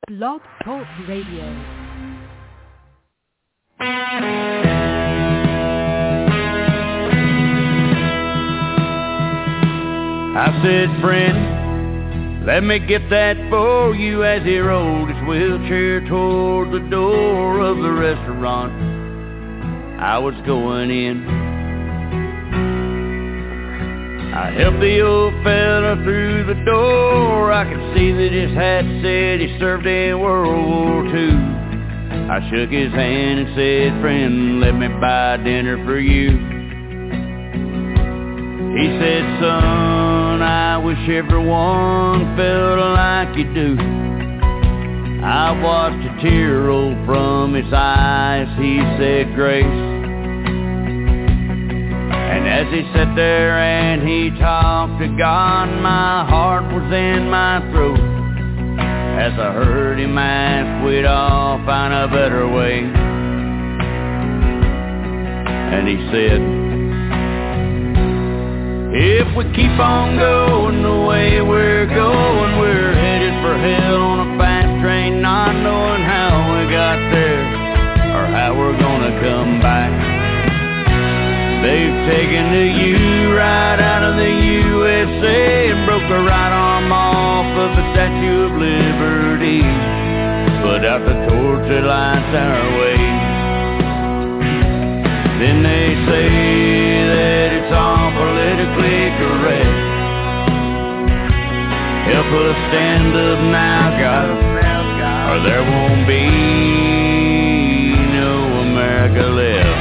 Blog Talk Radio. I said, friend, let me get that for you, as he rolled his wheelchair toward the door of the restaurant I was going in. I helped the old fella through the door. I could see that his hat said he served in World War II. I shook his hand and said, friend, let me buy dinner for you. He said, son, I wish everyone felt like you do. I watched a tear roll from his eyes. He said, grace. And as he sat there and he talked to God, my heart was in my throat as I heard him ask, we'd all find a better way. And he said, if we keep on going the way we're going, we're headed for hell on a fast train, not knowing how we got there or how we're gonna come back. They've taken the U right out of the USA and broke the right arm off of the Statue of Liberty, put out the torch that lights our way. Then they say that it's all politically correct. Help us stand up now, God, or there won't be no America left.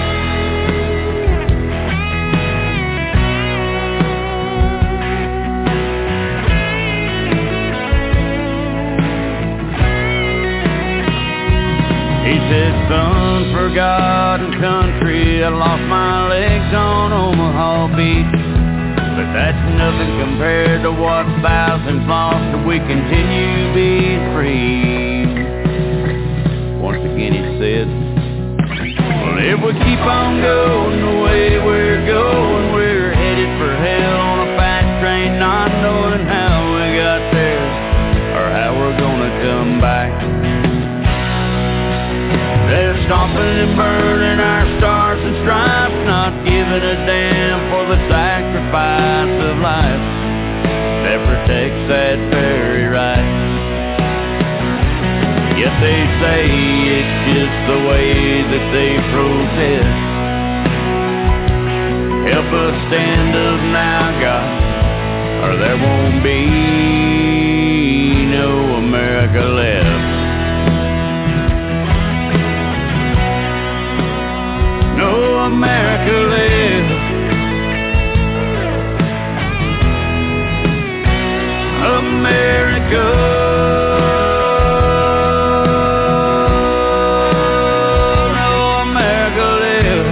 He said, son, for God and country, I lost my legs on Omaha Beach, but that's nothing compared to what thousands lost if we continue being free. Once again he said, well, if we keep on going the way we're going, we're headed for hell on a fast train, not knowing how we got there or how we're gonna come back. They're stomping and burning our stars and stripes, not giving a damn for the sacrifice of life that protects that very right. Yet they say it's just the way that they protest. Help us stand up now, God, or there won't be no America left. No America lives. America. No America lives.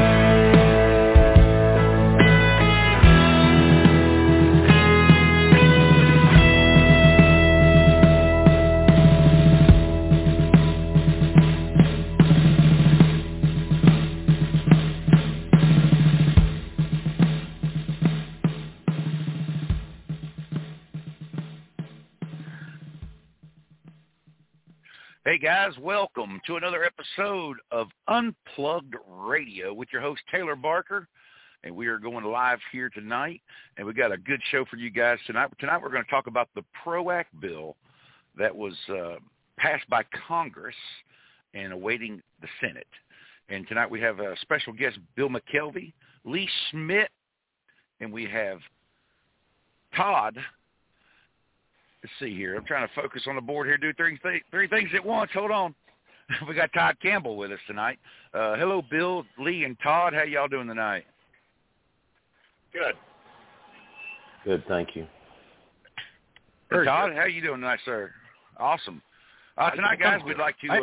Hey guys, welcome to another episode of Unplugged Radio with your host Taylor Barker, and we are going live here tonight, and we got a good show for you guys tonight. Tonight we're going to talk about the PRO Act bill that was passed by Congress and awaiting the Senate. And tonight we have a special guest, Bill McKelvey, Lee Schmidt, and we have Todd. Let's see here. I'm trying to focus on the board here, do three things at once. Hold on. We got Todd Campbell with us tonight. Hello, Bill, Lee, and Todd. How y'all doing tonight? Good. Good, thank you. Hey, Todd, how you doing tonight, sir? Awesome. Tonight, guys, we'd like to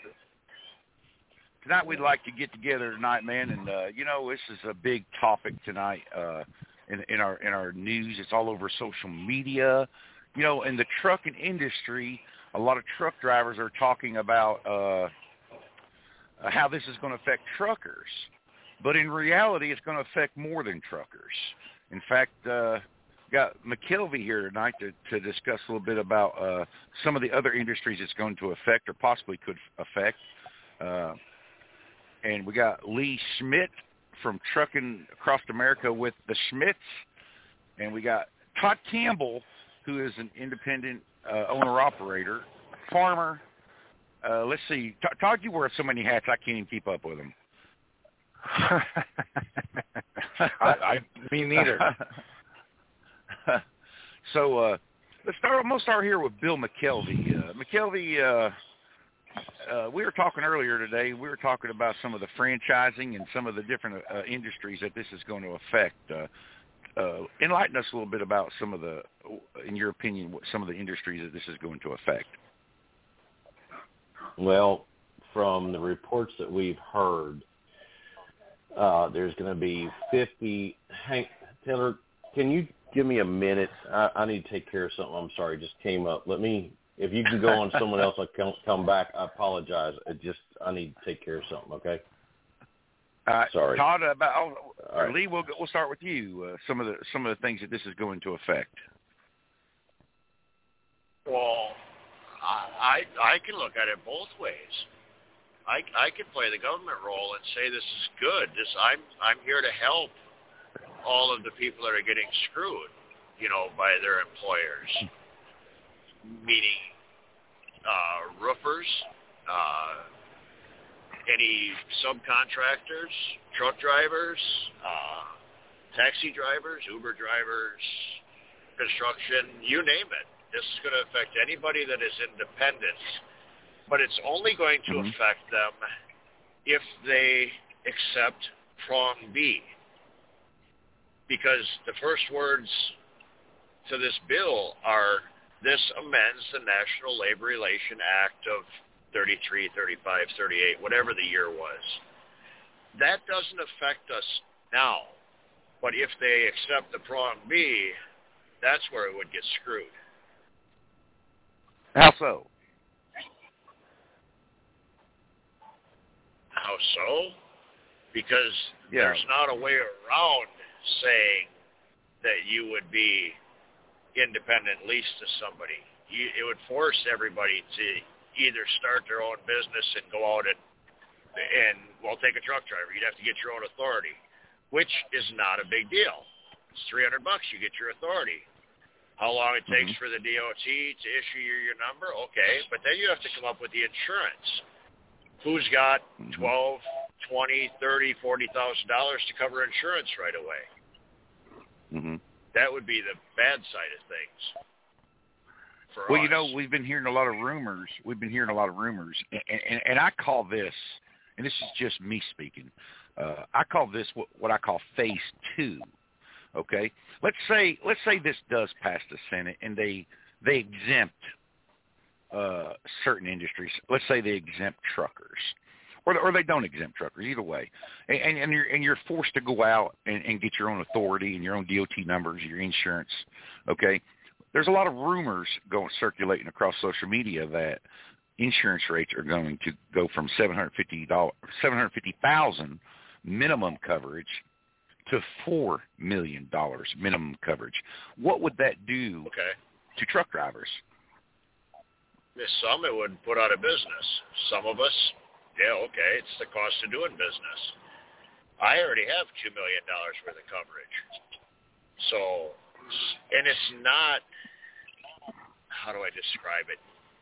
get together tonight, man. And this is a big topic tonight in our news. It's all over social media. In the trucking industry, a lot of truck drivers are talking about how this is going to affect truckers. But in reality, it's going to affect more than truckers. In fact, got McKelvey here tonight to discuss a little bit about some of the other industries it's going to affect or possibly could affect. And we got Lee Schmidt from Trucking Across America with the Schmidts. And we got Todd Campbell, who is an independent owner-operator, farmer. Let's see. Todd, you wear so many hats, I can't even keep up with them. Me neither. So let's start. I'm gonna start here with Bill McKelvey. McKelvey, we were talking earlier today. We were talking about some of the franchising and some of the different industries that this is going to affect. Enlighten us a little bit about some of the, in your opinion, what some of the industries that this is going to affect. Well, from the reports that we've heard, there's going to be 50. Hank, Taylor, can you give me a minute? I need to take care of something. I'm sorry, it just came up. If you can go on someone else, I'll come back. I apologize. I need to take care of something, okay? Sorry. Todd, right. Lee, we'll start with you. Some of the things that this is going to affect. Well, I can look at it both ways. I can play the government role and say this is good. I'm here to help all of the people that are getting screwed, by their employers, meaning roofers, any subcontractors, truck drivers, taxi drivers, Uber drivers, construction, you name it. This is going to affect anybody that is independent. But it's only going to affect them if they accept prong B. Because the first words to this bill are, this amends the National Labor Relations Act of 33, 35, 38, whatever the year was. That doesn't affect us now. But if they accept the prong B, that's where it would get screwed. How so? How so? Because there's not a way around saying that you would be independent lease to somebody. It would force everybody to either start their own business and go out and take a truck driver. You'd have to get your own authority, which is not a big deal. It's $300. You get your authority. How long it takes for the DOT to issue your number? Okay, but then you have to come up with the insurance. Who's got $12, $20, $30, $40,000 to cover insurance right away? That would be the bad side of things. For us. We've been hearing a lot of rumors. And I call this, and this is just me speaking, I call this what I call phase 2. Okay, let's say this does pass the Senate and they exempt certain industries. Let's say they exempt truckers, or they don't exempt truckers. Either way, and you're forced to go out and get your own authority and your own DOT numbers, your insurance. Okay, there's a lot of rumors circulating across social media that insurance rates are going to go from $750,000 minimum coverage to $4 million minimum coverage. What would that do to truck drivers? Some it would put out of business. Some of us, it's the cost of doing business. I already have $2 million worth of coverage. So, and it's not, how do I describe it?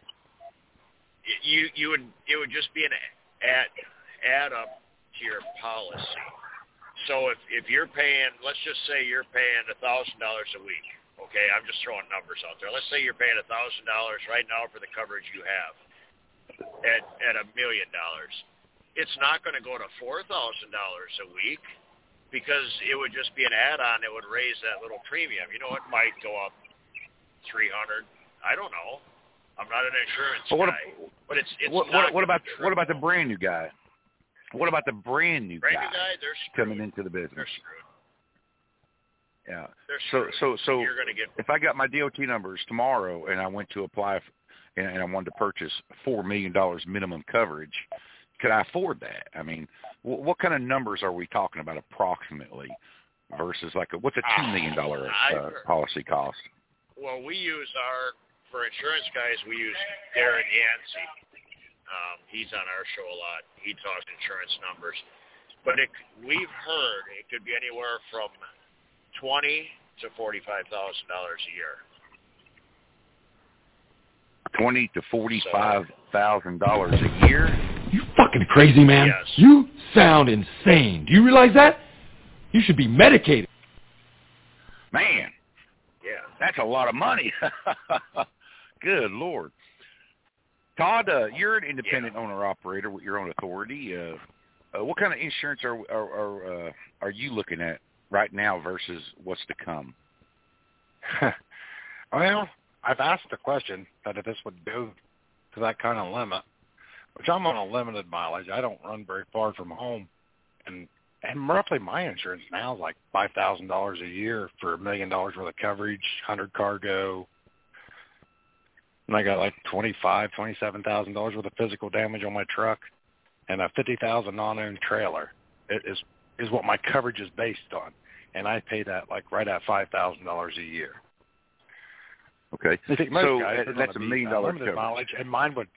It would just be an add up to your policy. So if you're paying, let's just say you're paying $1,000 a week. Okay, I'm just throwing numbers out there. Let's say you're paying $1,000 right now for the coverage you have at $1 million. It's not going to go to $4,000 a week because it would just be an add-on that would raise that little premium. It might go up $300. I don't know. I'm not an insurance guy, but it's what about the brand new guy? What about the brand new guy coming into the business? They're screwed. Yeah. So you're going to get. If I got my DOT numbers tomorrow and I went to apply and I wanted to purchase $4 million minimum coverage, could I afford that? I mean, what kind of numbers are we talking about approximately versus like what's a $2 million policy cost? Well, for insurance guys, we use Darren Yancey. He's on our show a lot. He talks insurance numbers. But we've heard it could be anywhere from $20,000 to $45,000 a year. $20,000 to $45,000 a year? You fucking crazy, man. Yes. You sound insane. Do you realize that? You should be medicated. Man. Yeah. That's a lot of money. Good Lord. Todd, you're an independent owner-operator with your own authority. What kind of insurance are you looking at right now versus what's to come? Well, I've asked the question that if this would go to that kind of limit, which I'm on a limited mileage. I don't run very far from home, and roughly my insurance now is like $5,000 a year for $1 million worth of coverage, 100 cargo, and I got like $27,000 worth of physical damage on my truck, and a $50,000 non-owned trailer. It is what my coverage is based on, and I pay that like right at $5,000 a year. Okay, I think most so guys that's $1 million coverage. Mileage, and mine would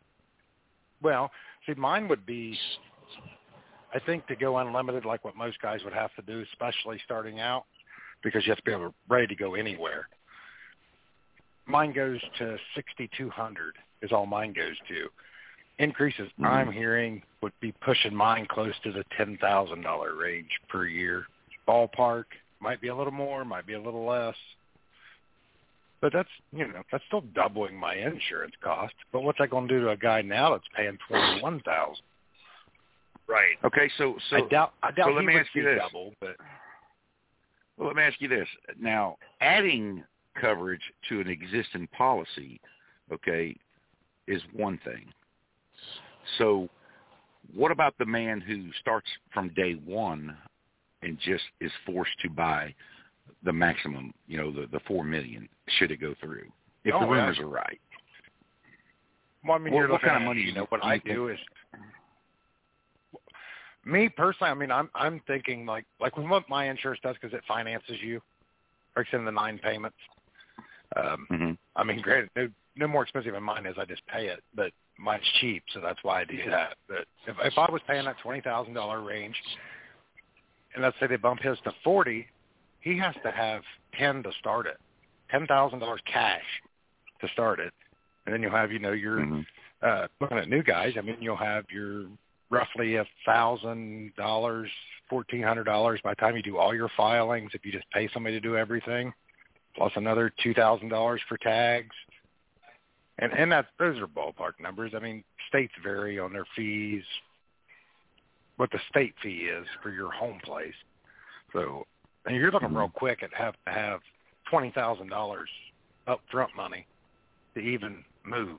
be, I think, to go unlimited like what most guys would have to do, especially starting out, because you have to be ready to go anywhere. Mine goes to $6,200 is all mine goes to. Increases I'm hearing would be pushing mine close to the $10,000 range per year. Ballpark, might be a little more, might be a little less. But that's still doubling my insurance cost. But what's that going to do to a guy now that's paying $21,000? Right. Okay, so I doubt so let he me would ask you see this. double. But Well, let me ask you this. Now, adding coverage to an existing policy, okay, is one thing. So what about the man who starts from day one and just is forced to buy the maximum, the $4 million, should it go through, if the rumors are right? Well, I mean, what kind of money? What I do is, me personally, I mean, I'm thinking like with what my insurance does, because it finances you, breaks in the 9 payments. I mean, granted, no more expensive than mine is. I just pay it, but mine's cheap, so that's why I do that. But if I was paying that $20,000 range, and let's say they bump his to $40,000, he has to have $10,000 to start it, $10,000 cash to start it, and then you'll have your looking at new guys. I mean, you'll have your roughly $1,000, $1,400 by the time you do all your filings. If you just pay somebody to do everything, plus another $2,000 for tags. And those are ballpark numbers. I mean, states vary on their fees, what the state fee is for your home place. So, and you're looking real quick at have to have $20,000 upfront money to even move.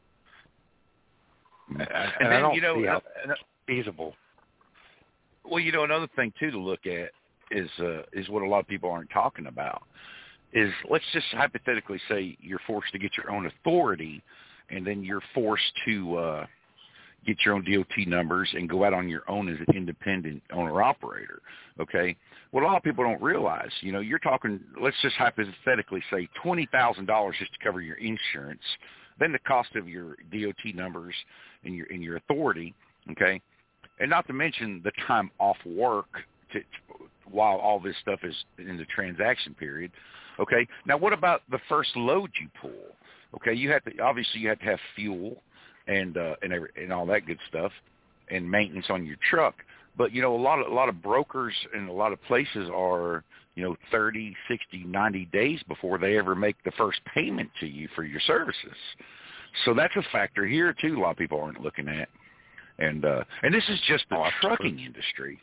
And I don't see how that's feasible. Well, another thing too to look at is what a lot of people aren't talking about. Is let's just hypothetically say you're forced to get your own authority, and then you're forced to get your own DOT numbers and go out on your own as an independent owner-operator, okay? What a lot of people don't realize, you're talking, let's just hypothetically say $20,000 just to cover your insurance, then the cost of your DOT numbers and your authority, okay? And not to mention the time off work while all this stuff is in the transaction period. Okay. Now, what about the first load you pull? Okay, you have to have fuel and all that good stuff, and maintenance on your truck. But a lot of brokers and a lot of places are 30, 60, 90 days before they ever make the first payment to you for your services. So that's a factor here too. A lot of people aren't looking at, and this is just the trucking industry.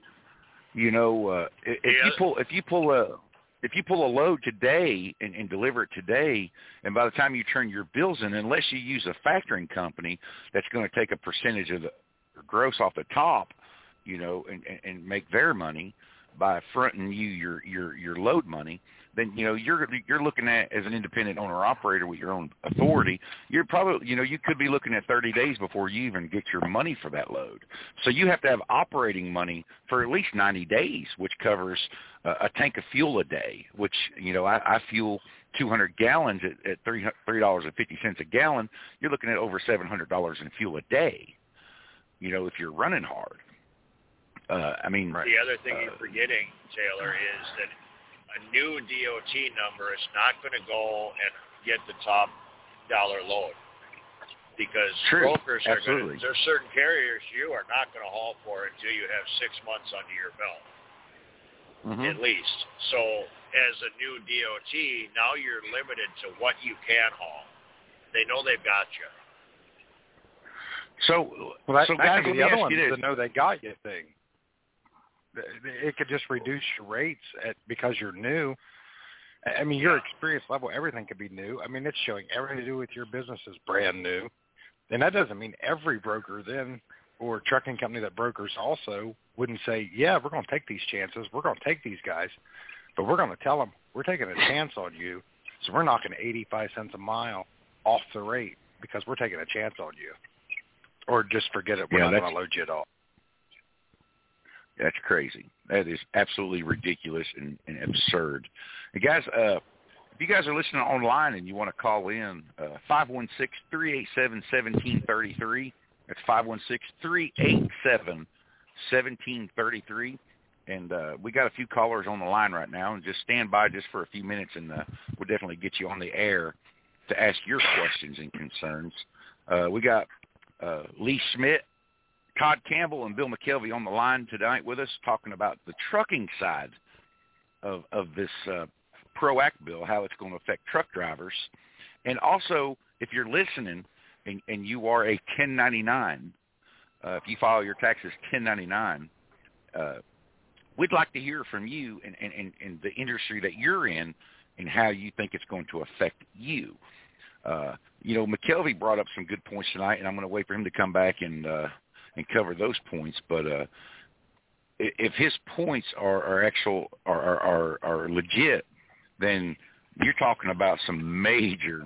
If you pull a load today and deliver it today, and by the time you turn your bills in, unless you use a factoring company that's going to take a percentage of the gross off the top, and make their money, by fronting you your load money, then you're looking at, as an independent owner operator with your own authority, you're probably you could be looking at 30 days before you even get your money for that load. So you have to have operating money for at least 90 days, which covers a tank of fuel a day, which I fuel 200 gallons at $3.50 a gallon. You're looking at over $700 in fuel a day, if you're running hard. The other thing you're forgetting, Taylor, is that a new DOT number is not going to go and get the top dollar load, because brokers are going to, there's certain carriers you are not going to haul for until you have 6 months under your belt, at least. So as a new DOT, now you're limited to what you can haul. They know they've got you. So guys, the other ones to know they got you thing. It could just reduce your rates because you're new. I mean, your experience level, everything could be new. I mean, it's showing everything to do with your business is brand new. And that doesn't mean every broker then or trucking company that brokers also wouldn't say, yeah, we're going to take these chances. We're going to take these guys. But we're going to tell them we're taking a chance on you. So we're knocking 85 cents a mile off the rate because we're taking a chance on you. Or just forget it. We're not going to load you at all. That's crazy. That is absolutely ridiculous and absurd. And guys, if you guys are listening online and you want to call in, 516-387-1733. That's 516-387-1733. And we got a few callers on the line right now, and just stand by just for a few minutes, and we'll definitely get you on the air to ask your questions and concerns. We got Lee Schmidt, Todd Campbell, and Bill McKelvey on the line tonight with us, talking about the trucking side of this PRO Act bill, how it's going to affect truck drivers. And also, if you're listening and you are a 1099, if you file your taxes 1099, we'd like to hear from you and the industry that you're in and how you think it's going to affect you. McKelvey brought up some good points tonight, and I'm going to wait for him to come back and cover those points. But if his points are legit, then you're talking about some major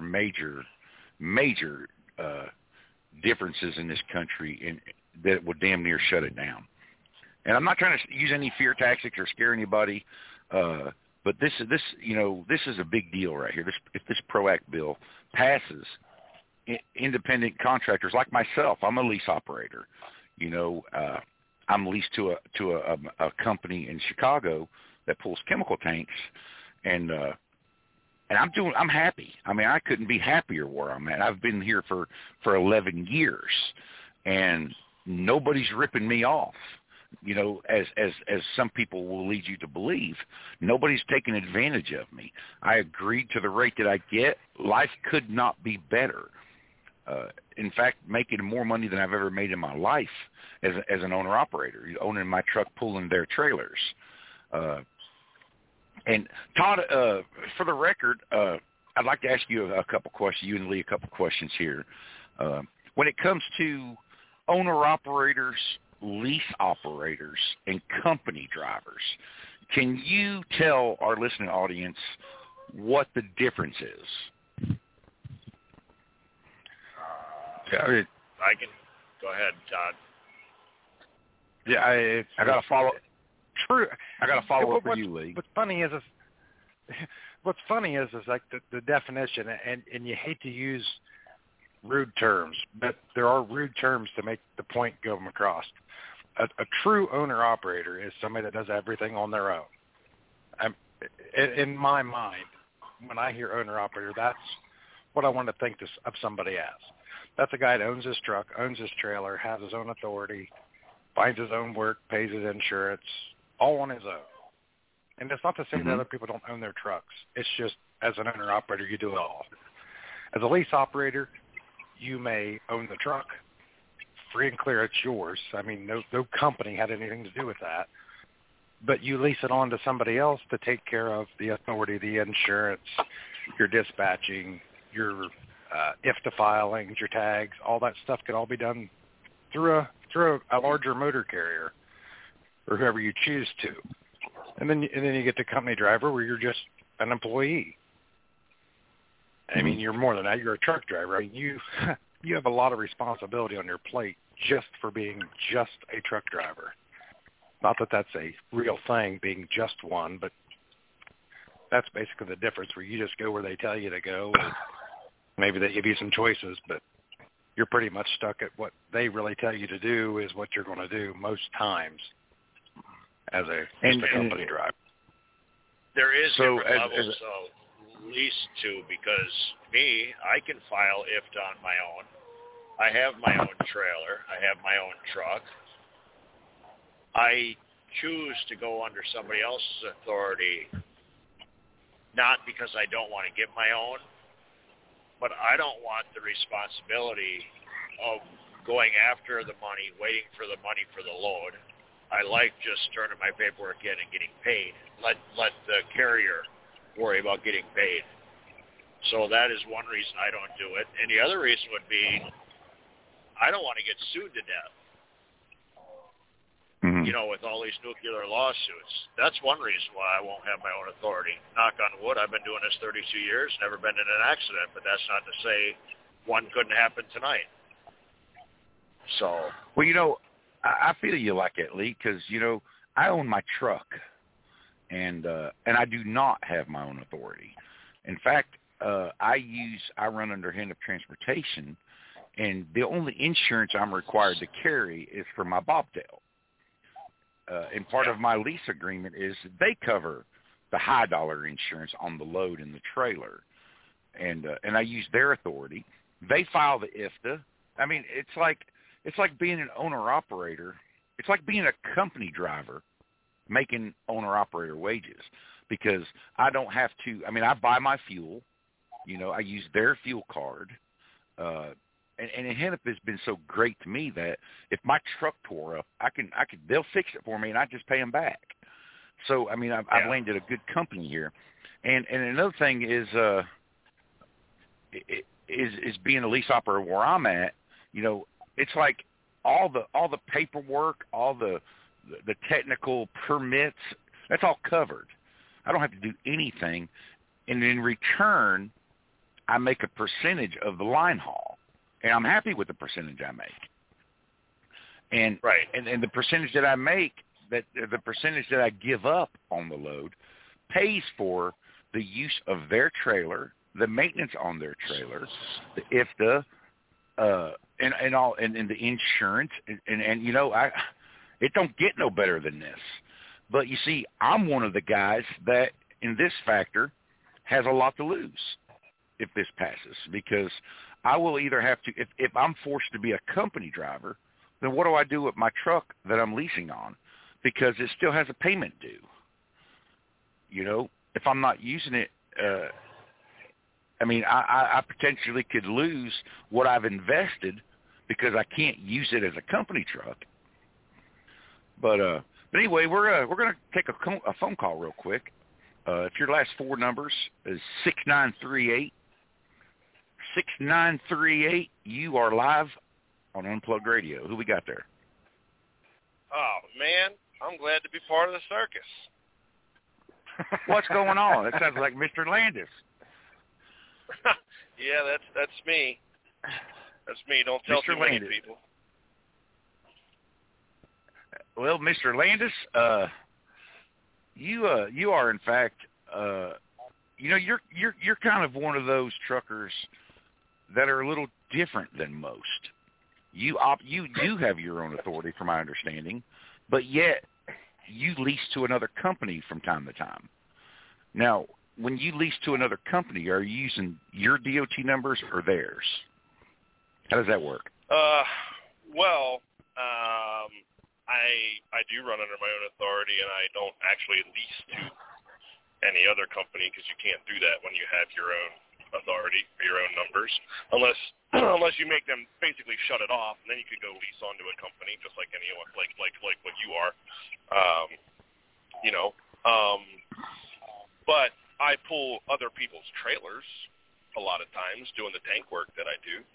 differences in this country that would damn near shut it down. And I'm not trying to use any fear tactics or scare anybody, but this is a big deal right here. If this PRO Act bill passes, independent contractors like myself, I'm a lease operator. I'm leased to a company in Chicago that pulls chemical tanks, and I'm happy. I mean, I couldn't be happier where I'm at. I've been here for 11 years, and nobody's ripping me off. As some people will lead you to believe, nobody's taking advantage of me. I agreed to the rate that I get. Life could not be better. In fact, making more money than I've ever made in my life as an owner-operator, owning my truck, pulling their trailers. And Todd, for the record, I'd like to ask you a couple questions, you and Lee, a couple questions here. When it comes to owner-operators, lease operators, and company drivers, can you tell our listening audience what the difference is? I can go ahead, Todd. Yeah, I got to follow. True. I got to follow up for you, Lee. What's funny is like the definition, and you hate to use rude terms, but there are rude terms to make the point go across. A true owner-operator is somebody that does everything on their own. In my mind, when I hear owner-operator, that's what I want to think of somebody as. That's a guy that owns his truck, owns his trailer, has his own authority, finds his own work, pays his insurance, all on his own. And it's not to say that other people don't own their trucks. It's just as an owner-operator, you do it all. As a lease operator, you may own the truck. Free and clear, it's yours. I mean, no company had anything to do with that. But you lease it on to somebody else to take care of the authority, the insurance, your dispatching, your IFTA filings, your tags, all that stuff can all be done through a larger motor carrier or whoever you choose to. And then you get the company driver where you're just an employee. I mean, you're more than that. You're a truck driver. I mean, you have a lot of responsibility on your plate just for being just a truck driver. Not that that's a real thing, being just one, but that's basically the difference, where you just go where they tell you to go. And maybe they give you some choices, but you're pretty much stuck at what they really tell you to do is what you're going to do most times as a company driver. There is different levels of lease too, because me, I can file IFTA on my own. I have my own trailer. I have my own truck. I choose to go under somebody else's authority, not because I don't want to get my own, but I don't want the responsibility of going after the money, waiting for the money for the load. I like just turning my paperwork in and getting paid. Let the carrier worry about getting paid. So that is one reason I don't do it. And the other reason would be I don't want to get sued to death. You know, with all these nuclear lawsuits. That's one reason why I won't have my own authority. Knock on wood, I've been doing this 32 years, never been in an accident, but that's not to say one couldn't happen tonight. So, well, you know, I feel you like that, Lee, because, you know, I own my truck, and I do not have my own authority. In fact, I run under Hennepin Transportation, and the only insurance I'm required to carry is for my bobtail. And part of my lease agreement is they cover the high dollar insurance on the load in the trailer, and I use their authority. They file the IFTA. I mean, it's like being an owner operator. It's like being a company driver making owner operator wages, because I don't have to. I mean, I buy my fuel. You know, I use their fuel card. And Hennepin has been so great to me that if my truck tore up, they'll fix it for me, and I just pay them back. So, I mean, I've landed a good company here. And another thing is being a lease operator where I'm at. You know, it's like all the paperwork, all the technical permits, that's all covered. I don't have to do anything, and in return, I make a percentage of the line haul. And I'm happy with the percentage I make. And and the percentage that I make, the percentage that I give up on the load, pays for the use of their trailer, the maintenance on their trailer, the IFTA, and the insurance, and you know, it don't get no better than this. But you see, I'm one of the guys that in this factor has a lot to lose if this passes, because I will either have to, if I'm forced to be a company driver, then what do I do with my truck that I'm leasing on? Because it still has a payment due. You know, if I'm not using it, I mean, I potentially could lose what I've invested because I can't use it as a company truck. But anyway, we're going to take a phone call real quick. If your last four numbers is 6938, 6938, you are live on Unplugged Radio. Who we got there? Oh, man, I'm glad to be part of the circus. What's going on? That sounds like Mr. Landis. Yeah, that's me. That's me. Don't tell too many people. Well, Mr. Landis, you are in fact, you know, you're kind of one of those truckers that are a little different than most. You do have your own authority, from my understanding, but yet you lease to another company from time to time. Now, when you lease to another company, are you using your DOT numbers or theirs? How does that work? Well, I do run under my own authority, and I don't actually lease to any other company, because you can't do that when you have your own authority for your own numbers, unless you make them basically shut it off, and then you could go lease onto a company just like anyone, like what you are, you know. But I pull other people's trailers a lot of times doing the tank work that I do.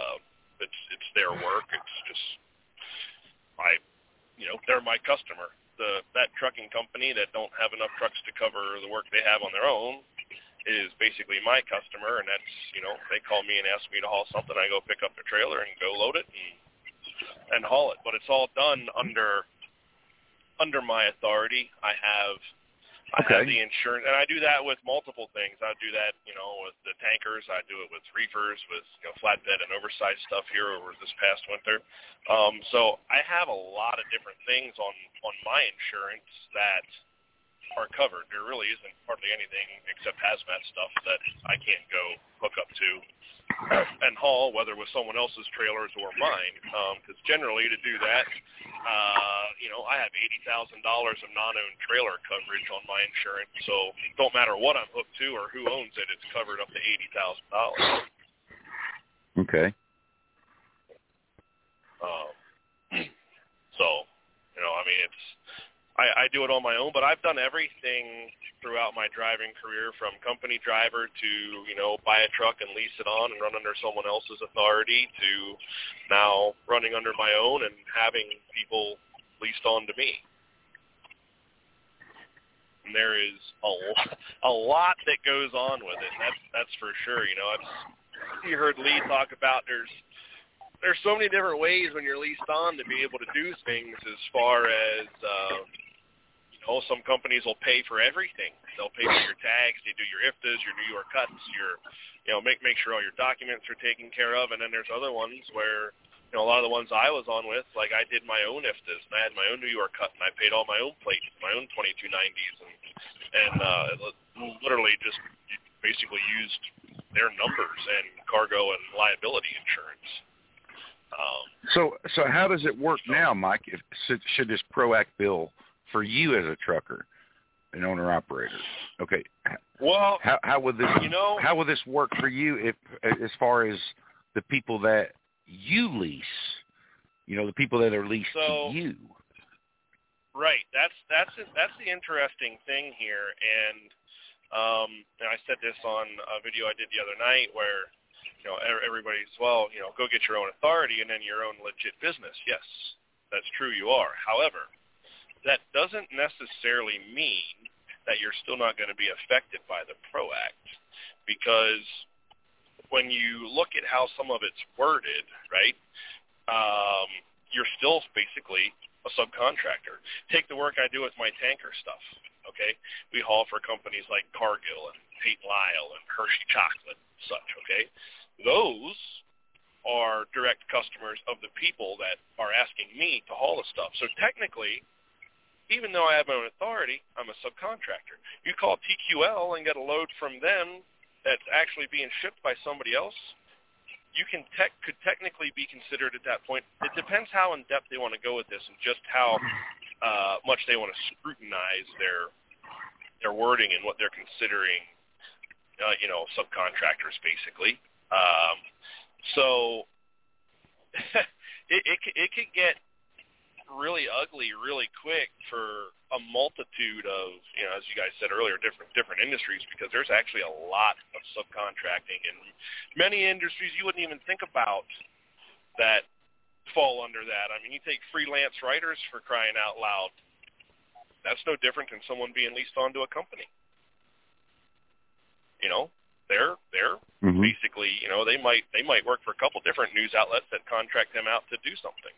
It's their work. It's just they're my customer. that trucking company that don't have enough trucks to cover the work they have on their own is basically my customer, and that's, they call me and ask me to haul something. I go pick up their trailer and go load it and haul it. But it's all done under my authority. I have the insurance, and I do that with multiple things. I do that, with the tankers. I do it with reefers, with flatbed and oversized stuff here over this past winter. So I have a lot of different things on my insurance that are covered. There really isn't hardly anything except hazmat stuff that I can't go hook up to and haul, whether with someone else's trailers or mine. Because generally to do that, I have $80,000 of non-owned trailer coverage on my insurance. So it don't matter what I'm hooked to or who owns it, it's covered up to $80,000. Okay. I do it on my own, but I've done everything throughout my driving career, from company driver to, buy a truck and lease it on and run under someone else's authority, to now running under my own and having people leased on to me. And there is a lot that goes on with it. That's for sure. You heard Lee talk about there's so many different ways when you're leased on to be able to do things, as far as some companies will pay for everything. They'll pay for your tags, they do your IFTAs, your New York cuts, your make sure all your documents are taken care of. And then there's other ones where a lot of the ones I was on with, like I did my own IFTAs and I had my own New York cut and I paid all my own plates, my own 2290s, and literally just basically used their numbers and cargo and liability insurance. So how does it work now, Mike? Should this PROACT bill for you as a trucker, an owner-operator? Okay. Well, how would this how would this work for you, if as far as the people that you lease, the people that are leased to you? Right. That's the interesting thing here, and I said this on a video I did the other night where everybody's, go get your own authority and then your own legit business. Yes, that's true, you are. However, that doesn't necessarily mean that you're still not going to be affected by the PROACT, because when you look at how some of it's worded, right, you're still basically a subcontractor. Take the work I do with my tanker stuff, okay? We haul for companies like Cargill and Tate Lyle and Hershey Chocolate and such, okay? Those are direct customers of the people that are asking me to haul the stuff. So technically, even though I have my own authority, I'm a subcontractor. You call TQL and get a load from them that's actually being shipped by somebody else, you could technically be considered at that point. It depends how in-depth they want to go with this and just how much they want to scrutinize their wording and what they're considering, subcontractors, basically. So it could get really ugly really quick for a multitude of, as you guys said earlier, different industries, because there's actually a lot of subcontracting in many industries you wouldn't even think about that fall under that. I mean, you take freelance writers, for crying out loud. That's no different than someone being leased onto a company. They're basically, they might work for a couple different news outlets that contract them out to do something.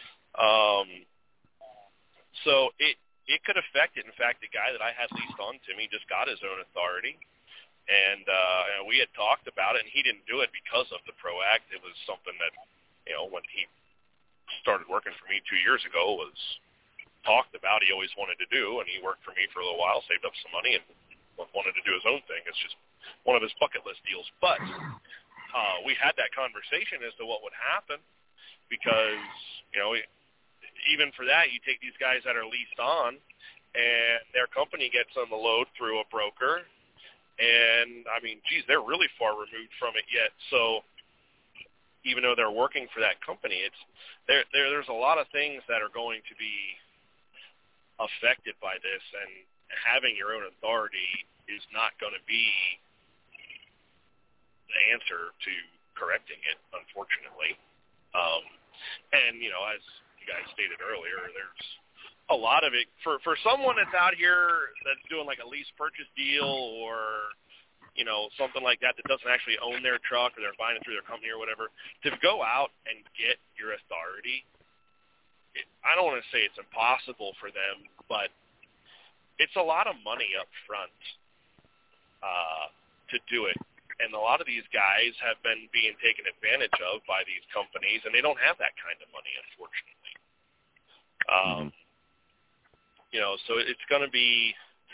So it could affect it. In fact, the guy that I had leased on to me just got his own authority, and we had talked about it, and he didn't do it because of the PROACT. It was something that, when he started working for me 2 years ago, was talked about. He always wanted to do, and he worked for me for a little while, saved up some money, and wanted to do his own thing. It's just one of his bucket list deals. But we had that conversation as to what would happen, because, even for that, you take these guys that are leased on, and their company gets on the load through a broker, and, I mean, geez, they're really far removed from it yet. So even though they're working for that company, there's a lot of things that are going to be affected by this, and having your own authority is not going to be the answer to correcting it, unfortunately. And, as you guys stated earlier, there's a lot of it for someone that's out here that's doing like a lease purchase deal or, you know, something like that doesn't actually own their truck or they're buying it through their company or whatever, to go out and get your authority, I don't want to say it's impossible for them, but it's a lot of money up front to do it. And a lot of these guys have been being taken advantage of by these companies, and they don't have that kind of money, unfortunately. You know, so it's going to be,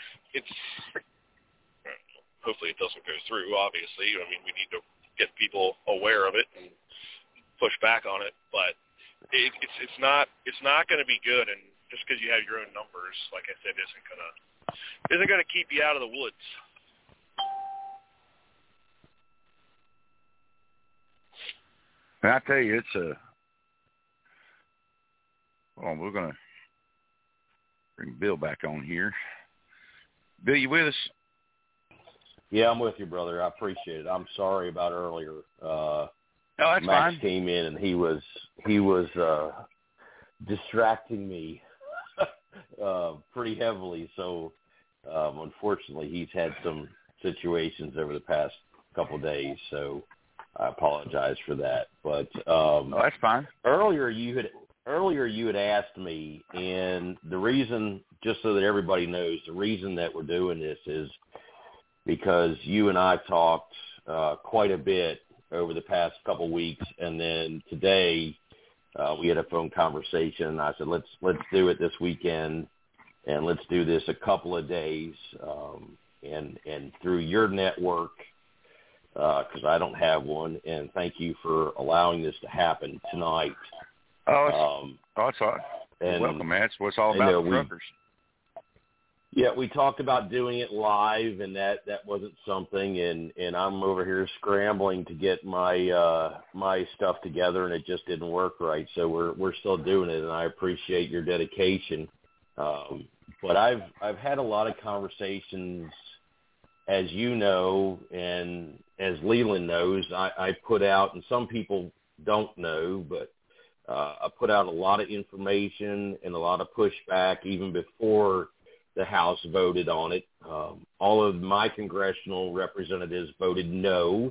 hopefully it doesn't go through, obviously. I mean, we need to get people aware of it and push back on it, but it's not going to be good, and just because you have your own numbers, like I said, isn't going to keep you out of the woods. And I tell you, we're going to bring Bill back on here. Bill, you with us? Yeah, I'm with you, brother. I appreciate it. I'm sorry about earlier. No, that's Max fine. came in and he was distracting me pretty heavily. So unfortunately, he's had some situations over the past couple of days. So I apologize for that. But no, that's fine. Earlier you had asked me, and the reason, just so that everybody knows, the reason that we're doing this is because you and I talked quite a bit over the past couple weeks, and then today we had a phone conversation, and I said, let's do it this weekend, and let's do this a couple of days, and through your network, because I don't have one, and thank you for allowing this to happen tonight. It's all right. You're welcome, man. It's what it's all about, truckers. Yeah, we talked about doing it live, and that wasn't something, and I'm over here scrambling to get my my stuff together, and it just didn't work right. So we're still doing it, and I appreciate your dedication. But I've had a lot of conversations, as you know, and as Leland knows. I put out, and some people don't know, but I put out a lot of information and a lot of pushback even before the House voted on it. All of my congressional representatives voted no.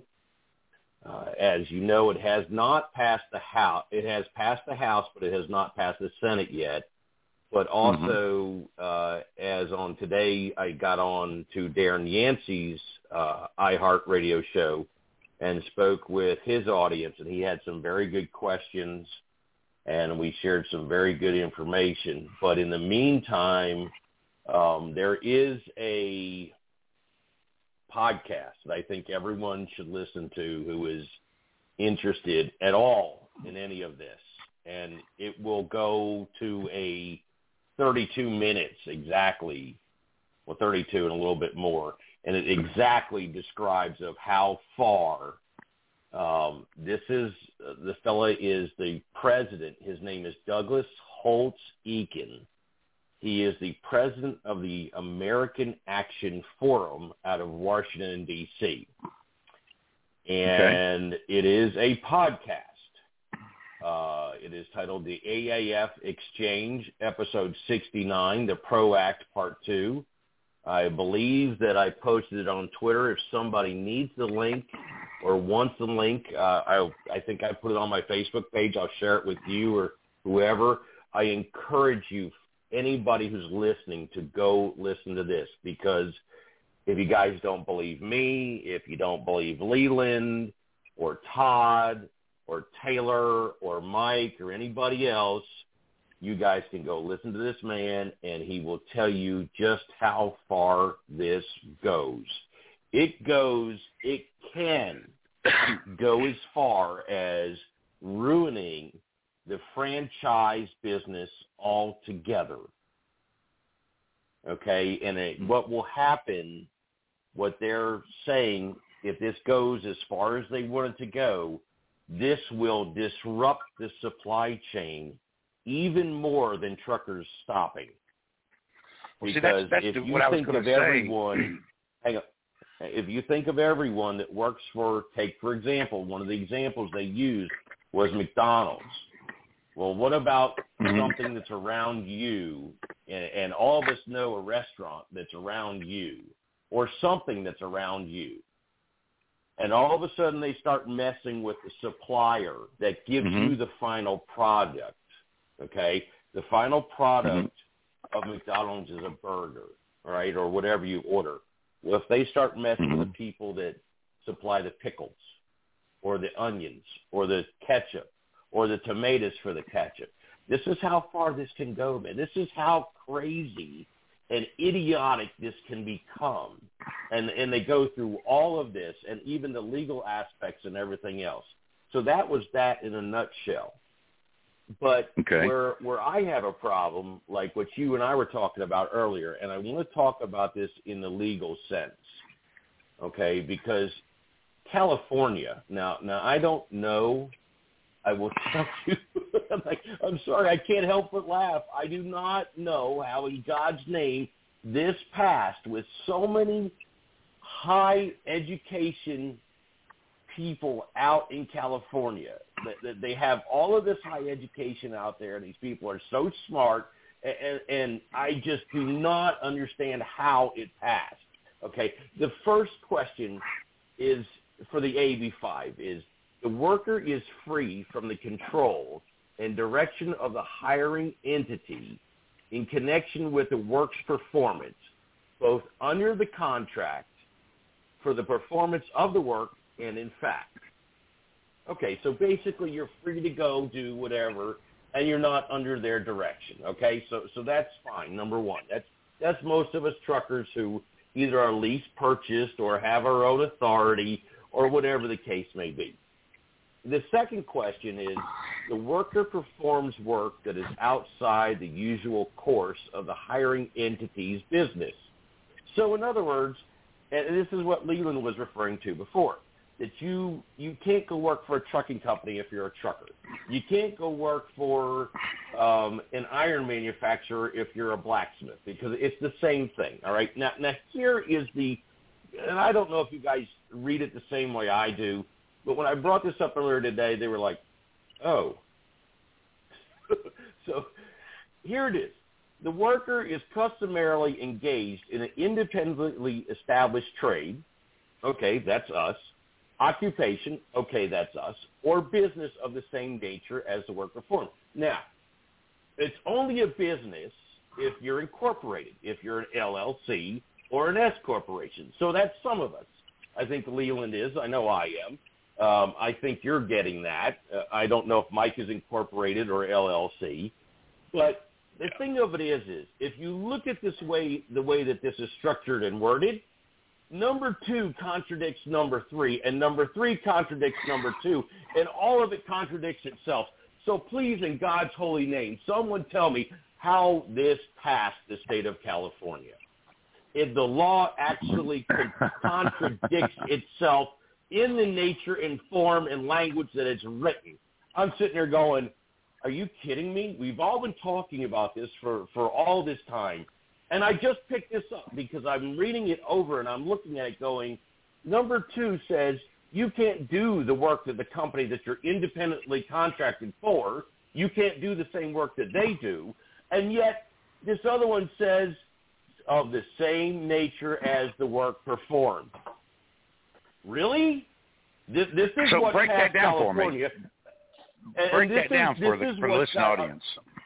As you know, it has not passed the House. It has passed the House, but it has not passed the Senate yet. But also, as on today, I got on to Darren Yancey's iHeartRadio show and spoke with his audience, and he had some very good questions, and we shared some very good information. But in the meantime, there is a podcast that I think everyone should listen to who is interested at all in any of this. And it will go to a 32 minutes exactly, well, 32 and a little bit more. And it exactly describes of how far the fella is the president. His name is Douglas Holtz Eakin. He is the president of the American Action Forum out of Washington, D.C. And It is a podcast. It is titled The AAF Exchange, Episode 69, The PRO Act, Part 2. I believe that I posted it on Twitter. If somebody needs the link or wants the link, I think I put it on my Facebook page. I'll share it with you or whoever. I encourage you, anybody who's listening, to go listen to this, because if you guys don't believe me, if you don't believe Leland or Todd or Taylor or Mike or anybody else, you guys can go listen to this man, and he will tell you just how far this goes. It can go as far as ruining the franchise business altogether. Okay, and what will happen, what they're saying, if this goes as far as they want it to go, this will disrupt the supply chain even more than truckers stopping. Because if you think of everyone, hang on, if you think of everyone that works for, take for example, one of the examples they used was McDonald's. Well, what about something that's around you and all of us know a restaurant that's around you or something that's around you. And all of a sudden they start messing with the supplier that gives you the final product, okay? The final product of McDonald's is a burger, all right, or whatever you order. Well, if they start messing with the people that supply the pickles or the onions or the ketchup or the tomatoes for the ketchup, this is how far this can go, man. This is how crazy and idiotic this can become. And they go through all of this and even the legal aspects and everything else. So that was that in a nutshell. But where I have a problem, like what you and I were talking about earlier, and I want to talk about this in the legal sense, okay, because California, now I don't know, I will tell you, I'm sorry, I can't help but laugh. I do not know how in God's name this passed with so many high education people out in California. They have all of this high education out there, and these people are so smart, and I just do not understand how it passed. Okay, the first question is for the AB5 is the worker is free from the control and direction of the hiring entity in connection with the work's performance, both under the contract for the performance of the work and in fact. Okay, so basically you're free to go do whatever, and you're not under their direction. Okay, so that's fine. Number one, that's most of us truckers who either are lease purchased or have our own authority or whatever the case may be. The second question is the worker performs work that is outside the usual course of the hiring entity's business. So in other words, and this is what Leland was referring to before, that you can't go work for a trucking company if you're a trucker. You can't go work for an iron manufacturer if you're a blacksmith, because it's the same thing, all right? Now here is and I don't know if you guys read it the same way I do, but when I brought this up earlier today, they were like, oh. So here it is. The worker is customarily engaged in an independently established trade. Okay, that's us. Occupation, okay, that's us, or business of the same nature as the work performed. Now, it's only a business if you're incorporated, if you're an LLC or an S corporation. So that's some of us. I think Leland is. I know I am. I think you're getting that. I don't know if Mike is incorporated or LLC. But the thing of it is if you look at this the way that this is structured and worded, number 2 contradicts number 3, and number 3 contradicts number 2, and all of it contradicts itself. So please, in God's holy name, someone tell me how this passed the state of California. If the law actually contradicts itself in the nature and form and language that it's written. I'm sitting there going, are you kidding me? We've all been talking about this for all this time. And I just picked this up because I'm reading it over and I'm looking at it going, number 2 says you can't do the work that the company that you're independently contracted for. You can't do the same work that they do. And yet this other one says of the same nature as the work performed. Really? This is so what break that down California. For me. Break that down for the listening audience.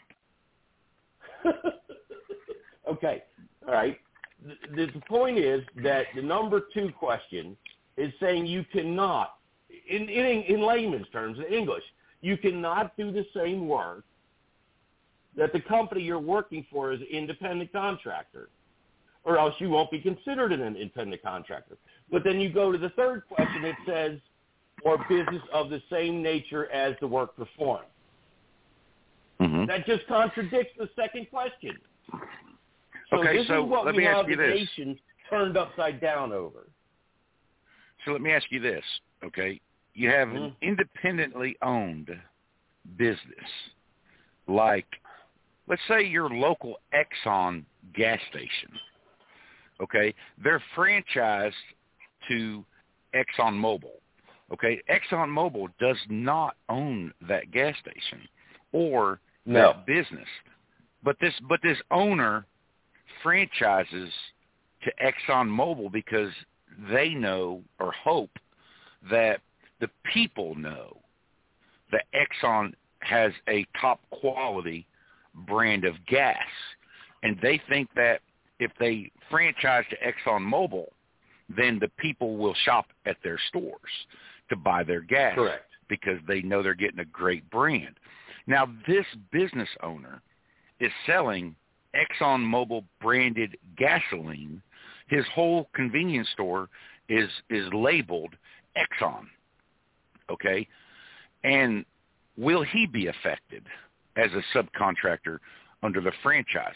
Okay. All right. The point is that the number 2 question is saying you cannot, in layman's terms, in English, you cannot do the same work that the company you're working for is an independent contractor, or else you won't be considered an independent contractor. But then you go to the third question, it says, or business of the same nature as the work performed. Mm-hmm. That just contradicts the second question. So okay, this so is what let we me have ask you the this. nation turned upside down over. So let me ask you this, okay? You have an independently owned business, like, let's say your local Exxon gas station, okay? They're franchised to ExxonMobil, okay? ExxonMobil does not own that gas station or that business. But this owner franchises to ExxonMobil because they know or hope that the people know that Exxon has a top quality brand of gas. And they think that if they franchise to ExxonMobil, then the people will shop at their stores to buy their gas. Correct. Because they know they're getting a great brand. Now, this business owner is selling ExxonMobil branded gasoline. His whole convenience store is labeled Exxon, okay? And will he be affected as a subcontractor under the franchise?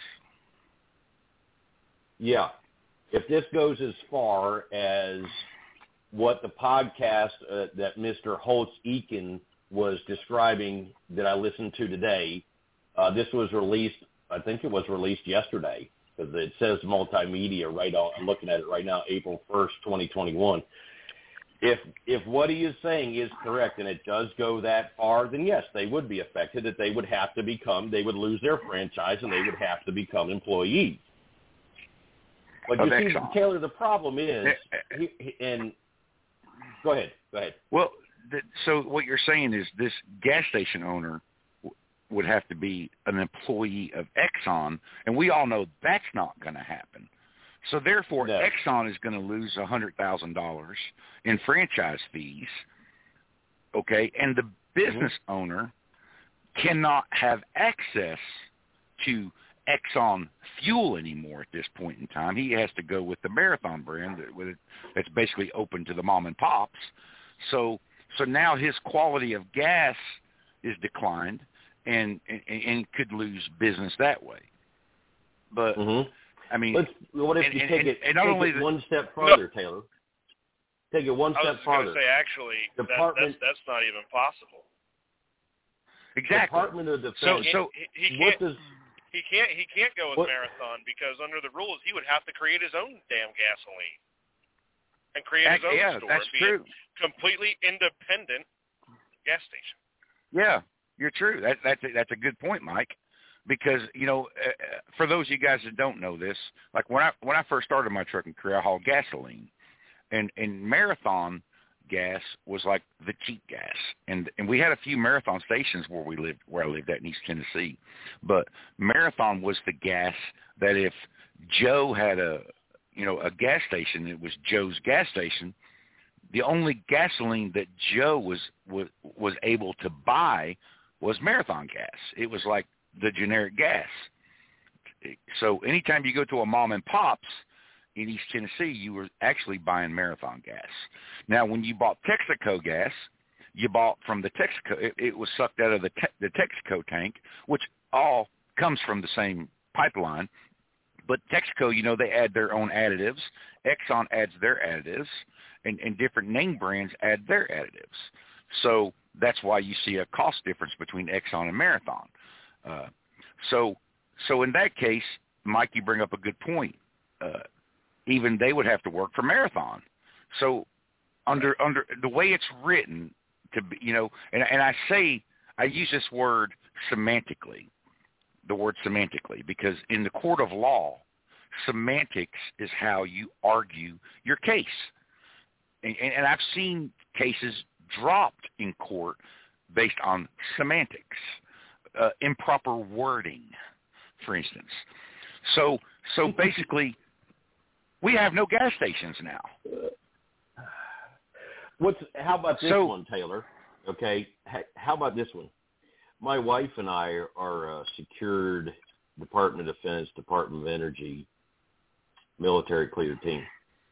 Yeah. If this goes as far as what the podcast that Mr. Holtz-Eakin was describing that I listened to today, this was released, I think it was released yesterday, because it says multimedia right on. I'm looking at it right now, April 1st, 2021. If what he is saying is correct and it does go that far, then yes, they would be affected, that they would would lose their franchise and they would have to become employees. But you see, Taylor, the problem is, and go ahead. Well, so what you're saying is this gas station owner would have to be an employee of Exxon, and we all know that's not going to happen. So therefore, no. Exxon is going to lose $100,000 in franchise fees, okay? And the business owner cannot have access to Exxon fuel anymore at this point in time. He has to go with the Marathon brand that's basically open to the mom and pops. So now his quality of gas is declined and could lose business that way. But I mean, what if you take it one step further, Taylor? Take it one step farther. I was going to say, actually, that's not even possible. Exactly. Department of Defense. He can't go with Marathon because under the rules he would have to create his own damn gasoline and create his own store. That's true. Completely independent gas station. Yeah, you're true. That's a good point, Mike. Because for those of you guys that don't know this, like when I first started my trucking career, I hauled gasoline, and Marathon gas was like the cheap gas, and we had a few Marathon stations where I lived at in East Tennessee, but Marathon was the gas that if Joe had a gas station, it was Joe's gas station. The only gasoline that Joe was able to buy was Marathon gas. It was like the generic gas. So anytime you go to a mom and pops in East Tennessee, you were actually buying Marathon gas. Now, when you bought Texaco gas, you bought from the Texaco. It was sucked out of the Texaco tank, which all comes from the same pipeline. But Texaco, they add their own additives. Exxon adds their additives, and different name brands add their additives. So that's why you see a cost difference between Exxon and Marathon. So in that case, Mike, you bring up a good point. Even they would have to work for Marathon. So under the way it's written, to be, and I use this word semantically, the word semantically, because in the court of law, semantics is how you argue your case. And I've seen cases dropped in court based on semantics. Improper wording, for instance. So basically, we have no gas stations now. How about this one, Taylor? Okay, how about this one? My wife and I are a secured Department of Defense, Department of Energy, military cleared team.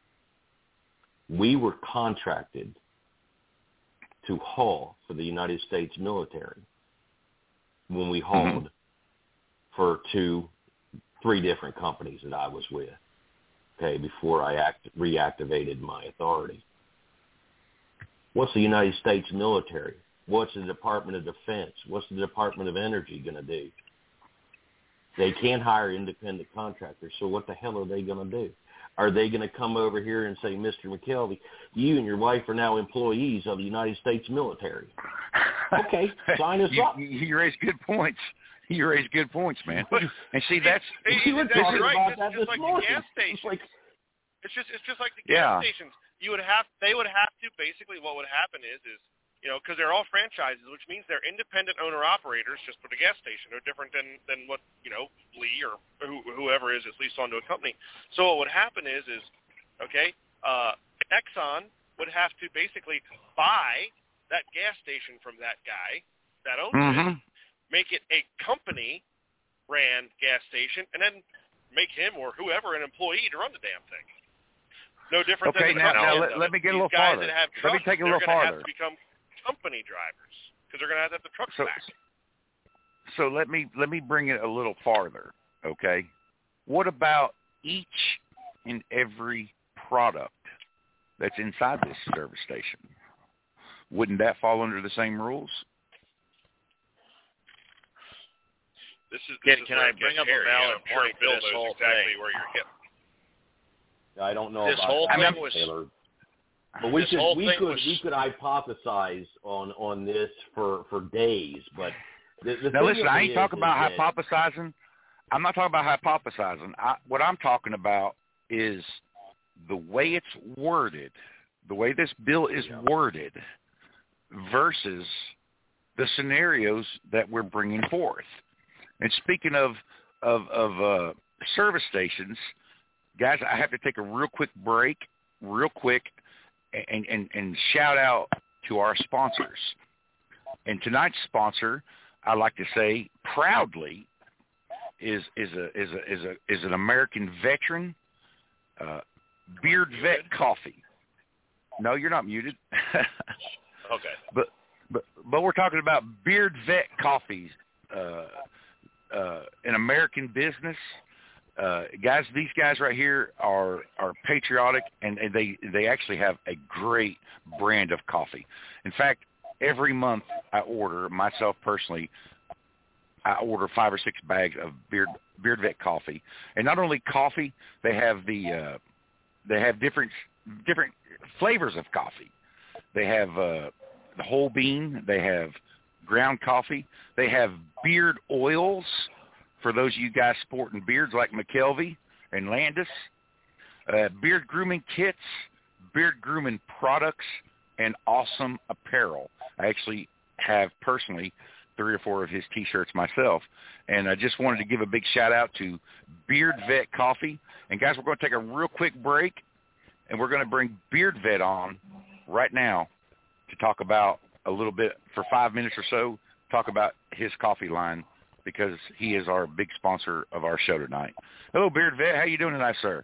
We were contracted to haul for the United States military when we hauled for 3 different companies that I was with, okay, before I reactivated my authority. What's the United States military? What's the Department of Defense? What's the Department of Energy going to do? They can't hire independent contractors, so what the hell are they going to do? Are they going to come over here and say, Mr. McKelvey, you and your wife are now employees of the United States military? Okay, sign us up. You raise good points. You raise good points, man. And see, we were talking about that this like morning. The gas station. It's just like the Yeah. gas stations. They would have to basically. What would happen is because they're all franchises, which means they're independent owner-operators just for the gas station. They're different than what, Lee or whoever is leased onto a company. So what would happen is Exxon would have to basically buy that gas station from that guy that owns it, make it a company-ran gas station, and then make him or whoever an employee to run the damn thing. No different than the now let me get a little farther. Let me take it a little farther. Have to become company drivers because they're going to have the trucks back. So let me bring it a little farther, okay? What about each and every product that's inside this service station? Wouldn't that fall under the same rules? Can I bring up a valid point for this whole thing? Where you're getting. I don't know this about whole that, thing was, Taylor. But we could hypothesize on this for days. But now listen, I ain't talking about hypothesizing. I'm not talking about hypothesizing. What I'm talking about is the way it's worded, the way this bill is worded, versus the scenarios that we're bringing forth. And speaking of service stations, guys, I have to take a real quick break, and shout out to our sponsors. And tonight's sponsor, I like to say proudly, is an American veteran, Beard Vet Coffee. No, you're not muted. Okay. But we're talking about Beard Vet Coffees, an American business. Guys, these guys right here are patriotic, and they actually have a great brand of coffee. In fact, every month I order, myself personally, I order 5 or 6 bags of Beard Vet coffee. And not only coffee, they have different flavors of coffee. They have the whole bean. They have ground coffee. They have beard oils for those of you guys sporting beards like McKelvey and Landis. Beard grooming kits, beard grooming products, and awesome apparel. I actually have personally 3 or 4 of his T-shirts myself. And I just wanted to give a big shout-out to Beard Vet Coffee. And, guys, we're going to take a real quick break, and we're going to bring Beard Vet on right now to talk about a little bit, for 5 minutes or so, talk about his coffee line, because he is our big sponsor of our show tonight. Hello, Beard Vet. How you doing tonight, sir?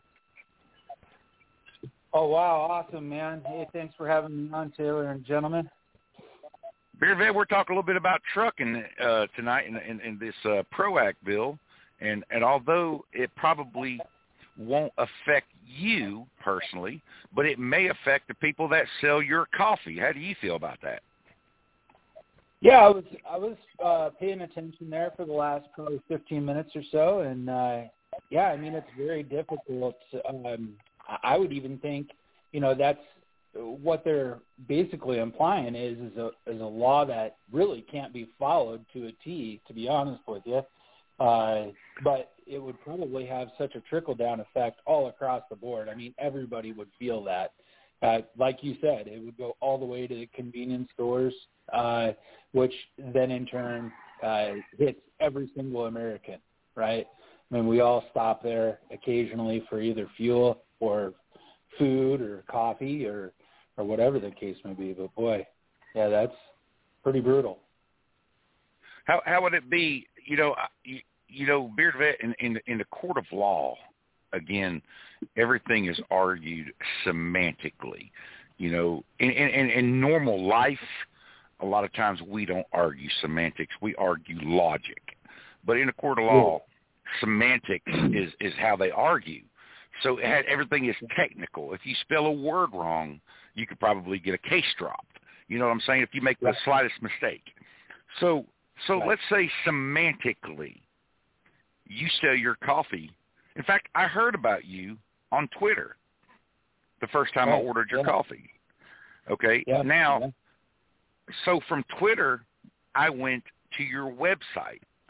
Oh, wow. Awesome, man. Hey, thanks for having me on, Taylor and gentlemen. Beard Vet, we're talking a little bit about trucking tonight in this PRO Act bill. And although it probably won't affect you personally, but it may affect the people that sell your coffee. How do you feel about that? Yeah, I was paying attention there for the last probably 15 minutes or so, and yeah, I mean, it's very difficult. I would even think, that's what they're basically implying is a law that really can't be followed to a T, to be honest with you. But it would probably have such a trickle-down effect all across the board. I mean, everybody would feel that. Like you said, it would go all the way to the convenience stores, which then in turn hits every single American, right? I mean, we all stop there occasionally for either fuel or food or coffee or whatever the case may be. But, boy, yeah, that's pretty brutal. How would it be, Beard Vet, in the court of law, again, everything is argued semantically. In normal life, a lot of times we don't argue semantics. We argue logic. But in a court of law, semantics is how they argue. So everything is technical. If you spell a word wrong, you could probably get a case dropped. You know what I'm saying? If you make the slightest mistake. So let's say semantically, you sell your coffee. In fact, I heard about you on Twitter the first time I ordered your coffee. Okay? So from Twitter, I went to your website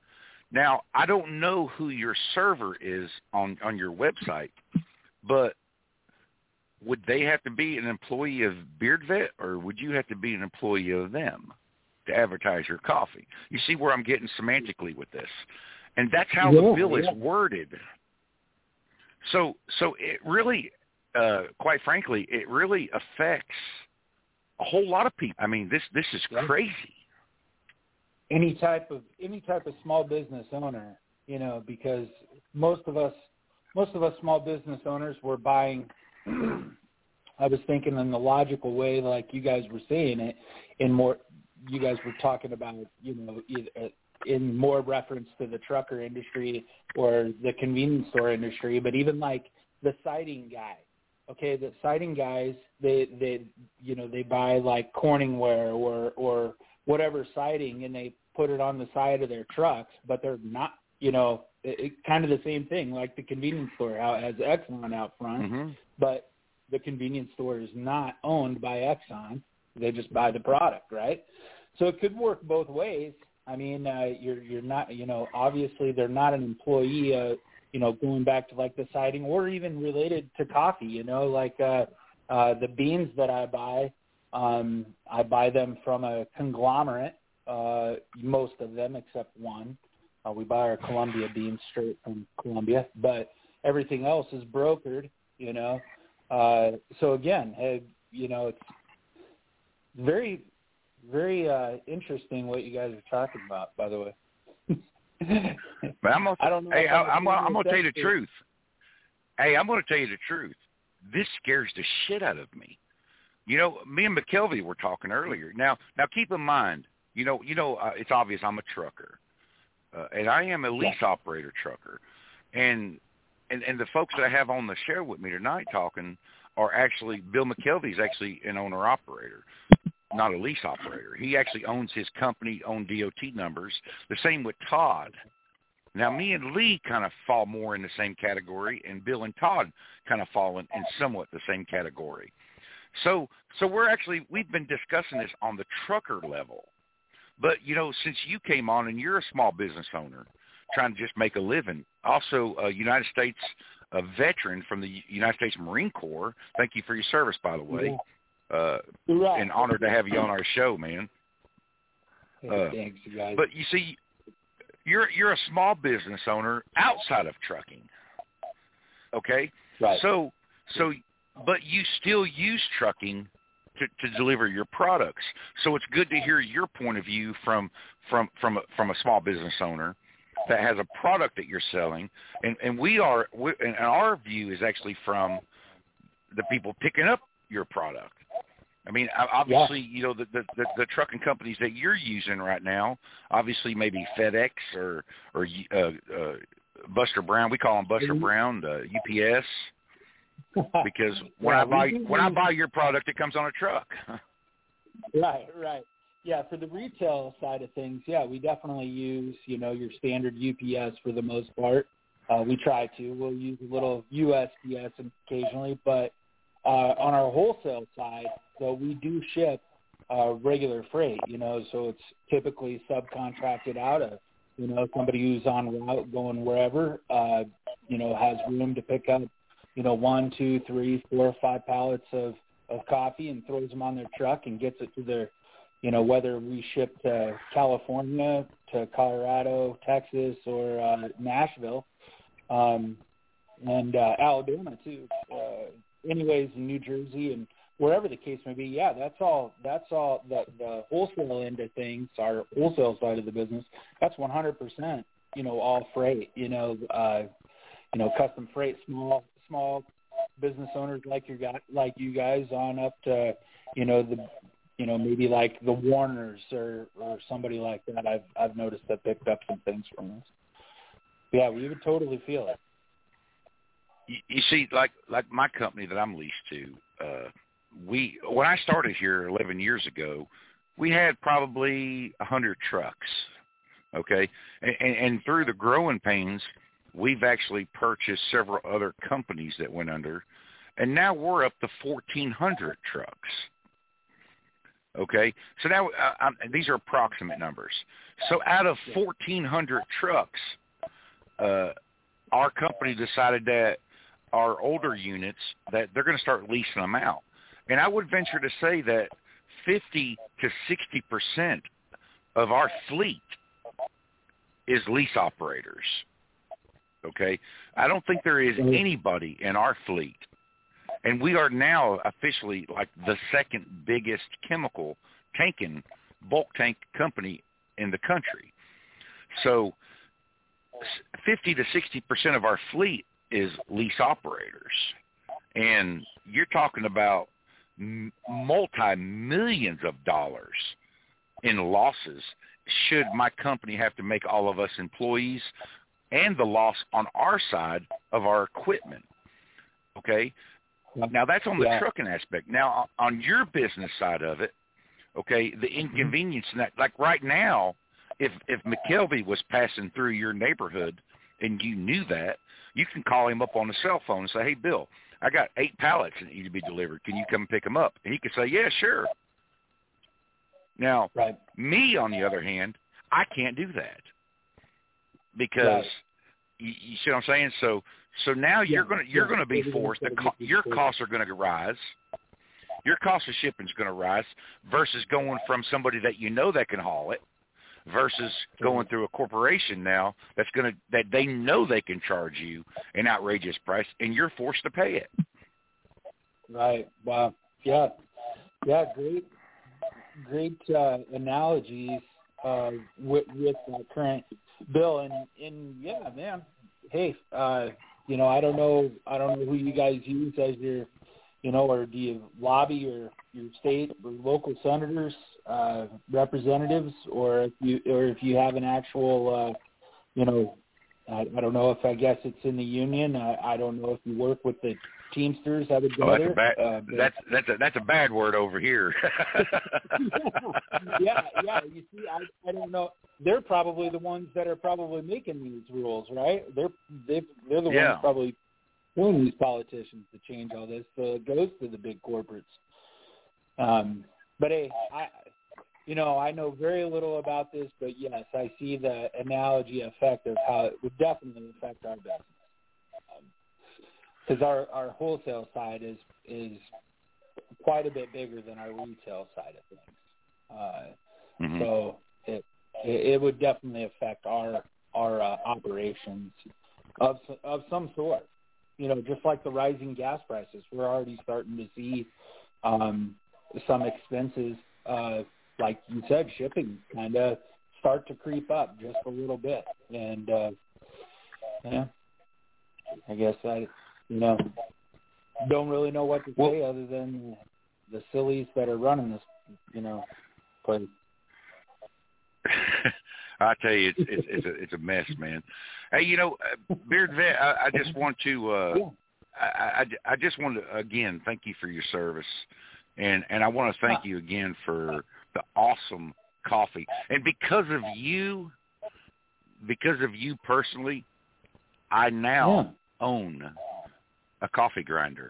Now, I don't know who your server is on your website, but would they have to be an employee of Beard Vet, or would you have to be an employee of them to advertise your coffee? You see where I'm getting semantically with this. And that's how the bill is worded. So it really, quite frankly, it really affects a whole lot of people. I mean, this is crazy. Any type of small business owner, you know, because most of us small business owners were buying. I was thinking in the logical way, like you guys were saying it, in more. You guys were talking about, you know, in more reference to the trucker industry or the convenience store industry, but even like the siding guy. Okay, the siding guys, they you know, they buy like Corningware or whatever siding, and they put it on the side of their trucks, but they're not, you know, kind of the same thing like the convenience store how it has Exxon out front, but the convenience store is not owned by Exxon. They just buy the product, right? So it could work both ways. I mean, you're not, you know, obviously they're not an employee, you know, going back to like the siding or even related to coffee, you know, like the beans that I buy them from a conglomerate, most of them except one. We buy our Columbia beans straight from Columbia, but everything else is brokered, you know. So again, you know, it's very, very interesting what you guys are talking about, by the way. But I don't know. Hey, I'm going to tell you the truth. Hey, I'm going to tell you the truth. This scares the shit out of me. You know, me and McKelvey were talking earlier. Now keep in mind, you know, it's obvious I'm a trucker, and I am a lease operator trucker, and the folks that I have on the show with me tonight talking are actually Bill McKelvey's actually an owner operator, not a lease operator. He actually owns his company, own DOT numbers. The same with Todd. Now, me and Lee kind of fall more in the same category, and Bill and Todd kind of fall in somewhat the same category. So we've been discussing this on the trucker level. But, you know, since you came on and you're a small business owner trying to just make a living, also a United States veteran from the United States Marine Corps, thank you for your service, by the way. And honored to have you on our show, man. Thanks, you guys. But you see, you're a small business owner outside of trucking. Okay? Right. So but you still use trucking to deliver your products. So it's good to hear your point of view from a small business owner that has a product that you're selling, and our view is actually from the people picking up your product. I mean, obviously, you know, the trucking companies that you're using right now, obviously maybe FedEx or Buster Brown. We call them Buster Brown, UPS, because when I buy your product, it comes on a truck. Right. Yeah, for the retail side of things, we definitely use, you know, your standard UPS for the most part. We try to. We'll use a little USPS occasionally, but on our wholesale side, so we do ship regular freight, you know, so it's typically subcontracted out of, you know, somebody who's on route going wherever, you know, has room to pick up, you know, 1, 2, 3, 4, 5 pallets of coffee and throws them on their truck and gets it to their, you know, whether we ship to California, to Colorado, Texas, or Nashville, and Alabama too. Anyways, in New Jersey and wherever the case may be, that's all the wholesale end of things, our wholesale side of the business, that's 100%, you know, all freight, you know, custom freight, small business owners like you guys on up to, you know, maybe like the Warners or somebody like that. I've noticed that picked up some things from us. Yeah, we would totally feel it. You see, like my company that I'm leased to, when I started here 11 years ago, we had probably 100 trucks, okay? And through the growing pains, we've actually purchased several other companies that went under, and now we're up to 1,400 trucks. Okay, so now these are approximate numbers. So out of 1,400 trucks, our company decided that our older units, that they're going to start leasing them out. And I would venture to say that 50 to 60% of our fleet is lease operators. Okay, I don't think there is anybody in our fleet. And we are now officially like the second biggest chemical tanking, bulk tank company in the country. So 50 to 60% of our fleet is lease operators. And you're talking about multi-millions of dollars in losses should my company have to make all of us employees, and the loss on our side of our equipment. Okay? Now, that's on the trucking aspect. Now, on your business side of it, okay, the inconvenience, like right now, if McKelvey was passing through your neighborhood and you knew that, you can call him up on the cell phone and say, hey, Bill, I got 8 pallets that need to be delivered. Can you come pick them up? And he could say, yeah, sure. Now, me, on the other hand, I can't do that because you see what I'm saying? So now you're going to be forced. Your costs are going to rise. Your cost of shipping is going to rise versus going from somebody that you know that can haul it versus going through a corporation now that they know they can charge you an outrageous price, and you're forced to pay it. Right. Wow. Yeah. Yeah. Great analogies with that current bill, and yeah, man. Hey, I don't know who you guys use as your, or do you lobby your state or local senators, representatives, or if you have an actual, I don't know if I guess it's in the union. I don't know if you work with the Teamsters. I would go there. That's a bad word over here. yeah. You see, I don't know. They're probably the ones that are probably making these rules, right? They're the ones probably telling these politicians to change all this, so it goes to the big corporates. But hey, I know very little about this, but yes, I see the analogy effect of how it would definitely affect our business. Because our wholesale side is quite a bit bigger than our retail side of things. So it would definitely affect our operations of some sort. Just like the rising gas prices, we're already starting to see some expenses, like you said, shipping kind of start to creep up just a little bit. And I guess I don't really know what to say other than the sillies that are running this, place. I tell you, it's a mess, man. Hey, Beard Vet, I just want to, I just want to again thank you for your service, and I want to thank you again for the awesome coffee. And because of you personally, I now own a coffee grinder.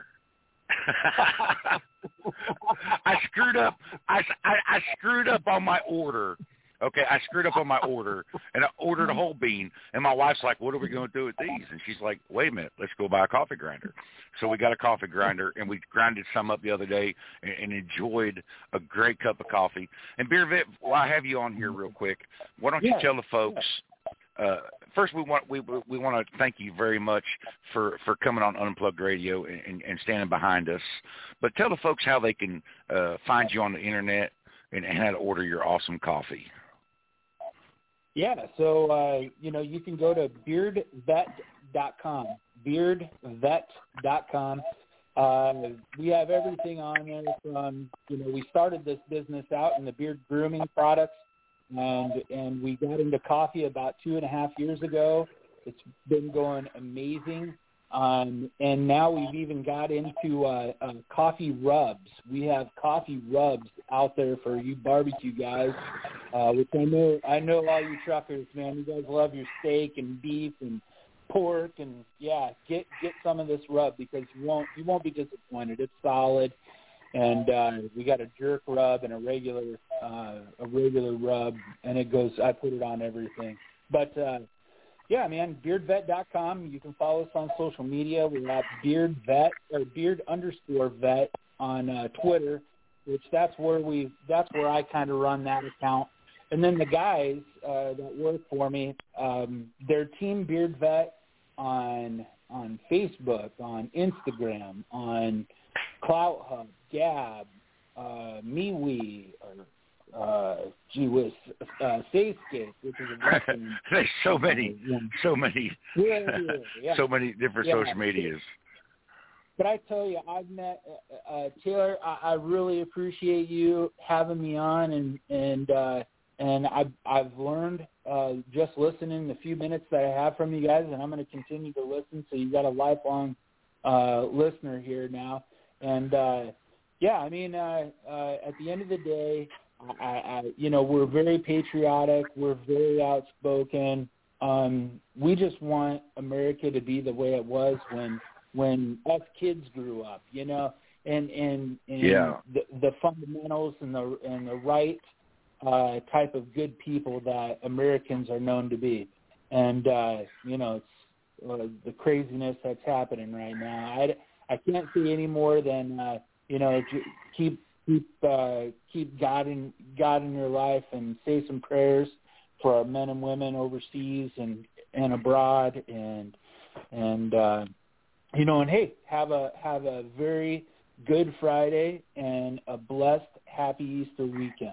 I screwed up. I screwed up on my order. Okay, I screwed up on my order, and I ordered a whole bean, and my wife's like, what are we going to do with these? And she's like, wait a minute, let's go buy a coffee grinder. So we got a coffee grinder, and we grinded some up the other day and enjoyed a great cup of coffee. And Beer Vet, while I have you on here real quick, why don't you tell the folks, first we want to thank you very much for coming on Unplugged Radio and standing behind us. But tell the folks how they can find you on the Internet and how to order your awesome coffee. Yeah, so, you can go to beardvet.com, beardvet.com. We have everything on there from, we started this business out in the beard grooming products, and we got into coffee about 2.5 years ago. It's been going amazing. And now we've even got into coffee rubs. We have coffee rubs out there for you barbecue guys, which I know all you truckers, man. You guys love your steak and beef and pork, and get some of this rub because you won't be disappointed. It's solid, And we got a jerk rub and a regular rub, and it goes. I put it on everything. But yeah, man, beardvet.com. You can follow us on social media. We're at beardvet or beard_vet on Twitter, which that's where I kind of run that account. And then the guys that work for me, they're Team Beardvet on Facebook, on Instagram, on Clout Hub, Gab, MeWe, or Sayscape, which is a Western. There's so many different social medias. But I tell you, I've met Taylor. I really appreciate you having me on, and I've learned just listening the few minutes that I have from you guys, and I'm going to continue to listen. So you've got a lifelong listener here now, and yeah, I mean, at the end of the day, we're very patriotic, we're very outspoken. We just want America to be the way it was when us kids grew up, and the fundamentals and the right type of good people that Americans are known to be. And it's the craziness that's happening right now. I can't say any more than keep God in your life, and say some prayers for our men and women overseas and abroad, and hey, have a very good Friday and a blessed, happy Easter weekend.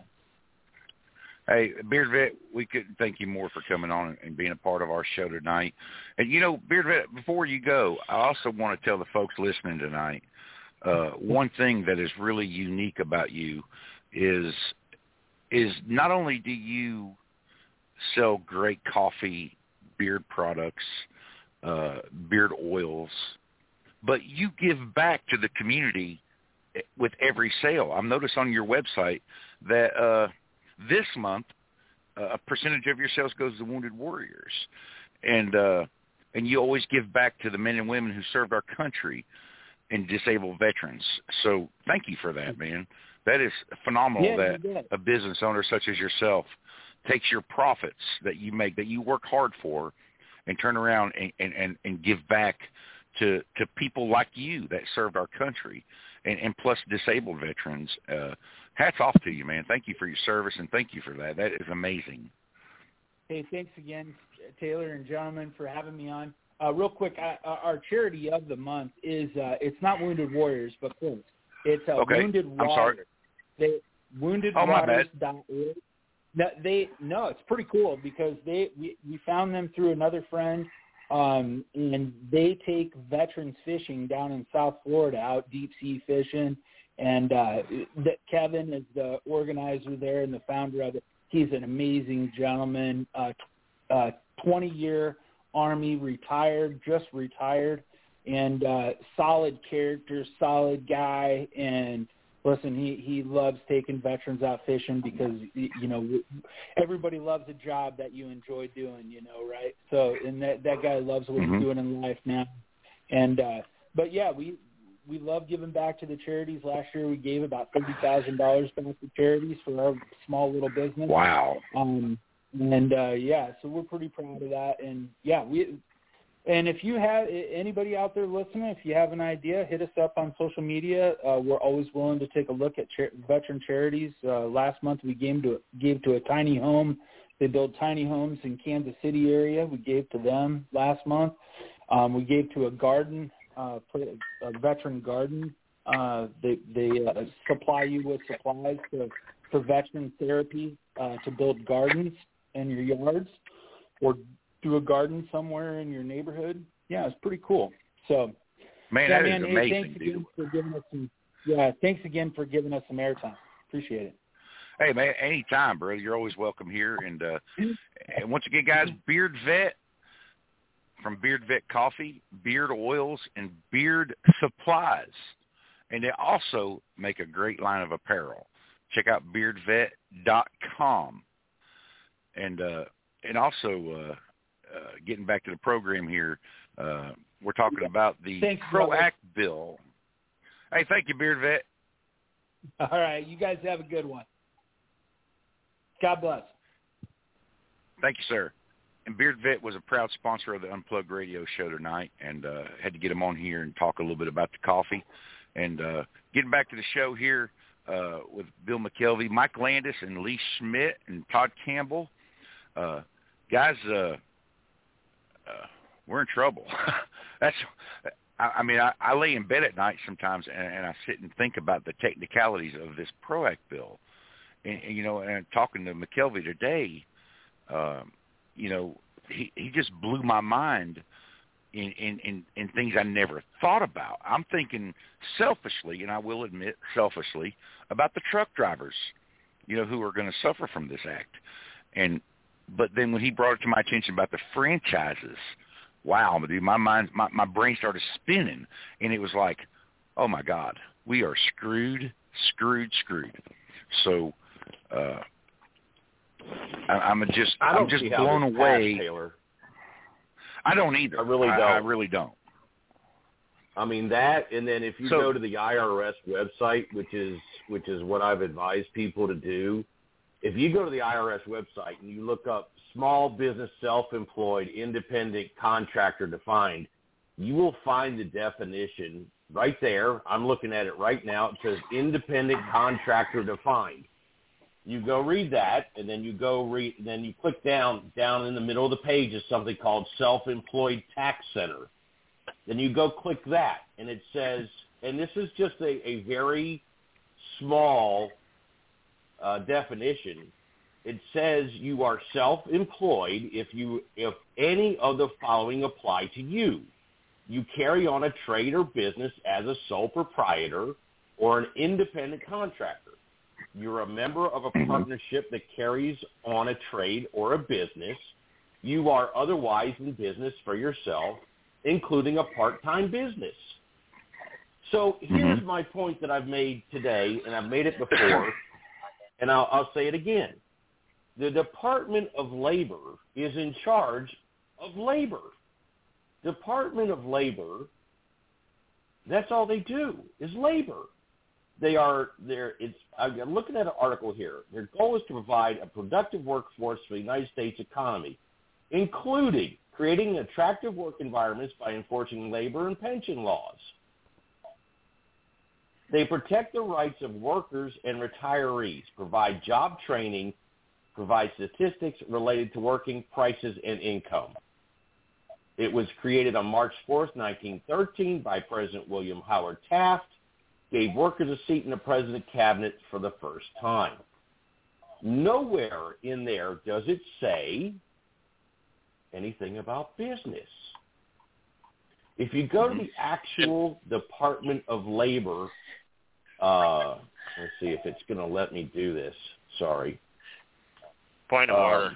Hey, Beard Vet, we couldn't thank you more for coming on and being a part of our show tonight. And, Beard Vet, before you go, I also want to tell the folks listening tonight, one thing that is really unique about you is not only do you sell great coffee, beard products, beard oils, but you give back to the community with every sale. I've noticed on your website that this month a percentage of your sales goes to Wounded Warriors, and you always give back to the men and women who served our country and disabled veterans. So thank you for that, man. That is phenomenal that a business owner such as yourself takes your profits that you make, that you work hard for, and turn around and give back to people like you that served our country, and plus disabled veterans. Hats off to you, man. Thank you for your service, and thank you for that. That is amazing. Hey, thanks again, Taylor and gentlemen, for having me on. Real quick, our charity of the month is it's not Wounded Warriors, but close. It's Wounded Waters. I'm sorry. WoundedWaters.org. No, it's pretty cool because we found them through another friend, and they take veterans fishing down in South Florida, out deep sea fishing. And Kevin is the organizer there and the founder of it. He's an amazing gentleman, 20-year Army, just retired, and solid character, solid guy. And listen, he loves taking veterans out fishing because, everybody loves a job that you enjoy doing, right? So, and that guy loves what he's doing in life now. And, but yeah, we love giving back to the charities. Last year we gave about $30,000 back to charities for our small little business. Wow. So we're pretty proud of that. And and if you have anybody out there listening, if you have an idea, hit us up on social media. We're always willing to take a look at veteran charities. Last month we gave to a tiny home. They build tiny homes in Kansas City area. We gave to them last month. We gave to a garden, a veteran garden. They supply you with supplies for veteran therapy to build gardens in your yards or do a garden somewhere in your neighborhood. Yeah, it's pretty cool. So, man, that is amazing. Thanks again for giving us some airtime. Appreciate it. Hey, man, anytime, bro. You're always welcome here. And once again, guys, Beard Vet, from Beard Vet Coffee, beard oils, and beard supplies. And they also make a great line of apparel. Check out beardvet.com. And also, getting back to the program here, we're talking about the PRO Act bill. Hey, thank you, Beard Vet. All right. You guys have a good one. God bless. Thank you, sir. And Beard Vet was a proud sponsor of the Unplugged Radio show tonight, and had to get him on here and talk a little bit about the coffee. And getting back to the show here with Bill McKelvey, Mike Landis, and Lee Schmidt, and Todd Campbell. Guys, we're in trouble. I lay in bed at night sometimes, and I sit and think about the technicalities of this PRO Act bill. And and talking to McKelvey today, he just blew my mind in things I never thought about. I'm thinking selfishly, and I will admit selfishly, about the truck drivers, who are going to suffer from this act. But then when he brought it to my attention about the franchises, wow, dude, my brain started spinning, and it was like, oh my God, we are screwed. So I'm just blown away. Taylor. I don't either. I really don't. I really don't. I mean that, and then if you go to the IRS website, which is what I've advised people to do, if you go to the IRS website and you look up small business, self-employed, independent contractor defined, you will find the definition right there. I'm looking at it right now. It says independent contractor defined. You go read that, and then you click down in the middle of the page is something called Self-Employed Tax Center. Then you go click that, and it says, and this is just a very small definition. It says you are self-employed if any of the following apply to you. You carry on a trade or business as a sole proprietor or an independent contractor. You're a member of a partnership that carries on a trade or a business. You are otherwise in business for yourself, including a part-time business. So here's my point that I've made today, and I've made it before, and I'll say it again. The Department of Labor is in charge of labor. Department of Labor, that's all they do is labor. I'm looking at an article here. Their goal is to provide a productive workforce for the United States economy, including creating attractive work environments by enforcing labor and pension laws. They protect the rights of workers and retirees, provide job training, provide statistics related to working prices and income. It was created on March 4th, 1913 by President William Howard Taft, gave workers a seat in the president's cabinet for the first time. Nowhere in there does it say anything about business. If you go to the actual Department of Labor, let's see if it's going to let me do this. Sorry. Point of order.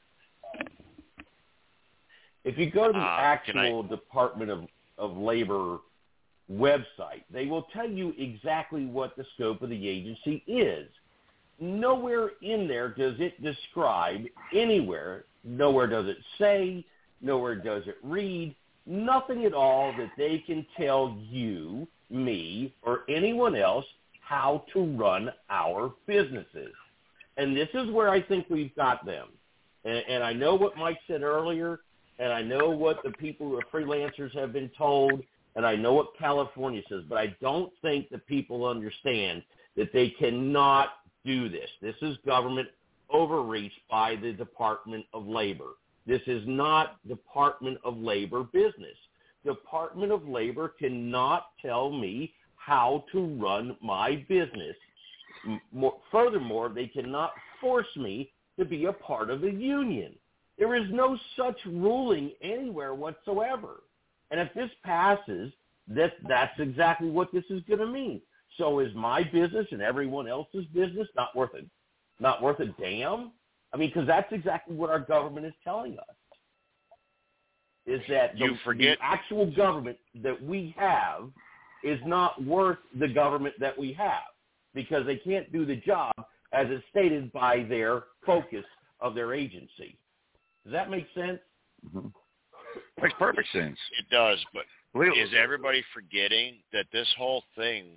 If you go to the actual Department of Labor website, they will tell you exactly what the scope of the agency is. Nowhere in there does it describe anywhere. Nowhere does it say. Nowhere does it read. Nothing at all that they can tell you, me, or anyone else how to run our businesses. And this is where I think we've got them. And I know what Mike said earlier, and I know what the people who are freelancers have been told, and I know what California says, but I don't think the people understand that they cannot do this. This is government overreach by the Department of Labor. This is not Department of Labor business. Department of Labor cannot tell me how to run my business. Furthermore, they cannot force me to be a part of a union. There is no such ruling anywhere whatsoever. And if this passes, that's exactly what this is going to mean. So is my business and everyone else's business not worth a damn? I mean, because that's exactly what our government is telling us. Is that the actual government that we have is not worth the government that we have, because they can't do the job as is stated by their focus of their agency. Does that make sense? Mm-hmm. Makes perfect sense. It does, but is everybody forgetting that this whole thing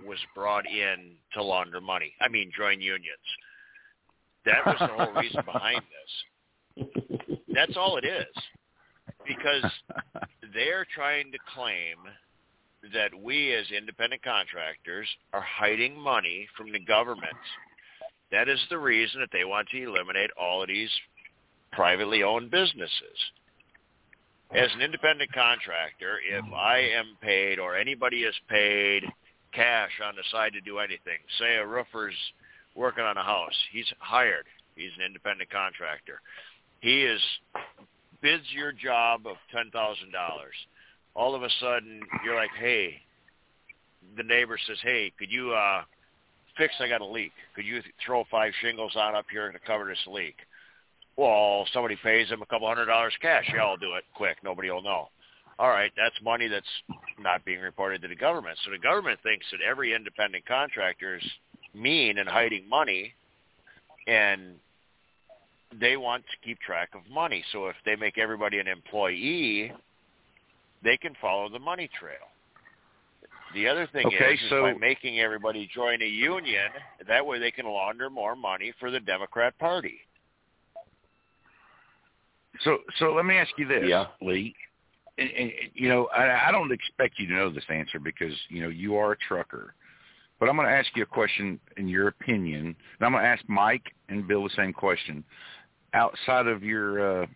was brought in to launder money. I mean, join unions. That was the whole reason behind this. That's all it is. Because they're trying to claim that we as independent contractors are hiding money from the government. That is the reason that they want to eliminate all of these privately owned businesses. As an independent contractor, if I am paid or anybody is paid cash on the side to do anything, say a roofer's working on a house, he's hired, he's an independent contractor. He bids your job of $10,000. All of a sudden, you're like, hey, the neighbor says, hey, could you fix, I got a leak. Could you throw 5 shingles on up here to cover this leak? Well, somebody pays him a couple $100 cash. Yeah, I'll do it quick. Nobody will know. All right, that's money that's not being reported to the government. So the government thinks that every independent contractor is mean and hiding money, and they want to keep track of money. So if they make everybody an employee, they can follow the money trail. The other thing is by making everybody join a union, that way they can launder more money for the Democrat Party. So let me ask you this, Lee. And, I don't expect you to know this answer because, you are a trucker. But I'm going to ask you a question in your opinion. And I'm going to ask Mike and Bill the same question. Outside of your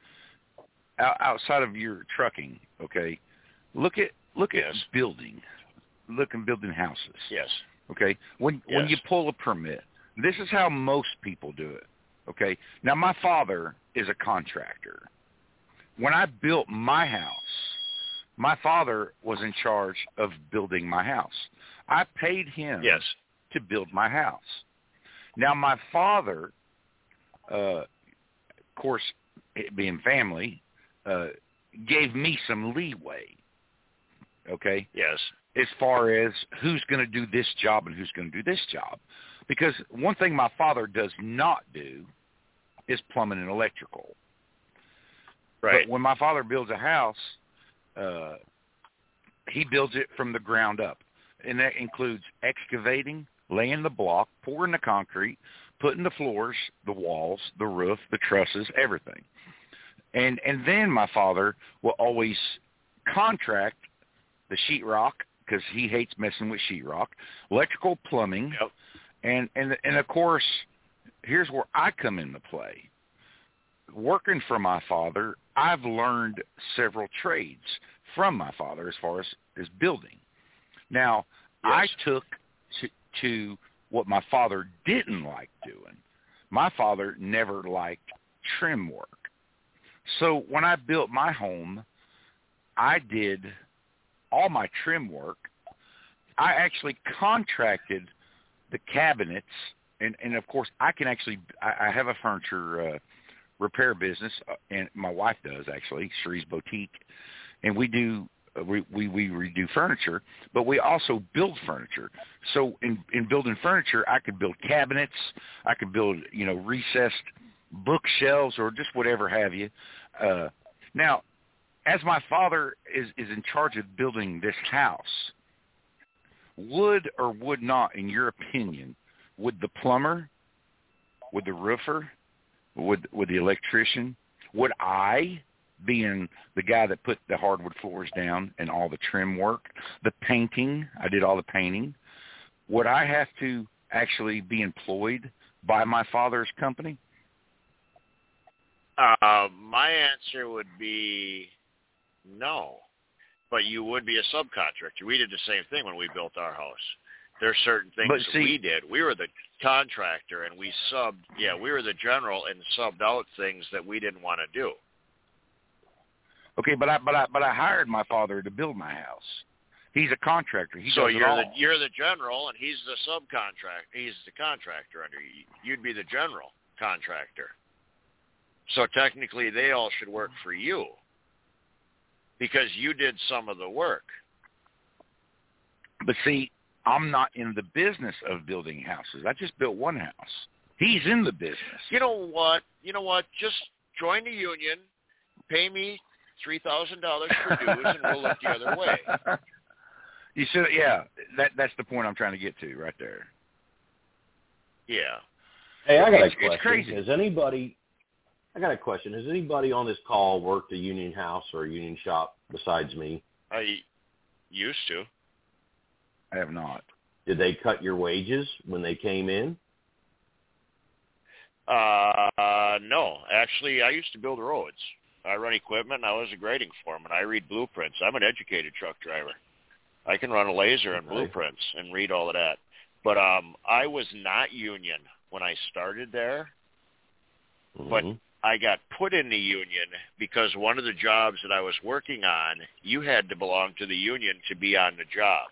trucking, okay, look at building. Look at building houses. Yes. Okay. When you pull a permit, this is how most people do it. Okay. Now, my father is a contractor. When I built my house, my father was in charge of building my house. I paid him to build my house. Now, my father, of course, it being family, gave me some leeway. Okay? Yes. As far as who's going to do this job and who's going to do this job. Because one thing my father does not do is plumbing and electrical. Right. But when my father builds a house, he builds it from the ground up. And that includes excavating, laying the block, pouring the concrete, putting the floors, the walls, the roof, the trusses, everything. And then my father will always contract the sheetrock, because he hates messing with sheetrock, electrical, plumbing, and of course, here's where I come into play. Working for my father, I've learned several trades from my father as far as building. Now, I took to what my father didn't like doing. My father never liked trim work. So when I built my home, I did all my trim work. I actually contracted the cabinets, and of course, I have a furniture repair business, and my wife does actually, Cherie's Boutique, and we redo furniture, but we also build furniture. So in building furniture, I could build cabinets, I could build recessed bookshelves or just whatever have you. Now, as my father is in charge of building this house, would or would not, in your opinion, would the plumber, would the roofer, would the electrician, would I, being the guy that put the hardwood floors down and all the trim work, the painting, I did all the painting, would I have to actually be employed by my father's company? My answer would be no, but you would be a subcontractor. We did the same thing when we built our house. There's certain things that we did. We were the contractor, and we subbed. Yeah, we were the general and subbed out things that we didn't want to do. Okay, but I hired my father to build my house. He's a contractor. So you're the general, and he's the subcontractor. He's the contractor under you. You'd be the general contractor. So technically, they all should work for you because you did some of the work. But see, I'm not in the business of building houses. I just built one house. He's in the business. You know what? Just join the union, pay me $3,000 for dues, and we'll look the other way. You said, yeah, that's the point I'm trying to get to right there. Yeah. Hey, I got a It's question. crazy. I got a question. Has anybody on this call worked a union house or a union shop besides me? I used to. I have not. Did they cut your wages when they came in? No. Actually, I used to build roads. I run equipment, and I was a grading foreman. I read blueprints. I'm an educated truck driver. I can run a laser and blueprints and read all of that. But I was not union when I started there, but I got put in the union because one of the jobs that I was working on, you had to belong to the union to be on the job.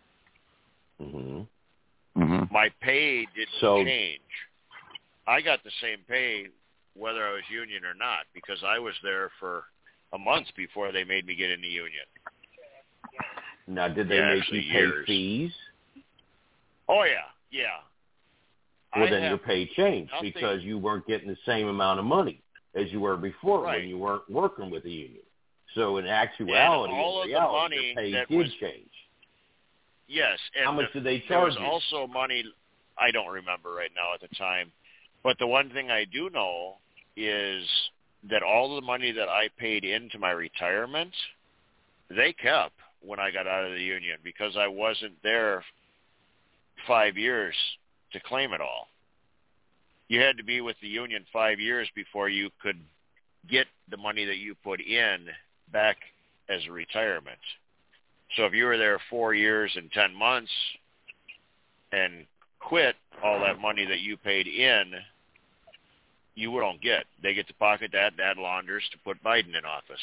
My pay didn't change. I got the same pay whether I was union or not because I was there for a month before they made me get in the union. Now, did they make you pay fees? Oh, yeah. Well, then your pay changed because you weren't getting the same amount of money as you were before when you weren't working with the union. So in actuality, your pay did change. Yes. And how much did they charge you? There was also money, I don't remember right now at the time, but the one thing I do know is that all the money that I paid into my retirement, they kept when I got out of the union because I wasn't there 5 years to claim it all. You had to be with the union 5 years before you could get the money that you put in back as a retirement. So if you were there 4 years and 10 months and quit, all that money that you paid in, you don't get. They get to pocket that and add launders to put Biden in office.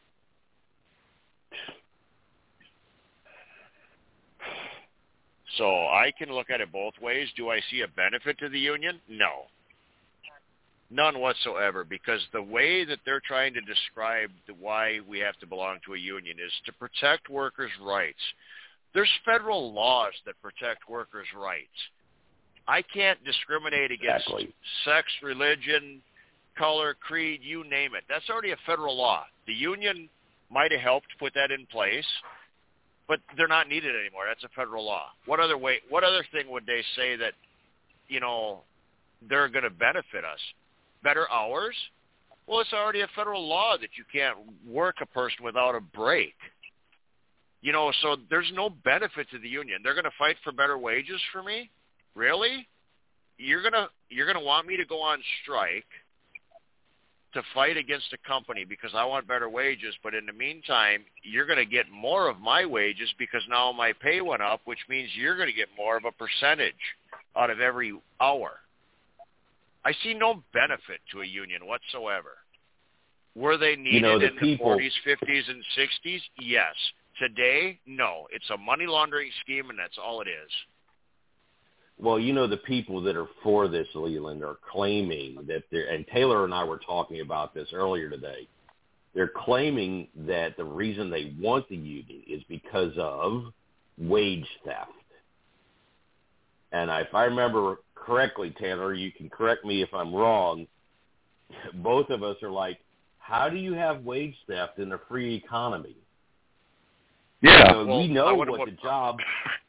So I can look at it both ways. Do I see a benefit to the union? No. None whatsoever, because the way that they're trying to describe why we have to belong to a union is to protect workers' rights. There's federal laws that protect workers' rights. I can't discriminate against sex, religion, color, creed, you name it. That's already a federal law. The union might have helped put that in place, but they're not needed anymore. That's a federal law. What other thing would they say that, they're going to benefit us? Better hours? Well, it's already a federal law that you can't work a person without a break. So there's no benefit to the union. They're going to fight for better wages for me? Really? You're going to want me to go on strike to fight against a company because I want better wages, but in the meantime, you're going to get more of my wages because now my pay went up, which means you're going to get more of a percentage out of every hour. I see no benefit to a union whatsoever. Were they needed in the 40s, 50s, and 60s? Yes. Today, no. It's a money laundering scheme, and that's all it is. Well, the people that are for this, Leland, are claiming that and Taylor and I were talking about this earlier today, they're claiming that the reason they want the union is because of wage theft. And if I remember correctly, Taylor, you can correct me if I'm wrong, both of us are like, how do you have wage theft in a free economy? Yeah. We know what the job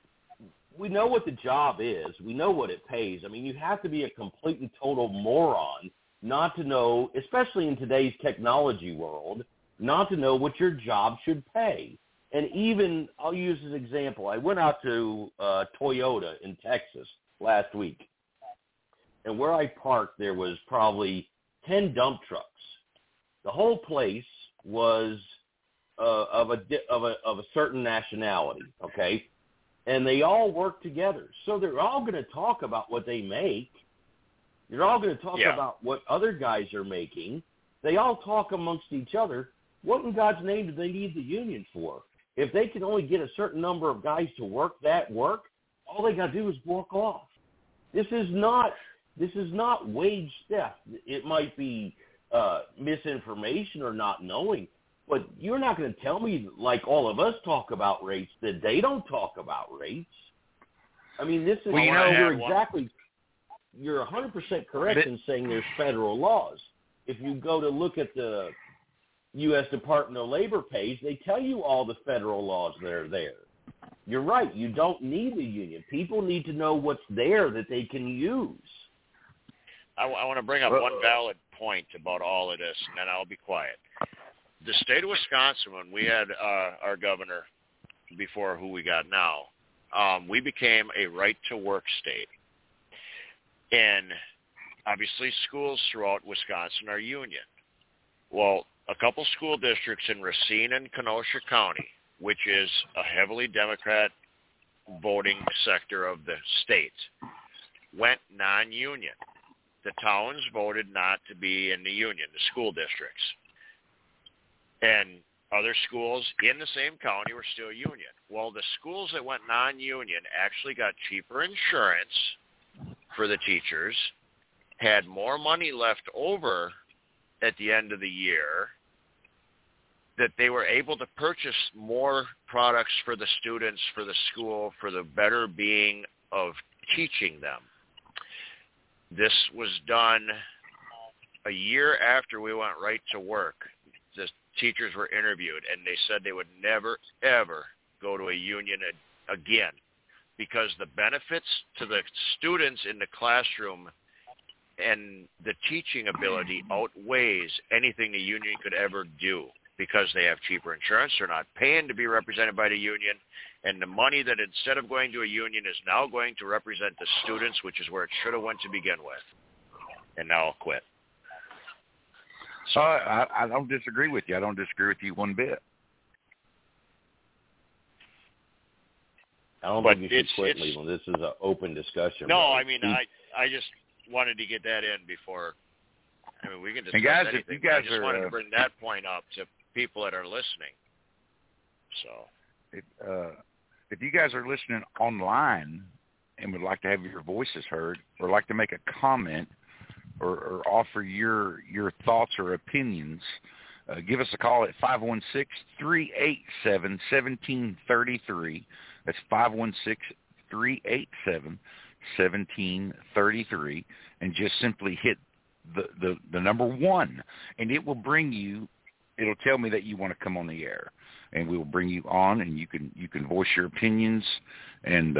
is. We know what it pays. I mean, you have to be a complete and total moron not to know, especially in today's technology world, not to know what your job should pay. And even, I'll use this example. I went out to Toyota in Texas last week, and where I parked, there was probably 10 dump trucks. The whole place was of a certain nationality, okay? And they all work together. So they're all going to talk about what they make. They're all going to talk about what other guys are making. They all talk amongst each other. What in God's name do they need the union for? If they can only get a certain number of guys to work that work, all they got to do is walk off. This is not wage theft. It might be misinformation or not knowing, but you're not going to tell me, like all of us talk about rates, that they don't talk about rates. I mean, this is you're 100% correct in saying there's federal laws. If you go to look at the U.S. Department of Labor page, they tell you all the federal laws that are there. You're right. You don't need a union. People need to know what's there that they can use. I want to bring up one valid point about all of this, and then I'll be quiet. The state of Wisconsin, when we had our governor before who we got now, we became a right-to-work state. And obviously schools throughout Wisconsin are union. Well, a couple school districts in Racine and Kenosha County, which is a heavily Democrat voting sector of the state, went non-union. The towns voted not to be in the union, the school districts. And other schools in the same county were still union. Well, the schools that went non-union actually got cheaper insurance for the teachers, had more money left over at the end of the year, that they were able to purchase more products for the students, for the school, for the better being of teaching them. This was done a year after we went right to work. The teachers were interviewed, and they said they would never, ever go to a union again because the benefits to the students in the classroom and the teaching ability outweighs anything the union could ever do because they have cheaper insurance. They're not paying to be represented by the union, and the money that instead of going to a union is now going to represent the students, which is where it should have went to begin with. And now I'll quit. So I don't disagree with you. I don't disagree with you one bit. I don't think you should quit, Leland. This is an open discussion. No, I mean, I just wanted to get that in before. I mean, we can discuss anything. If you guys I just wanted to bring that point up to people that are listening. So, if you guys are listening online and would like to have your voices heard, or like to make a comment, or offer your thoughts or opinions, give us a call at 516-387-1733. That's 516-387-1733, and just simply hit the number 1, and it will bring you. It'll tell me that you want to come on the air, and we will bring you on, and you can voice your opinions, and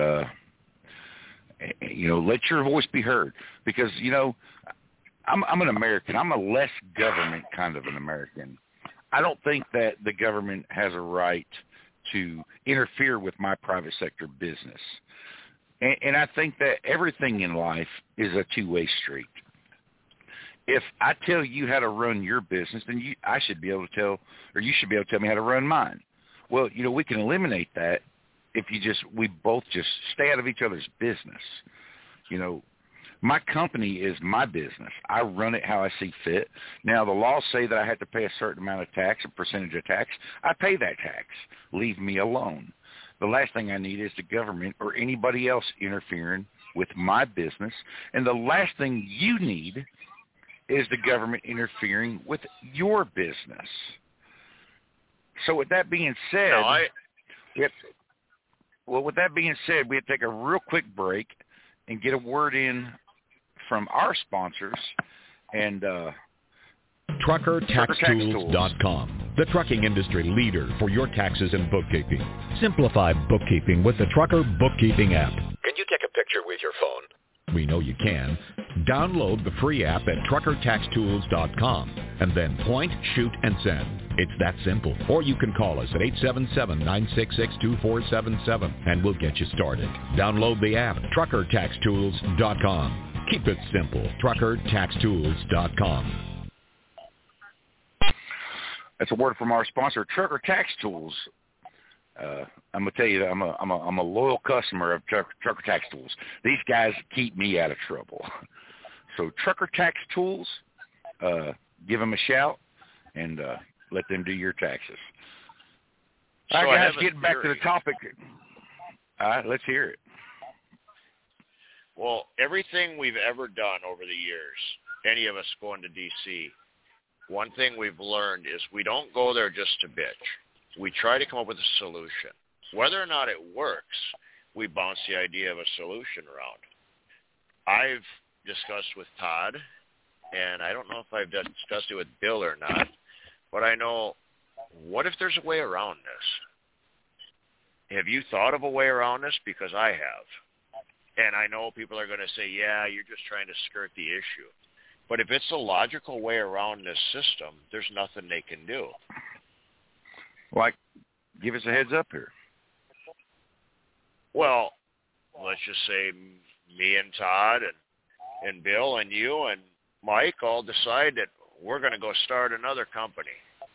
let your voice be heard, because I'm an American. I'm a less government kind of an American. I don't think that the government has a right to interfere with my private sector business. And I think that everything in life is a two-way street. If I tell you how to run your business, then you should be able to tell me how to run mine. Well, we can eliminate that if we both just stay out of each other's business. My company is my business. I run it how I see fit. Now, the laws say that I have to pay a certain amount of tax, a percentage of tax. I pay that tax. Leave me alone. The last thing I need is the government or anybody else interfering with my business. And the last thing you need is the government interfering with your business. So with that being said, with that being said, we have to take a real quick break and get a word in from our sponsors and TruckerTaxTools.com, the trucking industry leader for your taxes and bookkeeping. Simplify bookkeeping with the Trucker Bookkeeping app. Can you take a picture with your phone? We know you can. Download the free app at TruckerTaxTools.com and then point, shoot, and send. It's that simple. Or you can call us at 877-966-2477 and we'll get you started. Download the app, TruckerTaxTools.com. Keep it simple. TruckerTaxTools.com. That's a word from our sponsor, Trucker Tax Tools. I'm gonna tell you that I'm a loyal customer of Trucker Tax Tools. These guys keep me out of trouble. So Trucker Tax Tools, give them a shout and let them do your taxes. All right, guys, getting back to the topic. All right, let's hear it. Well, everything we've ever done over the years, any of us going to D.C., one thing we've learned is we don't go there just to bitch. We try to come up with a solution. Whether or not it works, we bounce the idea of a solution around. I've discussed with Todd, and I don't know if I've discussed it with Bill or not, but I know, what if there's a way around this? have you thought of a way around this? Because I have. And I know people are going to say, yeah, you're just trying to skirt the issue. But if it's a logical way around this system, there's nothing they can do. Like, give us a heads up here. Well, let's just say me and Todd and Bill and you and Mike all decide that we're going to go start another company.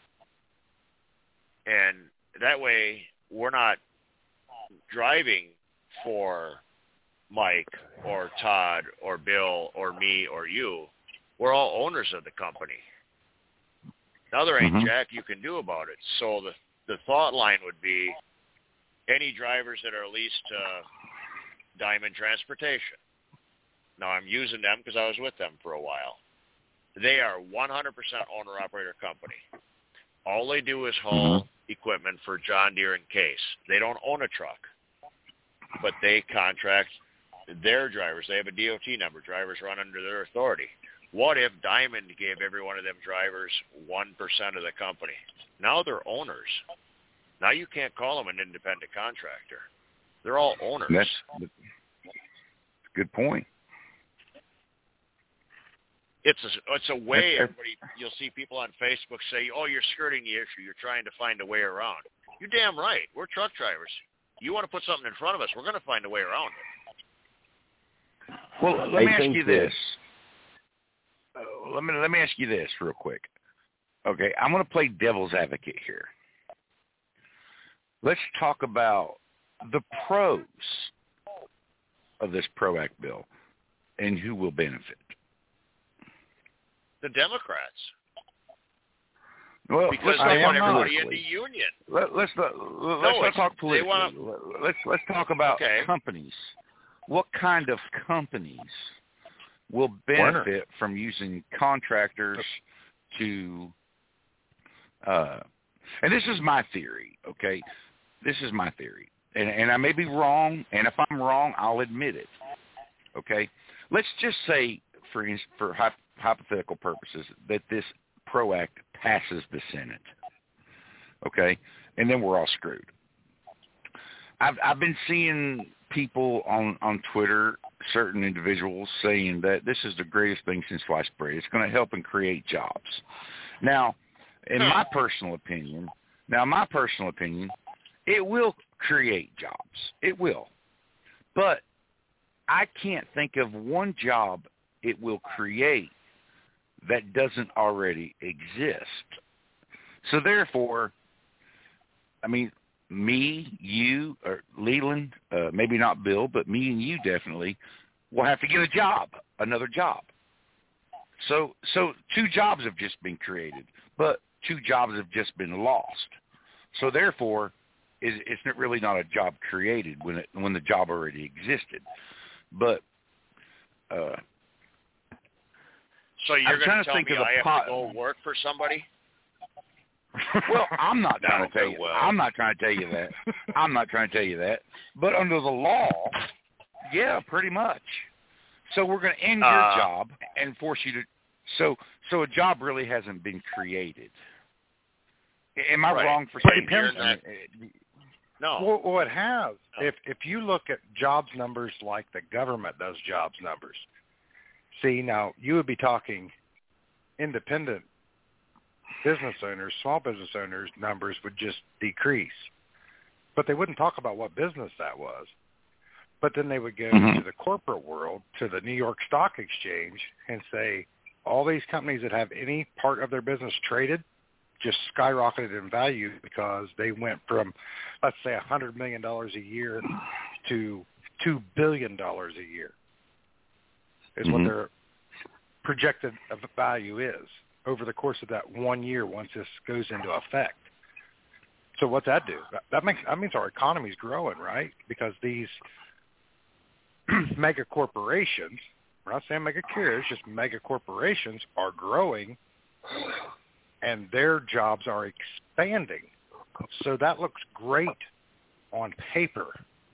And that way we're not driving for Mike or Todd or Bill or me or you. We're all owners of the company. Now there ain't jack you can do about it. So the thought line would be any drivers that are leased to Diamond Transportation. Now I'm using them because I was with them for a while. They are 100% owner-operator company. All they do is haul equipment for John Deere and Case. They don't own a truck, but they contract their drivers. They have a DOT number. Drivers run under their authority. What if Diamond gave every one of them drivers 1% of the company? Now they're owners. Now you can't call them an independent contractor. They're all owners. That's a good point. It's a way everybody, you'll see people on Facebook say, oh, you're skirting the issue. You're trying to find a way around. You're damn right. We're truck drivers. You want to put something in front of us, we're going to find a way around it. Well, let me ask you this. Let me ask you this real quick. Okay, I'm going to play devil's advocate here. Let's talk about the pros of this PRO Act bill and who will benefit. The Democrats. Well, because they want everybody in the union. Let's not talk politically. Let's talk about companies. What kind of companies will benefit from using contractors to? And this is my theory. Okay, this is my theory, and I may be wrong. And if I'm wrong, I'll admit it. Okay, let's just say, for hypothetical purposes, that this PRO Act passes the Senate. Okay, and then we're all screwed. I've been seeing people on Twitter, certain individuals, saying that this is the greatest thing since sliced bread. It's going to help and create jobs. Now, in my personal opinion, it will create jobs. It will. But I can't think of one job it will create that doesn't already exist. So therefore, I mean, me, you, or Leland, maybe not Bill, but me and you definitely will have to get a job, another job. So 2 jobs have just been created, but 2 jobs have just been lost. So therefore, it's really not a job created when the job already existed. But so you're going to tell me I have to go work for somebody? Well, I'm not trying to tell you. I'm not trying to tell you that. I'm not trying to tell you that. But under the law, yeah, pretty much. So we're going to end your job and force you to. So a job really hasn't been created. Am I wrong for saying that? No. Well, it has. No. If you look at jobs numbers like the government does jobs numbers, see, now you would be talking independent business owners, small business owners numbers would just decrease. But they wouldn't talk about what business that was. But then they would go to the corporate world, to the New York Stock Exchange, and say all these companies that have any part of their business traded just skyrocketed in value because they went from, let's say, $100 million a year to $2 billion a year is what their projected value is over the course of that 1 year once this goes into effect. So what's that do? That means our economy's growing, right? Because these mega corporations, we're not saying mega carriers, just mega corporations are growing and their jobs are expanding. So that looks great on paper.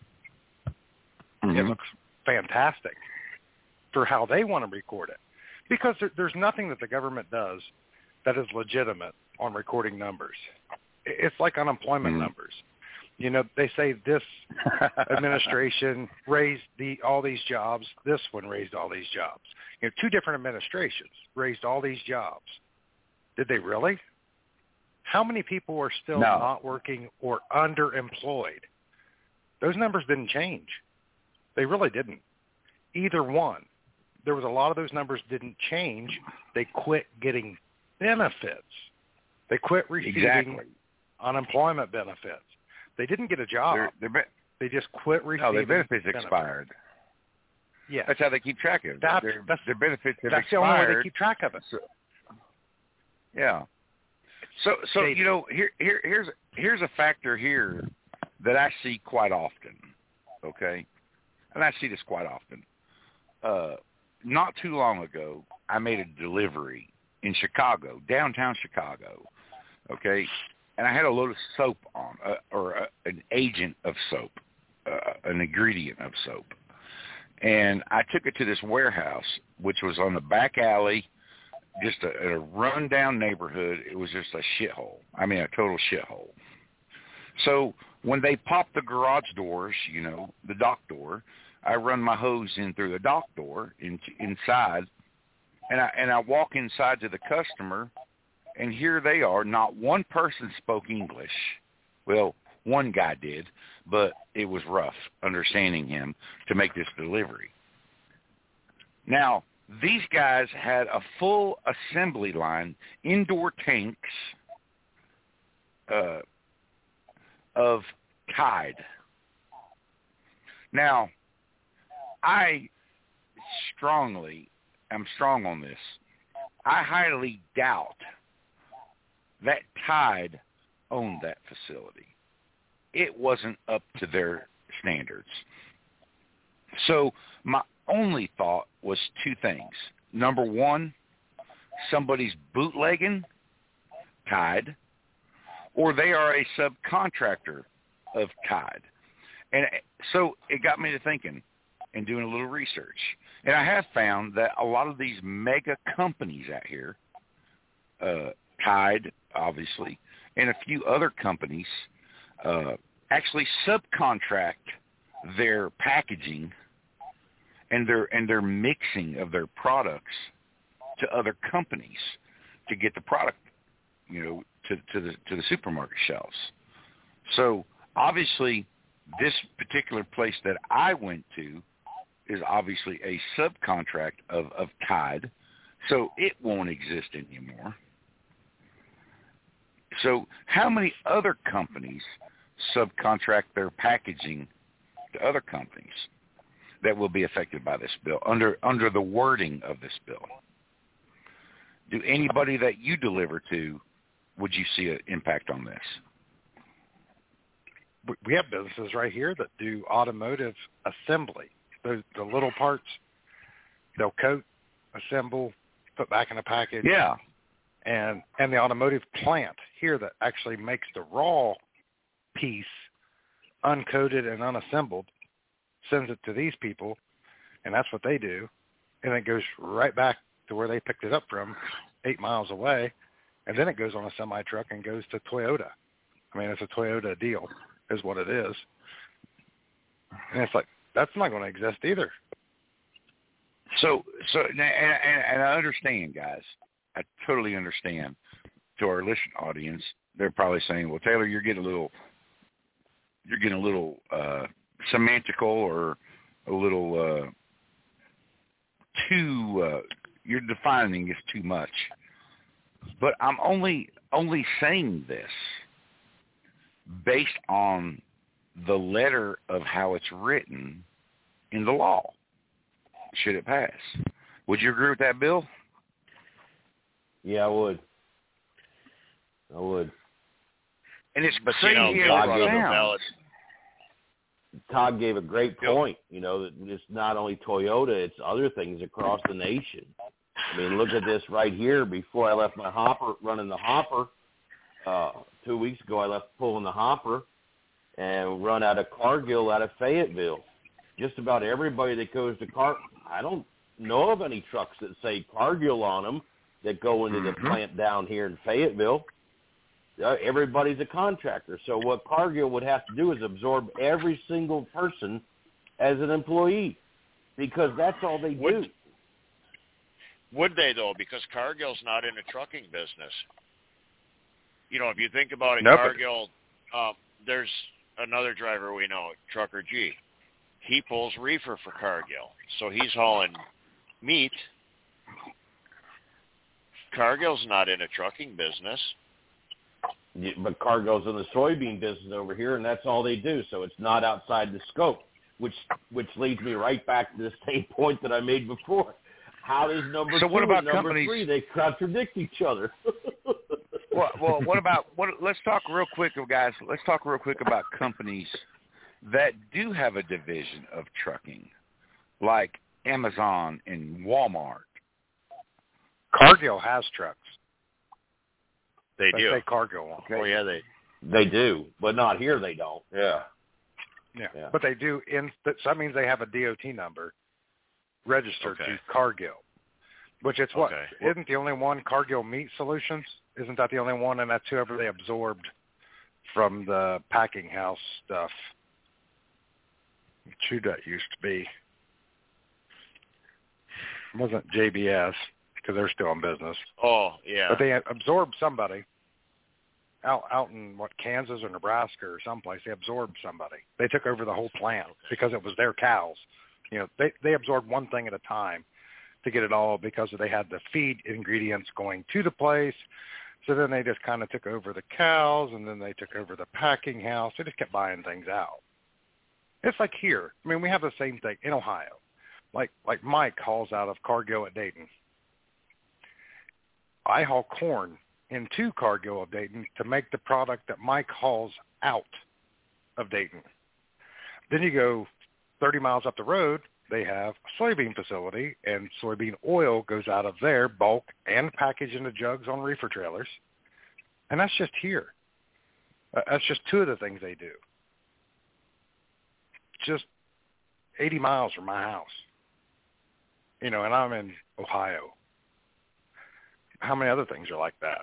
It looks fantastic for how they want to record it. Because there's nothing that the government does that is legitimate on recording numbers. It's like unemployment numbers. You know, they say this administration raised all these jobs. This one raised all these jobs. You know, two different administrations raised all these jobs. Did they really? How many people are still not working or underemployed? Those numbers didn't change. They really didn't. Either one. There was a lot of those numbers didn't change. They quit getting benefits. They quit receiving unemployment benefits. They didn't get a job. They just quit receiving their benefits expired. Yeah. That's how they keep track of it. Their benefits have expired. That's the only way they keep track of it. Yeah. So you know, here's a factor here that I see quite often, okay? And I see this quite often. Not too long ago, I made a delivery in Chicago, downtown Chicago, okay? And I had a load of soap on, an agent of soap, an ingredient of soap. And I took it to this warehouse, which was on the back alley, just a run-down neighborhood. It was just a shithole. I mean, a total shithole. So when they popped the garage doors, you know, the dock door, I run my hose in through the dock door inside, and I walk inside to the customer, and here they are. Not one person spoke English. Well, one guy did, but it was rough understanding him to make this delivery. Now, these guys had a full assembly line, indoor tanks of Tide. Now, I'm strong on this. I highly doubt that Tide owned that facility. It wasn't up to their standards. So my only thought was two things. Number one, somebody's bootlegging Tide, or they are a subcontractor of Tide. And so it got me to thinking and doing a little research. And I have found that a lot of these mega companies out here, Tide, obviously, and a few other companies actually subcontract their packaging and their mixing of their products to other companies to get the product, you know, to the supermarket shelves. So obviously, this particular place that I went to is obviously a subcontract of Tide, so it won't exist anymore. So how many other companies subcontract their packaging to other companies that will be affected by this bill under the wording of this bill? Do anybody that you deliver to, would you see an impact on this? We have businesses right here that do automotive assembly. The little parts, they'll coat, assemble, put back in a package. Yeah. And the automotive plant here that actually makes the raw piece uncoated and unassembled sends it to these people, and that's what they do. And it goes right back to where they picked it up from, 8 miles away, and then it goes on a semi-truck and goes to Toyota. I mean, it's a Toyota deal is what it is. And it's like, that's not going to exist either. So, and I understand, guys. I totally understand. To our listening audience, they're probably saying, "Well, Taylor, you're getting a little semantical, or a little too. You're defining this too much." But I'm only saying this based on the letter of how it's written in the law, should it pass. Would you agree with that, Bill? Yeah, I would. And it's but crazy you know, Todd gave a great point, you know, that it's not only Toyota, it's other things across the nation. I mean, look at this right here. Before I left my hopper, running the hopper, 2 weeks ago I left pulling the hopper and run out of Cargill out of Fayetteville. Just about everybody that goes to I don't know of any trucks that say Cargill on them that go into the plant down here in Fayetteville. everybody's a contractor. So what Cargill would have to do is absorb every single person as an employee, because that's all they do. Would they, though? Because Cargill's not in the trucking business. If you think about it, Cargill, there's another driver we know, Trucker G. He pulls reefer for Cargill. So he's hauling meat. Cargill's not in a trucking business. Yeah, but Cargill's in the soybean business over here, and that's all they do. So it's not outside the scope, which leads me right back to the same point that I made before. How does number 2 and number 3, they contradict each other? Well, let's talk real quick, guys. Let's talk real quick about companies that do have a division of trucking, like Amazon and Walmart. Cargill has trucks. They do. Say Cargill. Okay. Oh, yeah, they do, but not here. They don't. Yeah. But they do. So that means they have a DOT number registered to Cargill, which it's what? Isn't the only one Cargill Meat Solutions? Isn't that the only one? And that's whoever they absorbed from the packing house stuff. Who that used to be? It wasn't JBS, because they're still in business. Oh, yeah. But they absorbed somebody out in, Kansas or Nebraska or someplace. They absorbed somebody. They took over the whole plant because it was their cows. They absorbed one thing at a time to get it all, because they had the feed ingredients going to the place. So then they just kind of took over the cows, and then they took over the packing house. They just kept buying things out. It's like here. I mean, we have the same thing in Ohio. Like Mike hauls out of Cargill at Dayton. I haul corn into Cargill of Dayton to make the product that Mike hauls out of Dayton. Then you go 30 miles up the road, they have a soybean facility, and soybean oil goes out of there, bulk and packaged into jugs on reefer trailers. And that's just here. That's just 2 of the things they do. Just 80 miles from my house. And I'm in Ohio. How many other things are like that?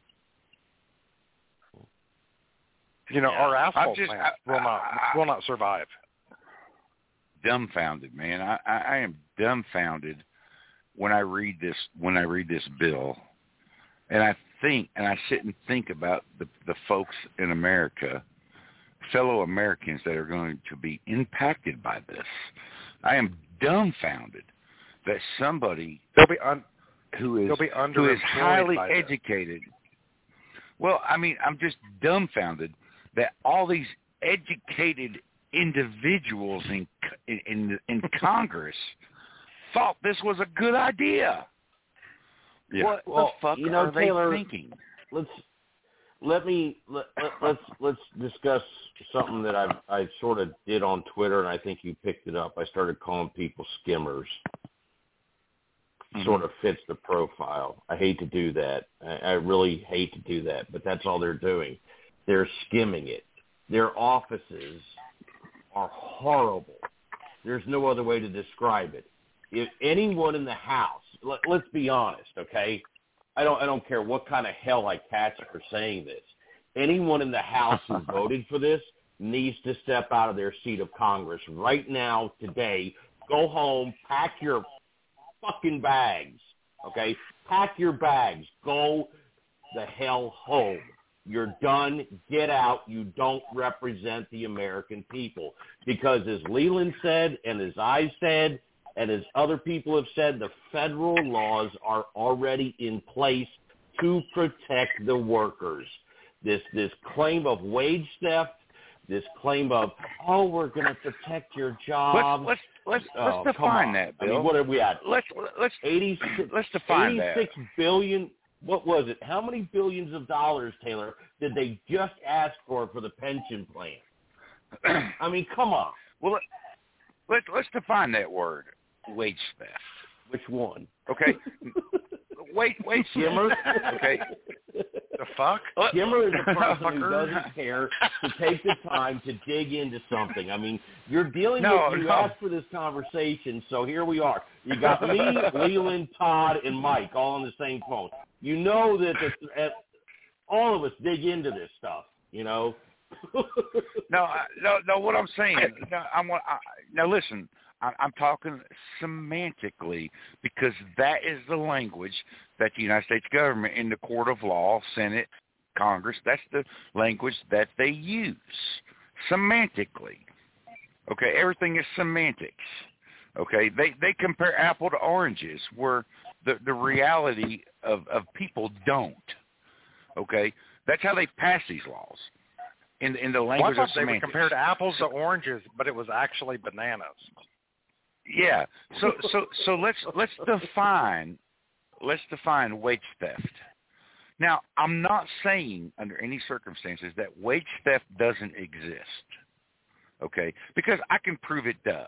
Our asphalt plants will not survive. Dumbfounded, man. I am dumbfounded when I read this bill, and I sit and think about the folks in America, fellow Americans that are going to be impacted by this. I am dumbfounded that somebody who is highly educated. Well, I mean, I'm just dumbfounded that all these educated individuals in Congress thought this was a good idea. Yeah. What the fuck are they thinking? Let's discuss something that I sort of did on Twitter, and I think you picked it up. I started calling people skimmers. Sort of fits the profile. I hate to do that. I really hate to do that, but that's all they're doing. They're skimming it. Their offices are horrible. There's no other way to describe it. If anyone in the House, let's be honest, okay? I don't care what kind of hell I catch for saying this. Anyone in the House who voted for this needs to step out of their seat of Congress right now, today. Go home, pack your fucking bags, okay? Pack your bags. Go the hell home. You're done. Get out. You don't represent the American people. Because as Leland said, and as I said, and as other people have said, the federal laws are already in place to protect the workers. This claim of wage theft, this claim of, we're going to protect your job. Let's define that, Bill. I mean, what are we at? Let's define that. 86 billion. What was it? How many billions of dollars, Taylor, did they just ask for the pension plan? I mean, come on. Well, let's define that word, wage theft. Which one? Okay. wage skimmer. Okay. The fuck? Skimmer is a person who doesn't care to take the time to dig into something. I mean, you're dealing with, you asked for this conversation, so here we are. You got me, Leland, Todd, and Mike all on the same phone. You know that all of us dig into this stuff, you know. No. What I'm saying, now listen. I'm talking semantically because that is the language that the United States government in the court of law, Senate, Congress, that's the language that they use semantically. Okay, everything is semantics. Okay, they compare apple to oranges where the reality of people don't. Okay, that's how they pass these laws in the language of semantics. They were compared apples to oranges, but it was actually bananas. Yeah. So let's define wage theft. Now, I'm not saying under any circumstances that wage theft doesn't exist. Okay? Because I can prove it does.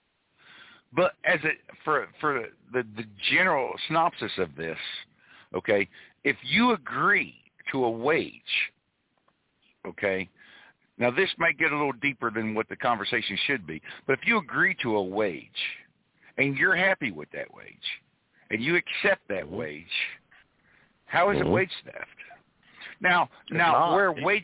But for the general synopsis of this, okay, if you agree to a wage, okay, now, this might get a little deeper than what the conversation should be, but if you agree to a wage and you're happy with that wage and you accept that wage, how is it wage theft? Now, where wage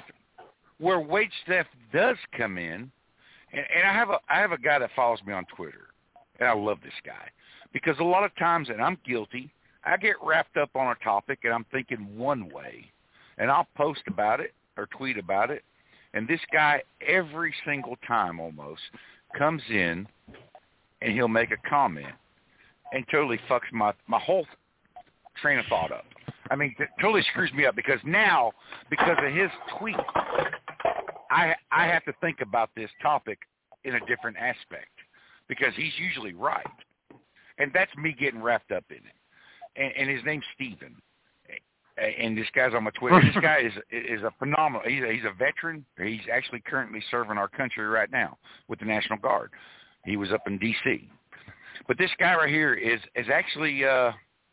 theft does come in, and I have a guy that follows me on Twitter, and I love this guy because a lot of times, and I'm guilty, I get wrapped up on a topic and I'm thinking one way, and I'll post about it or tweet about it. And this guy, every single time almost, comes in and he'll make a comment and totally fucks my whole train of thought up. I mean, totally screws me up because now, because of his tweet, I have to think about this topic in a different aspect because he's usually right. And that's me getting wrapped up in it. And his name's Steven. And this guy's on my Twitter. This guy is a phenomenal. He's a veteran. He's actually currently serving our country right now with the National Guard. He was up in D.C. But this guy right here is actually I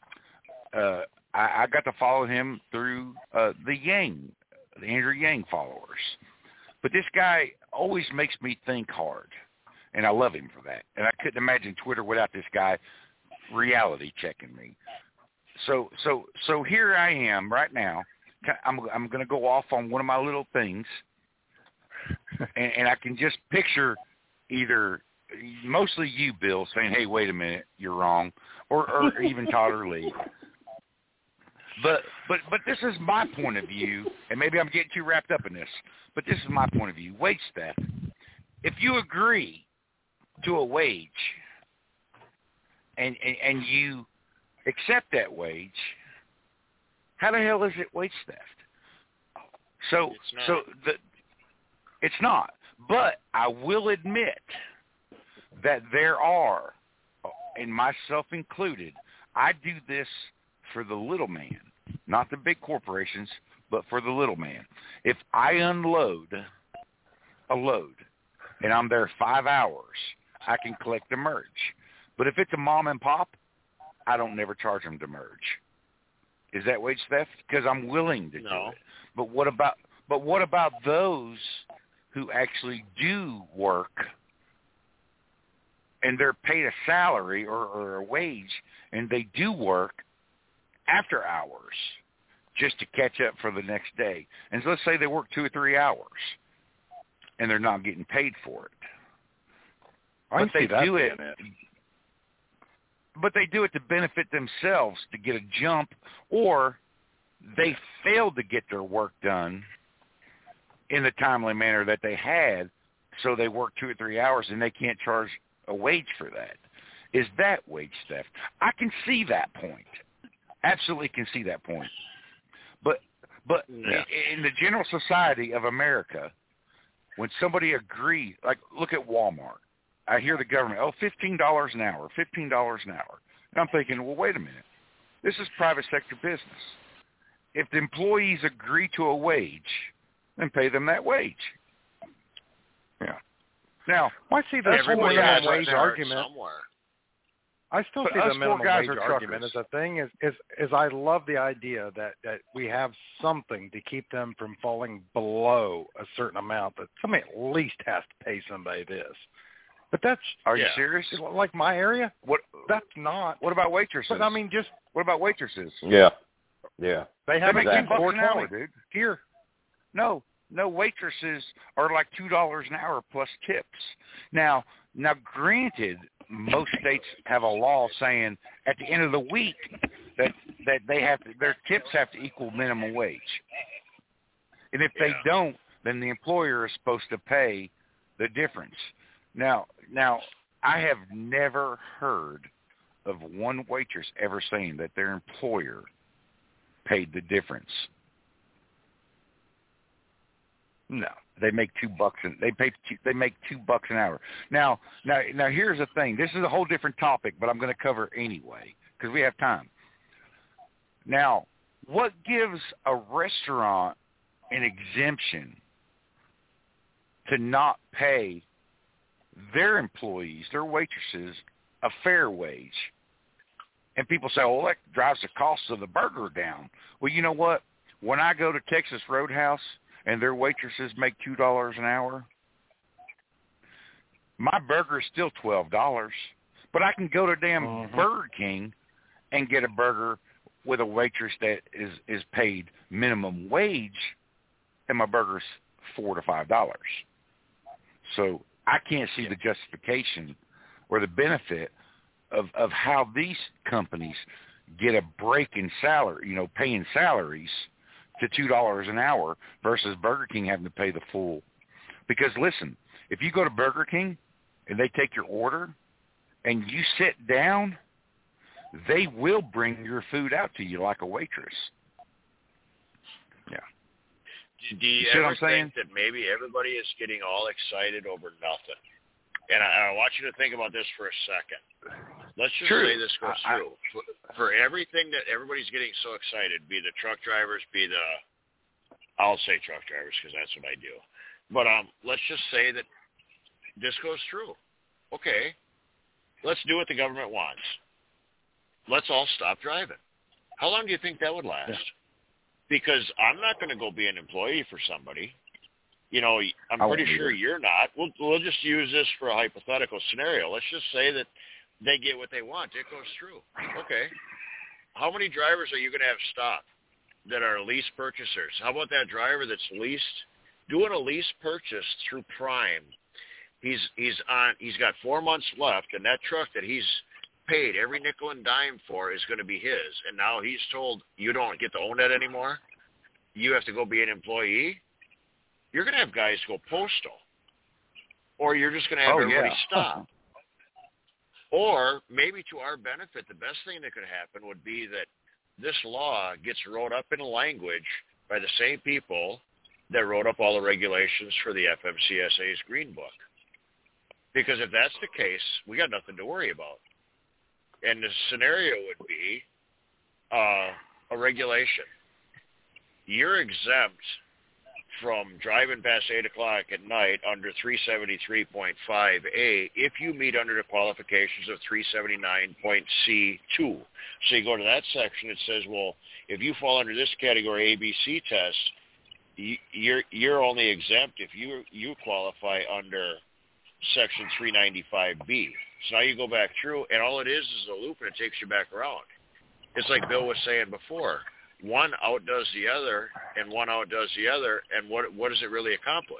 got to follow him through the Andrew Yang followers. But this guy always makes me think hard, and I love him for that. And I couldn't imagine Twitter without this guy reality checking me. So here I am right now. I'm going to go off on one of my little things, and I can just picture either mostly you, Bill, saying, "Hey, wait a minute, you're wrong," or even Todd or Lee. But this is my point of view, and maybe I'm getting too wrapped up in this. But this is my point of view. Wage theft. If you agree to a wage, and you accept that wage, how the hell is it wage theft? It's not. But I will admit that there are, and myself included, I do this for the little man, not the big corporations, but for the little man. If I unload a load and I'm there 5 hours, I can collect the merge. But if it's a mom and pop, I don't never charge them to merge. Is that wage theft? Because I'm willing to do it. But what about those who actually do work and they're paid a salary or a wage and they do work after hours just to catch up for the next day? And so let's say they work 2 or 3 hours and they're not getting paid for it. But they do it. But they do it to benefit themselves, to get a jump, or they failed to get their work done in the timely manner that they had, so they work 2 or 3 hours and they can't charge a wage for that. Is that wage theft? I can see that point. Absolutely can see that point. But in the general society of America, when somebody agrees, like look at Walmart. I hear the government, $15 an hour, $15 an hour. And I'm thinking, well, wait a minute. This is private sector business. If the employees agree to a wage, then pay them that wage. Yeah. Now, I see the minimum wage argument. Somewhere. I still see the minimum wage argument as a thing. Is I love the idea that we have something to keep them from falling below a certain amount, that somebody at least has to pay somebody this. But that's... Are you serious? Like my area? What? That's not... What about waitresses? But I mean, just... What about waitresses? Yeah. Yeah. They have make exactly. $2 an hour, $4.20 dude. here. No, waitresses are like $2 an hour plus tips. Now, granted, most states have a law saying at the end of the week that they have to, their tips have to equal minimum wage, and if they don't, then the employer is supposed to pay the difference. Now, I have never heard of one waitress ever saying that their employer paid the difference. No, they make $2 and they make $2 an hour. Now, here's the thing. This is a whole different topic, but I'm going to cover it anyway because we have time. Now, what gives a restaurant an exemption to not pay their employees, their waitresses, a fair wage? And people say, well, that drives the cost of the burger down. Well, you know what? When I go to Texas Roadhouse and their waitresses make $2 an hour, my burger is still $12. But I can go to damn Burger King and get a burger with a waitress that is paid minimum wage, and my burger's $4 to $5. So I can't see the justification or the benefit of how these companies get a break in salary, paying salaries to $2 an hour versus Burger King having to pay the full. Because listen, if you go to Burger King and they take your order and you sit down, they will bring your food out to you like a waitress. Yeah. Do you ever think that maybe everybody is getting all excited over nothing? And I want you to think about this for a second. Let's just say this goes through. For everything that everybody's getting so excited, be the truck drivers, I'll say truck drivers because that's what I do. But let's just say that this goes through. Okay, let's do what the government wants. Let's all stop driving. How long do you think that would last? Yeah. Because I'm not going to go be an employee for somebody. I'm pretty sure you're not. We'll just use this for a hypothetical scenario. Let's just say that they get what they want. It goes through. Okay. How many drivers are you going to have stop that are lease purchasers? How about that driver that's doing a lease purchase through Prime? He's got 4 months left, and that truck that he's paid every nickel and dime for is going to be his. And now he's told you don't get to own that anymore. You have to go be an employee. You're going to have guys go postal, or you're just going to have everybody stop. Or maybe to our benefit, the best thing that could happen would be that this law gets wrote up in language by the same people that wrote up all the regulations for the FMCSA's Green Book. Because if that's the case, we got nothing to worry about. And the scenario would be a regulation. You're exempt from driving past 8 o'clock at night under 373.5A if you meet under the qualifications of 379.C2. So you go to that section, it says, well, if you fall under this category ABC test, you're only exempt if you qualify under section 395B. So now you go back through, and all it is a loop, and it takes you back around. It's like Bill was saying before. One outdoes the other, and one outdoes the other, and what does it really accomplish?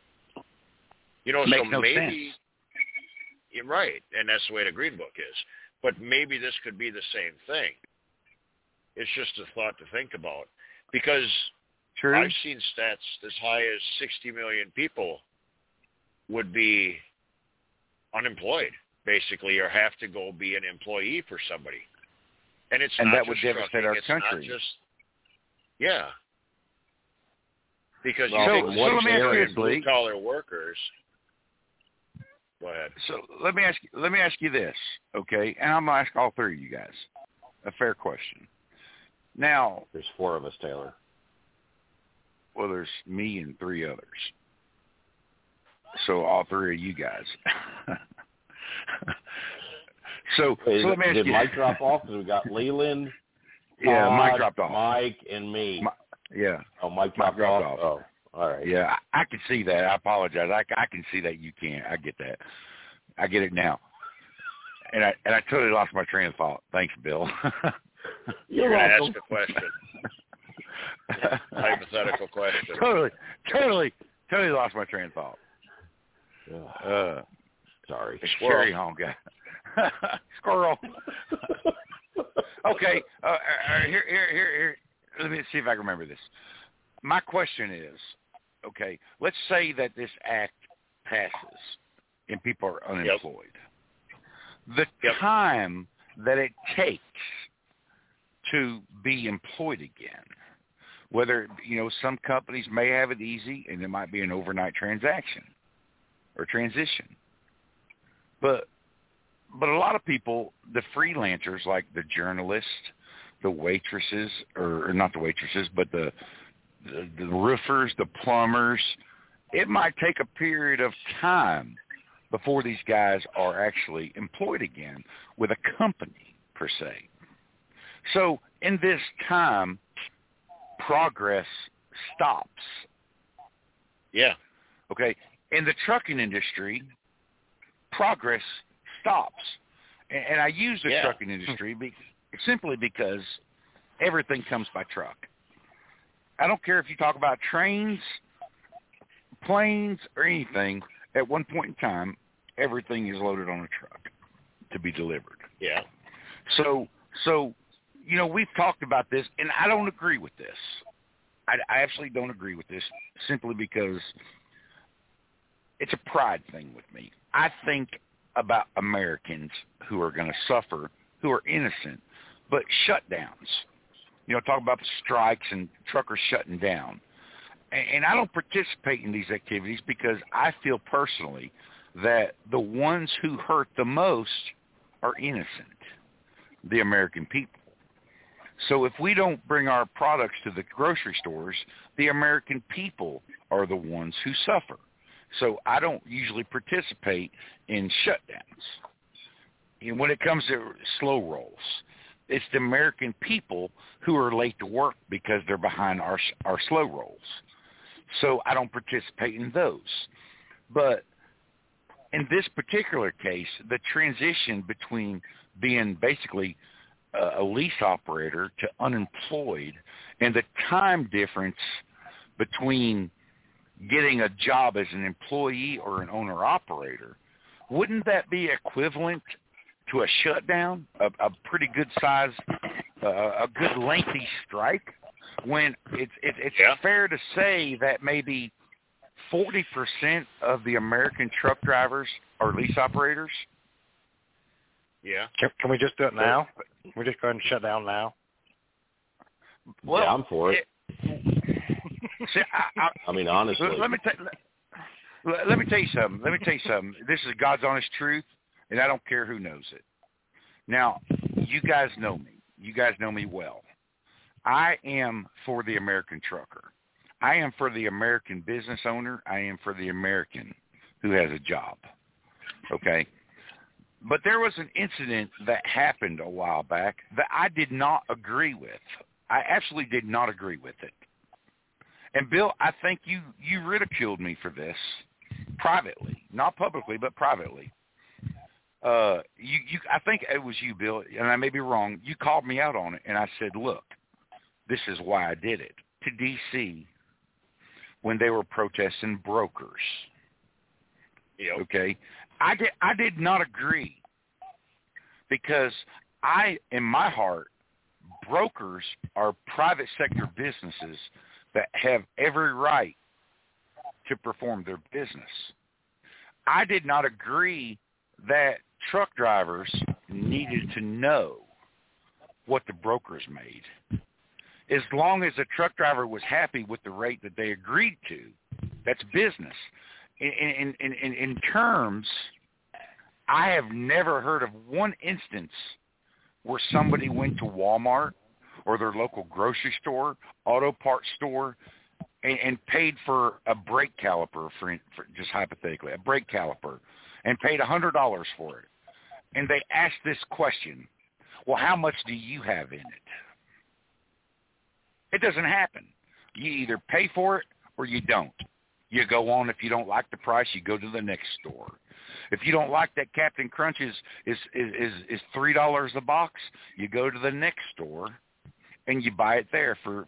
Makes so no maybe sense. You're right, and that's the way the Green Book is. But maybe this could be the same thing. It's just a thought to think about. Because I've seen stats as high as 60 million people would be unemployed, basically, or have to go be an employee for somebody. And that would devastate our country. Because let me ask you this, blue collar workers. Go ahead. So let me ask you this, okay? And I'm gonna ask all three of you guys a fair question. Now, there's 4 of us, Taylor. Well, there's me and 3 others. So all 3 of you guys. So let me ask you. Did Mike drop off? Because we got Leland. Yeah, Todd, Mike dropped off. Mike and me. Yeah. Oh, Mike dropped off. Oh, all right. Yeah, I can see that. I apologize. I can see that you can't. I get that. I get it now. And I totally lost my train of thought. Thanks, Bill. You're going to ask a question. Hypothetical question. Totally lost my train of thought. Sorry. Carry on, guy. Squirrel. Okay. Here. Let me see if I can remember this. My question is, okay, let's say that this act passes and people are unemployed. The time that it takes to be employed again, whether, some companies may have it easy and it might be an overnight transaction or transition. But a lot of people, the freelancers, like the journalists, the waitresses, or not the waitresses, but the roofers, the plumbers, it might take a period of time before these guys are actually employed again with a company, per se. So in this time, progress stops. Yeah. Okay. In the trucking industry, progress stops. And I use the trucking industry simply because everything comes by truck. I don't care if you talk about trains, planes, or anything. At one point in time, everything is loaded on a truck to be delivered. Yeah. So we've talked about this, and I don't agree with this. I absolutely don't agree with this simply because it's a pride thing with me. I think about Americans who are going to suffer, who are innocent, but shutdowns. Talk about strikes and truckers shutting down. And I don't participate in these activities because I feel personally that the ones who hurt the most are innocent, the American people. So if we don't bring our products to the grocery stores, the American people are the ones who suffer. So I don't usually participate in shutdowns. When it comes to slow rolls, it's the American people who are late to work because they're behind our slow rolls. So I don't participate in those. But in this particular case, the transition between being basically a lease operator to unemployed and the time difference between getting a job as an employee or an owner-operator, wouldn't that be equivalent to a shutdown, a pretty good size, a good lengthy strike? When it's fair to say that maybe 40% of the American truck drivers are lease operators? Yeah. Can we just do it now? Can we just go ahead and shut down now? Well, I'm for it. See, I mean, honestly. Let me tell you something. This is God's honest truth, and I don't care who knows it. Now, you guys know me. You guys know me well. I am for the American trucker. I am for the American business owner. I am for the American who has a job. Okay? But there was an incident that happened a while back that I did not agree with. I absolutely did not agree with it. And Bill, I think you ridiculed me for this privately, not publicly, but privately. I think it was you, Bill, and I may be wrong. You called me out on it, and I said, look, this is why I did it. To D.C., when they were protesting brokers. Yep. Okay? I did not agree because in my heart, brokers are private sector businesses that have every right to perform their business. I did not agree that truck drivers needed to know what the brokers made. As long as the truck driver was happy with the rate that they agreed to, that's business. In terms, I have never heard of one instance where somebody went to Walmart or their local grocery store, auto parts store, and paid for a brake caliper, for just hypothetically, a brake caliper, and paid $100 for it. And they asked this question, well, how much do you have in it? It doesn't happen. You either pay for it or you don't. You go on. If you don't like the price, you go to the next store. If you don't like that Captain Crunch is $3 a box, you go to the next store and you buy it there for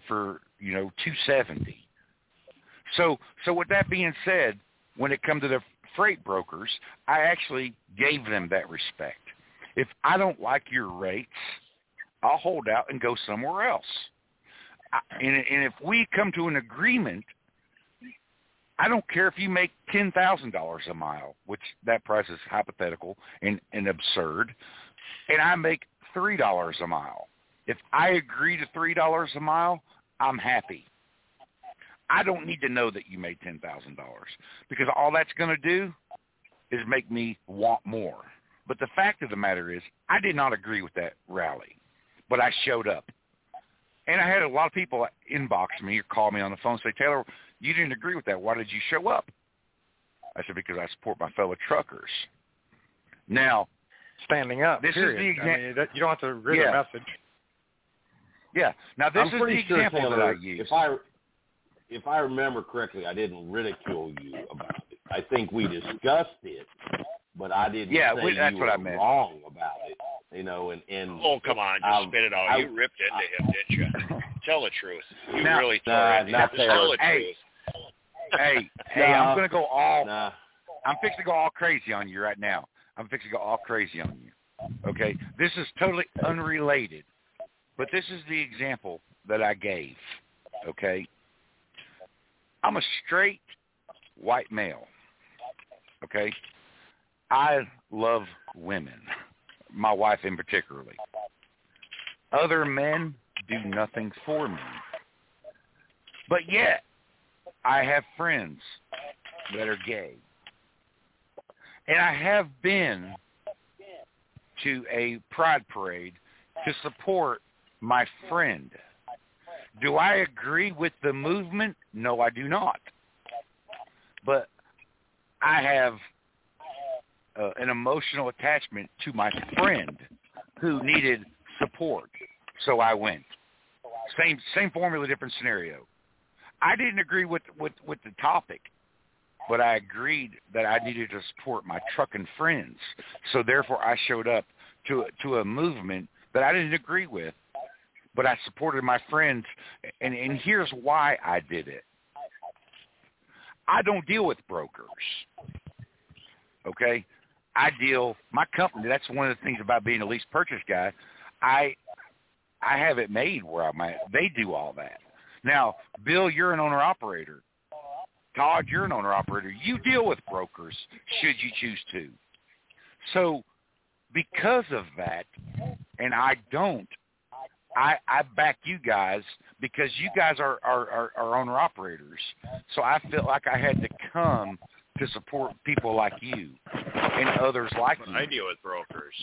$270. So with that being said, when it comes to the freight brokers, I actually gave them that respect. If I don't like your rates, I'll hold out and go somewhere else. And if we come to an agreement, I don't care if you make $10,000 a mile, which that price is hypothetical and absurd, and I make $3 a mile. If I agree to $3 a mile, I'm happy. I don't need to know that you made $10,000 because all that's going to do is make me want more. But the fact of the matter is I did not agree with that rally, but I showed up. And I had a lot of people inbox me or call me on the phone and say, Taylor, you didn't agree with that. Why did you show up? I said, because I support my fellow truckers. Now, standing up, this period. is the example. You don't have to read a message. Yeah. Now, this is the example that I use. If I remember correctly, I didn't ridicule you about it. I think we discussed it, but I didn't say that's you what were I meant. wrong about it. And oh, come on, just spit it out. You ripped into him, didn't you? Tell the truth. You really tore it. Just tell the truth. Hey, I'm going to go I'm fixing to go all crazy on you right now. I'm fixing to go all crazy on you. Okay? This is totally unrelated, but this is the example that I gave. Okay? I'm a straight white male. Okay? I love women, my wife in particularly. Other men do nothing for me. But yet, I have friends that are gay. And I have been to a pride parade to support my friend. Do I agree with the movement? No, I do not. But I have an emotional attachment to my friend who needed support, so I went. Same formula, different scenario. I didn't agree with the topic, but I agreed that I needed to support my trucking friends. So therefore, I showed up to a movement that I didn't agree with, but I supported my friends. And here's why I did it. I don't deal with brokers. Okay? My company, that's one of the things about being a lease purchase guy. I have it made where I'm at. They do all that. Now, Bill, you're an owner-operator. Todd, you're an owner-operator. You deal with brokers should you choose to. So because of that, and I don't, I back you guys because you guys are owner-operators. So I felt like I had to come to support people like you and others like you. I deal with brokers.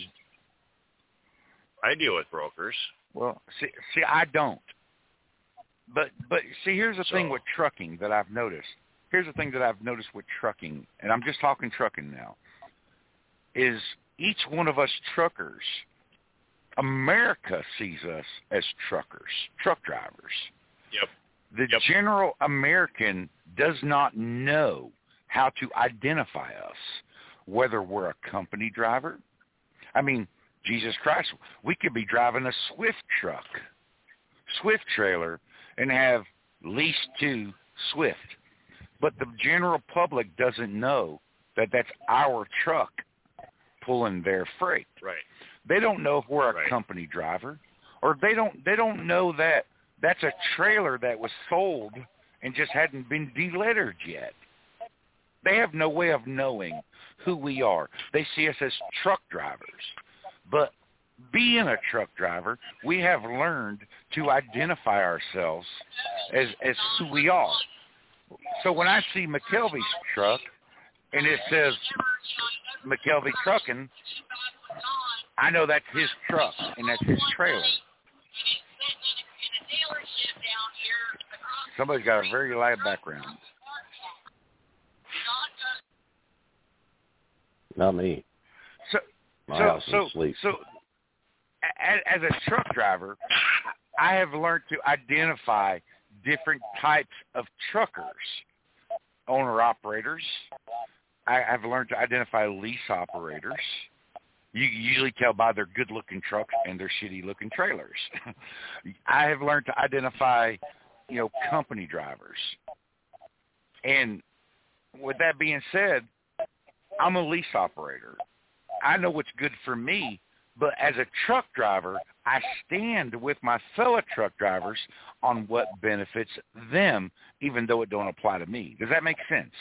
Well, see, I don't. But see, here's the thing with trucking that I've noticed. Here's the thing that I've noticed with trucking, and I'm just talking trucking now, is each one of us truckers, America sees us as truckers, truck drivers. Yep. The general American does not know how to identify us, whether we're a company driver. I mean, Jesus Christ, we could be driving a Swift truck, Swift trailer, and have leased to Swift. But the general public doesn't know that that's our truck pulling their freight. Right. They don't know if we're a company driver, or they don't know that that's a trailer that was sold and just hadn't been delettered yet. They have no way of knowing who we are. They see us as truck drivers. But being a truck driver, we have learned to identify ourselves as who we are. So when I see McKelvey's truck and it says McKelvey Trucking, I know that's his truck and that's his trailer. Somebody's got a very loud background. Not me. So as a truck driver, I have learned to identify different types of truckers, owner-operators. I've learned to identify lease operators. You usually tell by their good-looking trucks and their shitty-looking trailers. I have learned to identify, company drivers. And with that being said, I'm a lease operator. I know what's good for me, but as a truck driver, I stand with my fellow truck drivers on what benefits them, even though it don't apply to me. Does that make sense?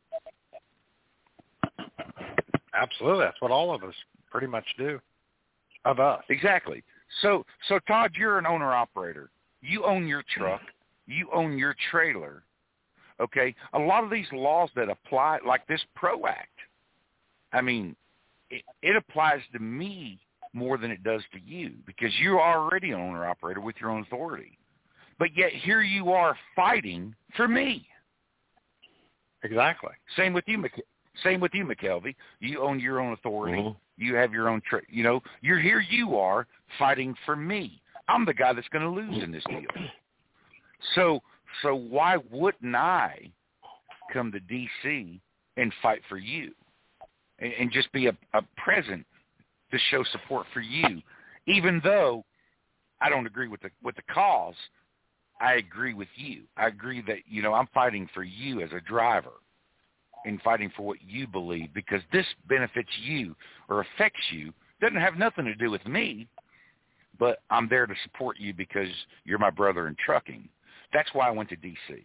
Absolutely. That's what all of us pretty much do of us. Exactly. So Todd, you're an owner-operator. You own your truck. You own your trailer. Okay? A lot of these laws that apply, like this PRO Act, I mean, it applies to me more than it does to you because you're already an owner-operator with your own authority. But yet here you are fighting for me. Exactly. Same with you, McKelvey. You own your own authority. Mm-hmm. You have your own, you're here. You are fighting for me. I'm the guy that's going to lose in this deal. So why wouldn't I come to D.C. and fight for you and just be a present to show support for you, even though I don't agree with the cause? I agree with you. I agree that I'm fighting for you as a driver. And fighting for what you believe because this benefits you or affects you. Doesn't have nothing to do with me, but I'm there to support you because you're my brother in trucking. That's why I went to D.C.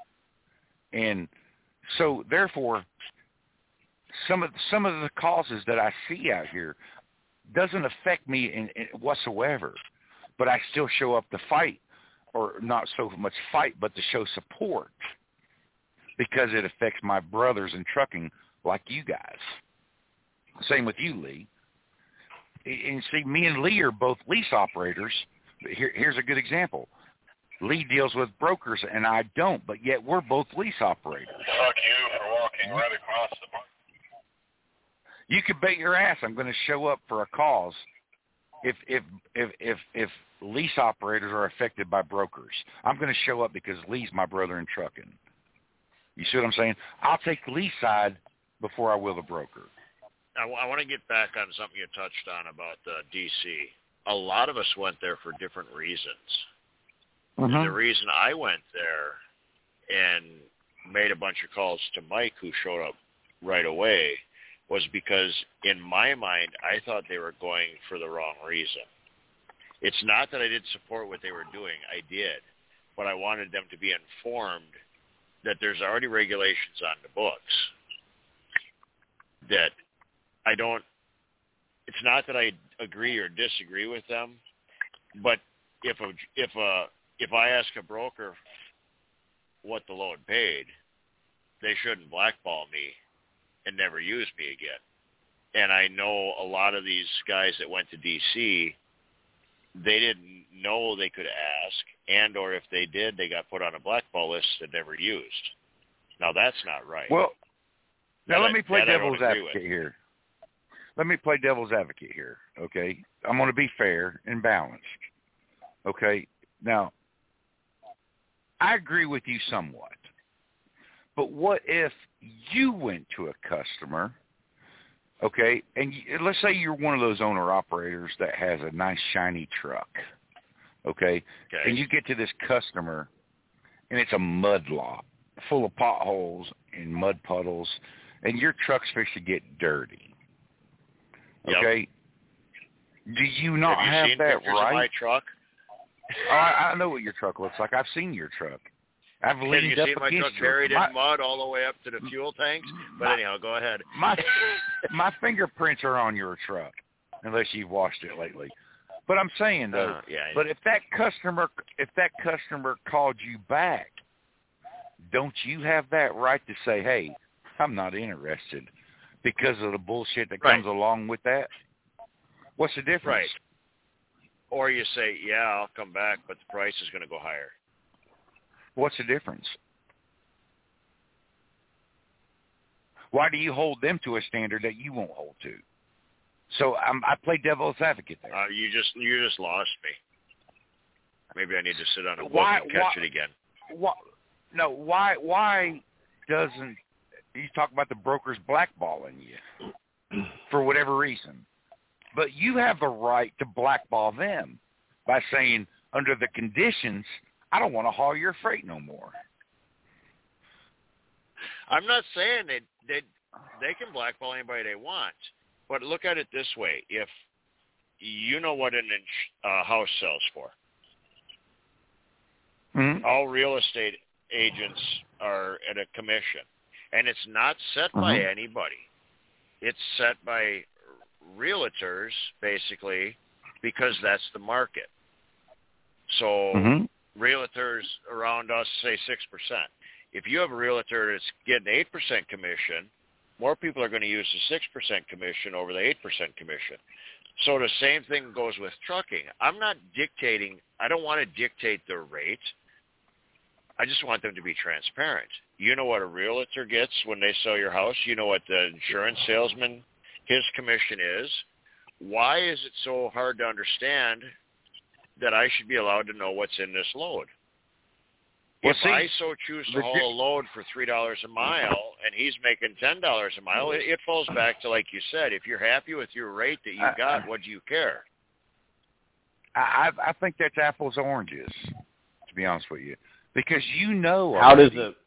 And so, therefore, some of the causes that I see out here doesn't affect me in whatsoever, but I still show up to fight, or not so much fight, but to show support. Because it affects my brothers in trucking like you guys. Same with you, Lee. And see, me and Lee are both lease operators. Here's a good example. Lee deals with brokers, and I don't, but yet we're both lease operators. Fuck you for walking right across the bar. You could bet your ass I'm going to show up for a cause if lease operators are affected by brokers. I'm going to show up because Lee's my brother in trucking. You see what I'm saying? I'll take the lease side before I will the broker. I want to get back on something you touched on about D.C. A lot of us went there for different reasons. Mm-hmm. The reason I went there and made a bunch of calls to Mike, who showed up right away, was because in my mind, I thought they were going for the wrong reason. It's not that I didn't support what they were doing. I did. But I wanted them to be informed that there's already regulations on the books that I don't, it's not that I agree or disagree with them, but if I ask a broker what the load paid, they shouldn't blackball me and never use me again. And I know a lot of these guys that went to D.C., they didn't know they could ask, and or if they did, they got put on a blackball list and never used. Now, that's not right. Well, now let me play devil's advocate here. Let me play devil's advocate here, okay? I'm going to be fair and balanced, okay? Now, I agree with you somewhat, but what if you went to a customer, okay, and let's say you're one of those owner-operators that has a nice, shiny truck, okay, and you get to this customer, and it's a mud lot full of potholes and mud puddles, and your truck's supposed to get dirty, okay? Yep. Do you not have seen that pictures right? Of my truck? Oh, I know what your truck looks like. I've seen your truck. I've leaned up against you. Can you see my truck buried in mud all the way up to the fuel tanks? But anyhow, go ahead. My fingerprints are on your truck, unless you've washed it lately. But I'm saying though, but if that customer called you back, don't you have that right to say, "Hey, I'm not interested," because of the bullshit that comes along with that? What's the difference? Right. Or you say, "Yeah, I'll come back, but the price is going to go higher." What's the difference? Why do you hold them to a standard that you won't hold to? So I play devil's advocate there. You just lost me. Maybe I need to sit on a book and catch it again. Why doesn't you talk about the brokers blackballing you for whatever reason? But you have the right to blackball them by saying, under the conditions, I don't want to haul your freight no more. I'm not saying that they can blackball anybody they want, but look at it this way. If you know what a house sells for, all real estate agents are at a commission, and it's not set by anybody. It's set by realtors, basically, because that's the market. So realtors around us say 6%. If you have a realtor that's getting 8% commission, more people are going to use the 6% commission over the 8% commission. So the same thing goes with trucking. I'm not dictating. I don't want to dictate their rate. I just want them to be transparent. You know what a realtor gets when they sell your house. You know what the insurance salesman, his commission is. Why is it so hard to understand that I should be allowed to know what's in this load? Well, if I so choose to haul a load for $3 a mile and he's making $10 a mile, it falls back to, like you said, if you're happy with your rate that you got, what do you care? I think that's apples and oranges, to be honest with you. Because you know how does it...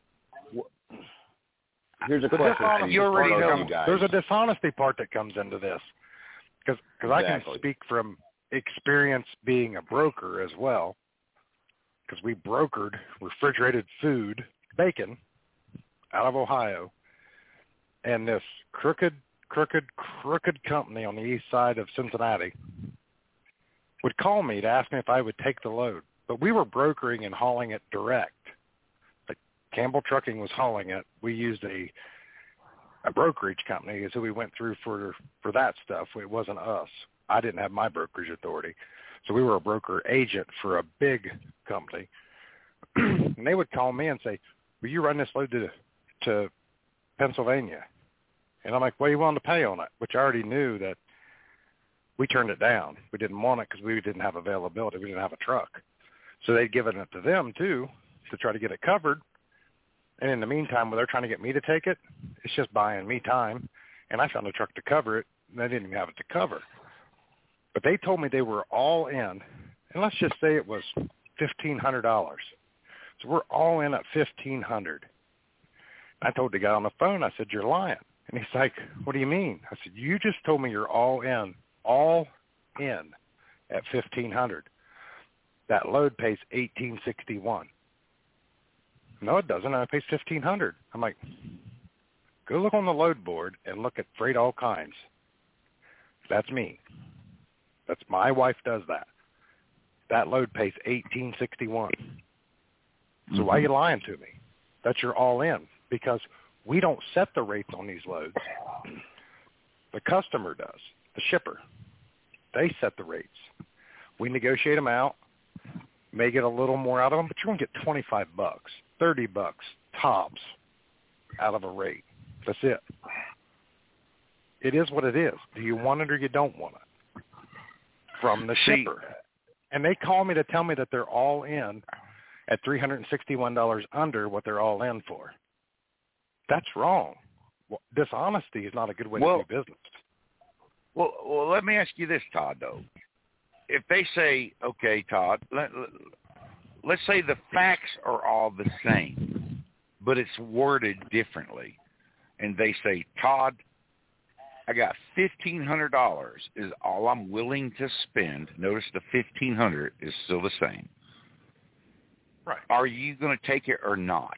Here's a question. You already know. There's a dishonesty part that comes into this. Because I can speak from experience being a broker as well. Because we brokered refrigerated food, bacon, out of Ohio. And this crooked company on the east side of Cincinnati would call me to ask me if I would take the load. But we were brokering and hauling it direct. Like Campbell Trucking was hauling it. We used a brokerage company, so we went through for that stuff. It wasn't us. I didn't have my brokerage authority. So we were a broker agent for a big company. And they would call me and say, will you run this load to Pennsylvania? And I'm like, what are you willing to pay on it? Which I already knew that we turned it down. We didn't want it because we didn't have availability. We didn't have a truck. So they'd given it to them, too, to try to get it covered. And in the meantime, when they're trying to get me to take it, it's just buying me time. And I found a truck to cover it, and they didn't even have it to cover. But they told me they were all in, and let's just say it was $1,500. So we're all in at $1,500. I told the guy on the phone, I said, you're lying. And he's like, what do you mean? I said, you just told me you're all in at $1,500. That load pays $1,861. No, it doesn't. It pays $1,500. I'm like, go look on the load board and look at Freight All Kinds. That's me. That's my wife does that. That load pays $1,861. So why are you lying to me? That's your all in, because we don't set the rates on these loads. The customer does, the shipper. They set the rates. We negotiate them out, may get a little more out of them, but you're going to get $25, $30 tops out of a rate. That's it. It is what it is. Do you want it or you don't want it? From the shipper. And they call me to tell me that they're all in at $361 under what they're all in for. That's wrong. Well, dishonesty is not a good way to do business. Well, let me ask you this, Todd, though. If they say, okay, Todd, let's say the facts are all the same, but it's worded differently. And they say, Todd, I got $1,500 is all I'm willing to spend. Notice the $1,500 is still the same. Right. Are you going to take it or not?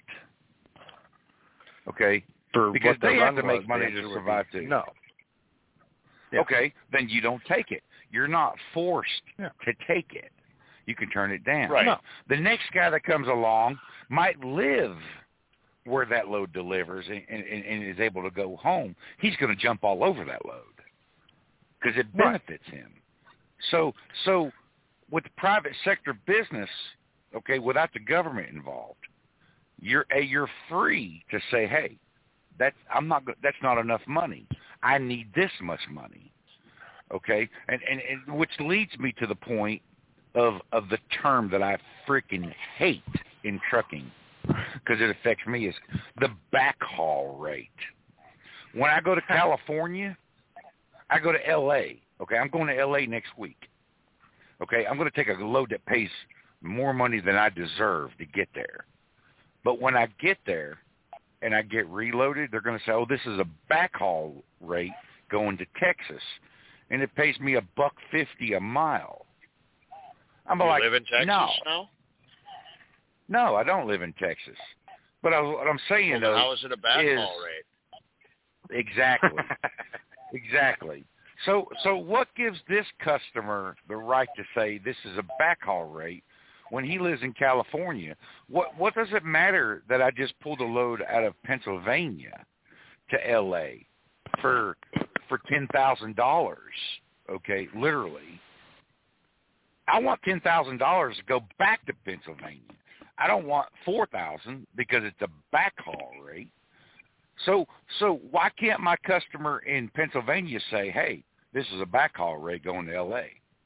Okay? For because they have to make was, money to survive too. No. Yeah. Okay, then you don't take it. You're not forced to take it. You can turn it down. Right. No. The next guy that comes along might live where that load delivers and is able to go home. He's going to jump all over that load because it benefits him. So with private sector business, okay, without the government involved, you're free to say, hey, that's not enough money. I need this much money. Okay, and which leads me to the point of the term that I freaking hate in trucking, because it affects me, is the backhaul rate. When I go to California, I go to L.A., Okay, I'm going to L.A. next week. Okay, I'm going to take a load that pays more money than I deserve to get there. But when I get there and I get reloaded, they're going to say, oh, this is a backhaul rate going to Texas, and it pays me $1.50 a mile. I'm you like, live in Texas now? No, I don't live in Texas. But what I'm saying, though, how is it a backhaul rate? Exactly. Exactly. So what gives this customer the right to say this is a backhaul rate when he lives in California? What does it matter that I just pulled a load out of Pennsylvania to L.A. for $10,000? Okay, literally. I want $10,000 to go back to Pennsylvania. I don't want $4,000 because it's a backhaul rate. So why can't my customer in Pennsylvania say, hey, this is a backhaul rate going to L.A.?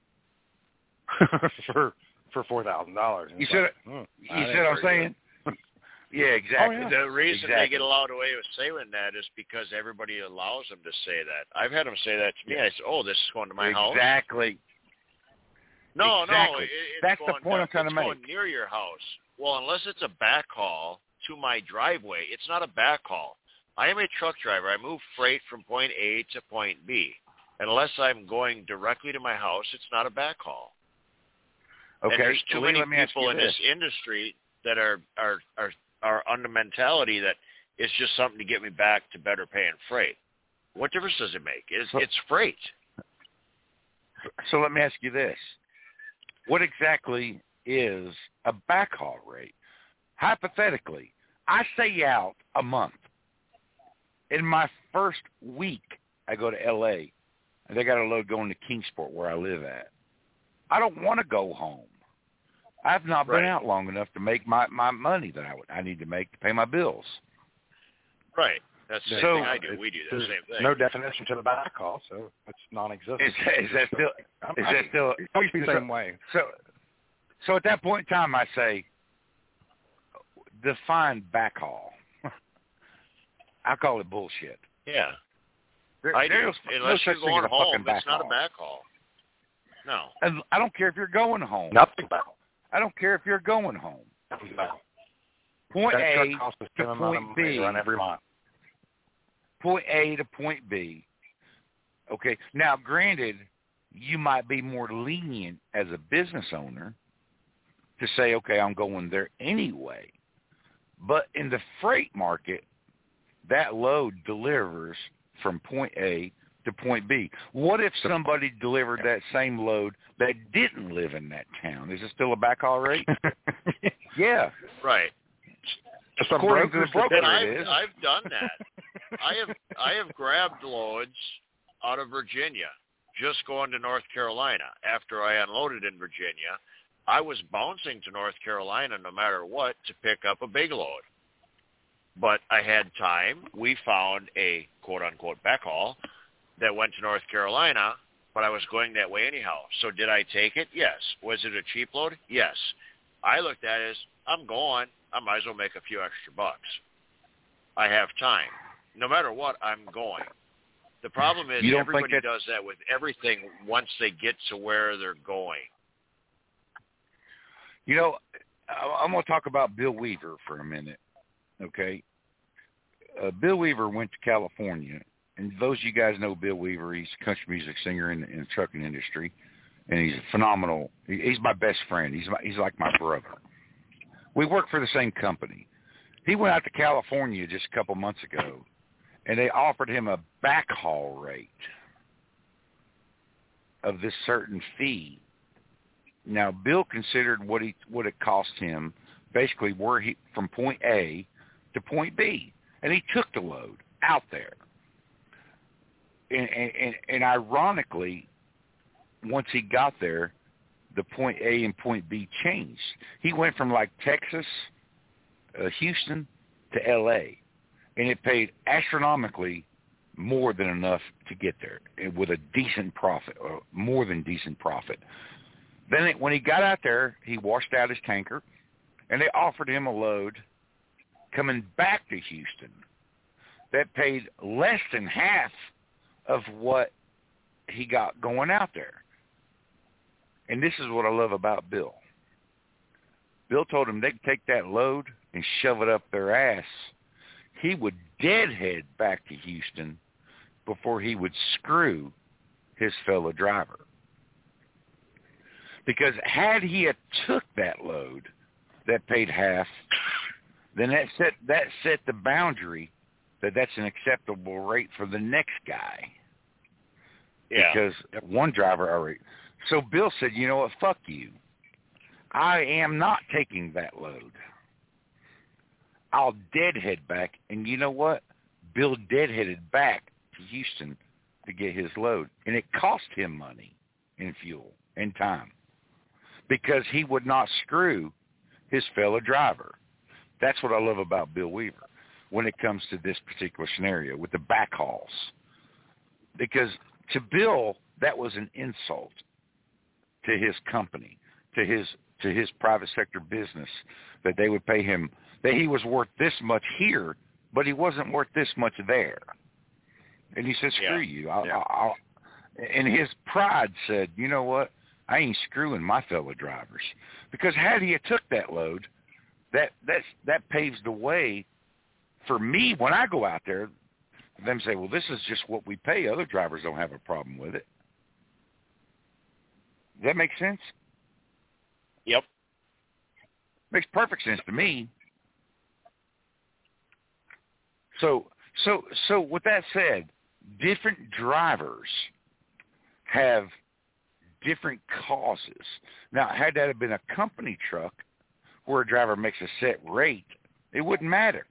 for $4,000. You see what I'm saying? Yeah, exactly. Oh, yeah. The reason they get allowed away with saying that is because everybody allows them to say that. I've had them say that to me. I said, oh, this is going to my house? Exactly. No, exactly. That's the point I'm trying to make. It's going near your house. Well, unless it's a backhaul to my driveway, it's not a backhaul. I am a truck driver. I move freight from point A to point B. Unless I'm going directly to my house, it's not a backhaul. Okay. And there's too many let me people in this industry that are on the mentality that it's just something to get me back to better paying freight. What difference does it make? It's freight. So let me ask you this. What exactly is a backhaul rate? Hypothetically, I stay out a month. In my first week, I go to L.A., and they got a load going to Kingsport where I live at. I don't want to go home. I've not been out long enough to make my money that I need to make to pay my bills. Right. That's the same thing I do. We do the same thing. No definition to the backhaul, so it's non-existent. Is that still? It used to be the same way. So at that point in time, I say, define backhaul. I call it bullshit. Yeah. I do. Unless you're going home, it's not a backhaul. No. And I don't care if you're going home. Nothing backhaul. I don't care if you're going home. Point A to point B. Run every month. Point A to point B. Okay. Now, granted, you might be more lenient as a business owner to say, okay, I'm going there anyway. But in the freight market, that load delivers from point A to point B. What if somebody delivered that same load that didn't live in that town? Is it still a backhaul rate? Yeah. Right. According to the broker, it is. I've done that. I have grabbed loads out of Virginia just going to North Carolina. After I unloaded in Virginia, I was bouncing to North Carolina no matter what to pick up a big load. But I had time. We found a quote-unquote backhaul that went to North Carolina, but I was going that way anyhow. So did I take it? Yes. Was it a cheap load? Yes. I looked at it as, I'm going. I might as well make a few extra bucks. I have time. No matter what, I'm going. The problem is everybody does that with everything once they get to where they're going. You know, I'm going to talk about Bill Weaver for a minute, okay? Bill Weaver went to California, and those of you guys know Bill Weaver. He's a country music singer in the trucking industry, and he's phenomenal. He's my best friend. He's like my brother. We work for the same company. He went out to California just a couple months ago, and they offered him a backhaul rate of this certain fee. Now, Bill considered what it cost him, basically from point A to point B, and he took the load out there. And ironically, once he got there, the point A and point B changed. He went from like Texas, Houston to L.A., and it paid astronomically more than enough to get there with a decent profit, or more than decent profit. Then when he got out there, he washed out his tanker, and they offered him a load coming back to Houston that paid less than half of what he got going out there. And this is what I love about Bill. Bill told him they could take that load and shove it up their ass. He would deadhead back to Houston before he would screw his fellow driver. Because had he had took that load that paid half, then that set the boundary that's an acceptable rate for the next guy. Yeah. Because one driver already. So Bill said, you know what, fuck you. I am not taking that load. I'll deadhead back. And you know what? Bill deadheaded back to Houston to get his load. And it cost him money in fuel and time because he would not screw his fellow driver. That's what I love about Bill Weaver when it comes to this particular scenario with the backhauls. Because to Bill, that was an insult to his company, to his private sector business, that they would pay him, that he was worth this much here, but he wasn't worth this much there. And he said, screw you. I'll, and his pride said, you know what? I ain't screwing my fellow drivers. Because had he took that load, that paves the way for me when I go out there. Them say, well, this is just what we pay. Other drivers don't have a problem with it. Does that make sense? Yep. Makes perfect sense to me. So with that said, different drivers have different causes. Now, had that have been a company truck where a driver makes a set rate, it wouldn't matter.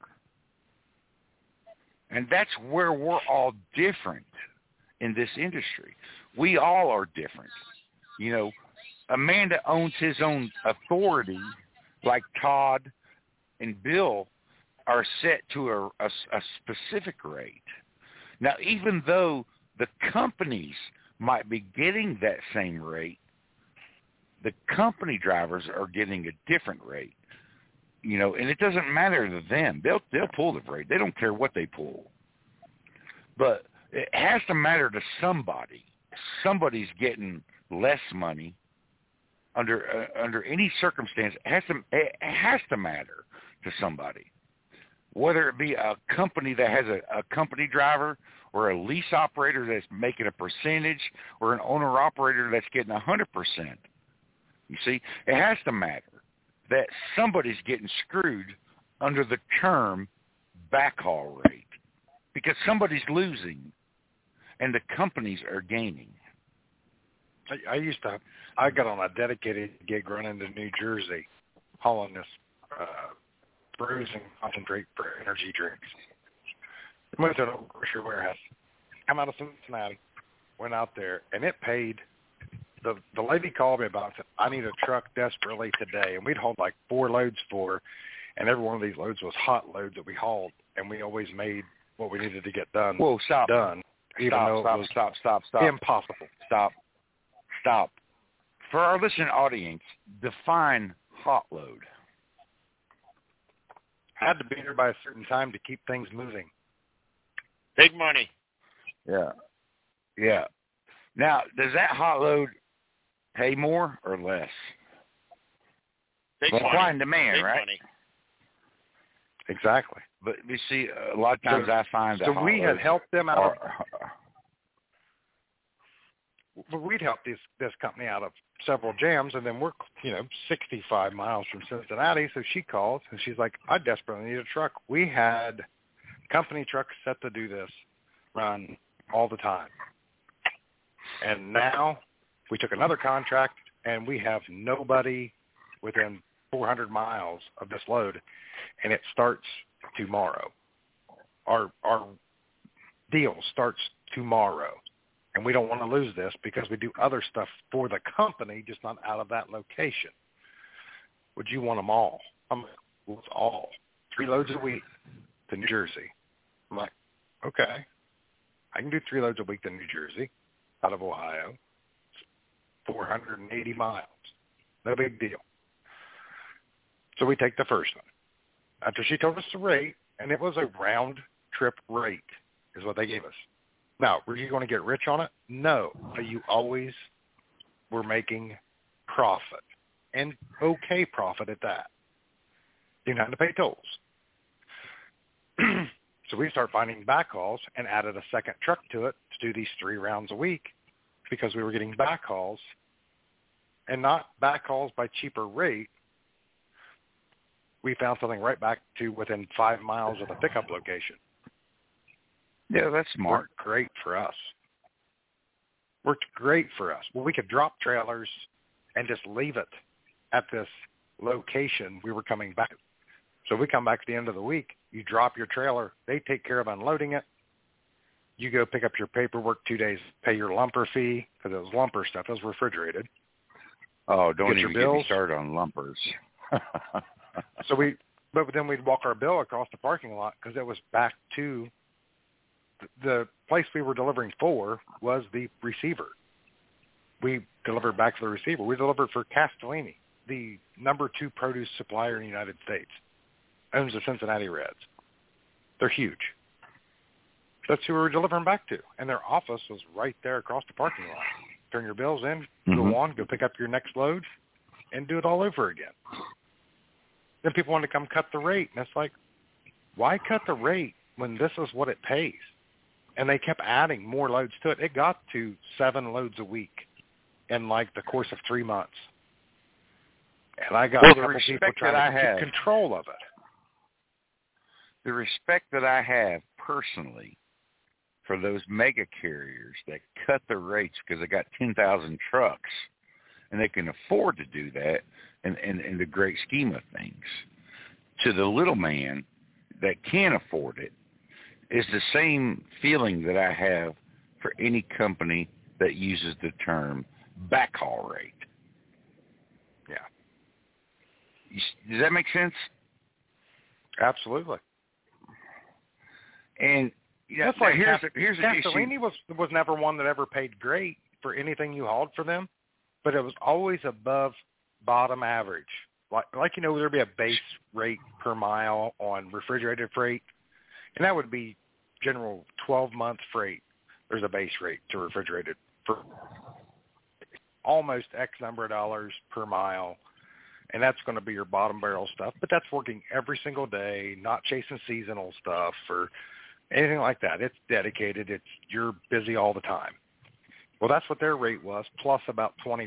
And that's where we're all different in this industry. We all are different. You know, a man that owns his own authority, like Todd and Bill, are set to a specific rate. Now, even though the companies might be getting that same rate, the company drivers are getting a different rate. You know, and it doesn't matter to them. They'll pull the rate. They don't care what they pull. But it has to matter to somebody. Somebody's getting less money under any circumstance. It has to matter to somebody. Whether it be a company that has a company driver or a lease operator that's making a percentage or an owner-operator that's getting 100%. You see, it has to matter that somebody's getting screwed under the term backhaul rate because somebody's losing and the companies are gaining. I got on a dedicated gig running to New Jersey, hauling this bruising concentrate for energy drinks. Went to a grocery warehouse. I'm out of Cincinnati. Went out there, and it paid. The lady called me about it. I need a truck desperately today, and we'd hauled like 4 loads for her, and every one of these loads was hot loads that we hauled, and we always made what we needed to get done. Whoa, stop. Done. Stop. Impossible. Stop. For our listening audience, define hot load. Had to be there by a certain time to keep things moving. Big money. Yeah. Now, does that hot load pay more or less? Big Supply and demand, Big right? Money. Exactly. But you see, a lot of times I find that we had helped them out. We'd helped this company out of several jams, and then we're 65 miles from Cincinnati. So she calls and she's like, "I desperately need a truck." We had company trucks set to do this, run all the time, and now we took another contract, and we have nobody within 400 miles of this load, and it starts tomorrow. Our deal starts tomorrow. And we don't want to lose this because we do other stuff for the company, just not out of that location. Would you want them all? I'm like, well, it's all. 3 loads a week to New Jersey. I'm like, okay. I can do 3 loads a week to New Jersey out of Ohio. It's 480 miles. No big deal. So we take the first one. After she told us the rate, and it was a round trip rate is what they gave us. Now, were you going to get rich on it? No. But you always were making profit, and okay profit at that. You didn't have to pay tolls. So we start finding backhauls and added a second truck to it to do these 3 rounds a week because we were getting backhauls, and not backhauls by cheaper rate. We found something right back to within 5 miles of the pickup location. Yeah, that's smart. Worked great for us. Worked great for us. Well, we could drop trailers and just leave it at this location we were coming back. So we come back at the end of the week, you drop your trailer, they take care of unloading it. You go pick up your paperwork 2 days, pay your lumper fee, because it was lumper stuff. It was refrigerated. Oh, don't even get me bills. started on lumpers. But then we'd walk our bill across the parking lot because it was back to the place we were delivering for was the receiver. We delivered back to the receiver. We delivered for Castellini, the number 2 produce supplier in the United States. Owns the Cincinnati Reds. They're huge. That's who we were delivering back to. And their office was right there across the parking lot. Turn your bills in, go on, go pick up your next load, and do it all over again. Then people wanted to come cut the rate. And it's like, why cut the rate when this is what it pays? And they kept adding more loads to it. It got to 7 loads a week in like the course of 3 months. And I got a couple people trying to keep control of it. The respect that I have personally for those mega carriers that cut their rates because they got 10,000 trucks and they can afford to do that in the great scheme of things, to the little man that can't afford it, is the same feeling that I have for any company that uses the term backhaul rate. Yeah. Does that make sense? Absolutely. And that's like here's the Castellini issue. was never one that ever paid great for anything you hauled for them, but it was always above bottom average. Like there'd be a base rate per mile on refrigerated freight, and that would be general 12-month freight. There's a base rate to refrigerated for almost X number of dollars per mile, and that's going to be your bottom barrel stuff. But that's working every single day, not chasing seasonal stuff or anything like that. It's dedicated. You're busy all the time. Well, that's what their rate was, plus about 20%.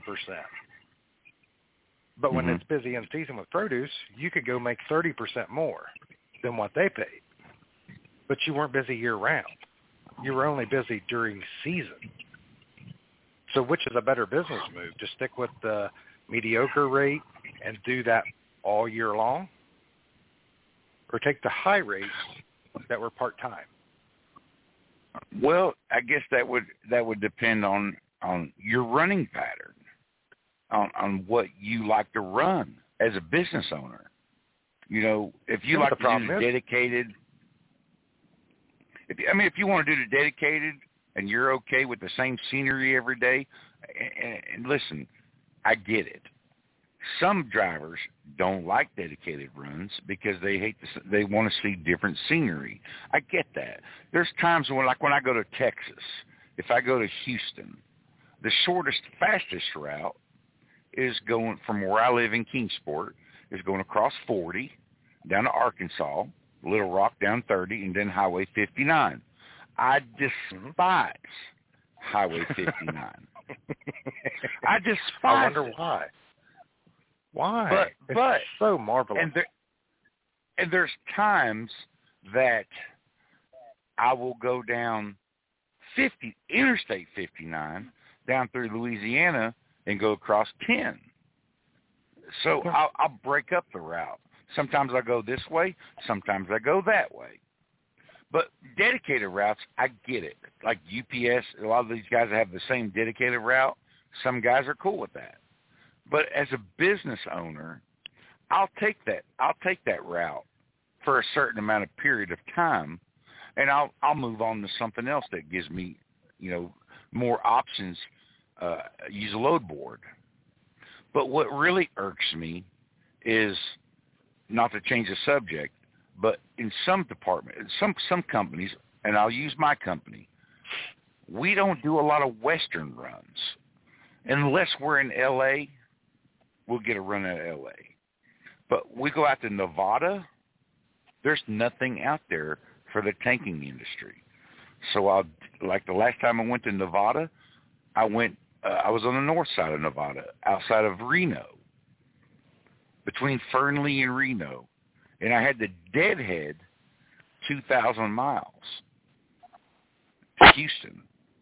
But when it's busy in season with produce, you could go make 30% more than what they paid. But you weren't busy year-round. You were only busy during season. So which is a better business move? To stick with the mediocre rate and do that all year long? Or take the high rates that were part-time? Well, I guess that would depend on your running pattern, on what you like to run as a business owner. If you like to do dedicated, if you want to do the dedicated and you're okay with the same scenery every day, and listen, I get it. Some drivers don't like dedicated runs because they want to see different scenery. I get that. There's times when I go to Texas, if I go to Houston, the shortest, fastest route is going from where I live in Kingsport, is going across 40, down to Arkansas, Little Rock down 30, and then Highway 59. I despise Highway 59. I despise I wonder it. why. Why? But it's so marvelous. And there's times that I will go down Interstate 59 down through Louisiana and go across 10. So I'll break up the route. Sometimes I go this way. Sometimes I go that way. But dedicated routes, I get it. Like UPS, a lot of these guys have the same dedicated route. Some guys are cool with that. But as a business owner, I'll take that route for a certain amount of period of time, and I'll move on to something else that gives me, more options. Use a load board. But what really irks me is, not to change the subject, but in some department, some companies, and I'll use my company, we don't do a lot of Western runs. Unless we're in L.A., we'll get a run at L.A. But we go out to Nevada, there's nothing out there for the tanking industry. So like the last time I went to Nevada, I was on the north side of Nevada, outside of Reno, between Fernley and Reno. And I had the deadhead 2,000 miles. Houston,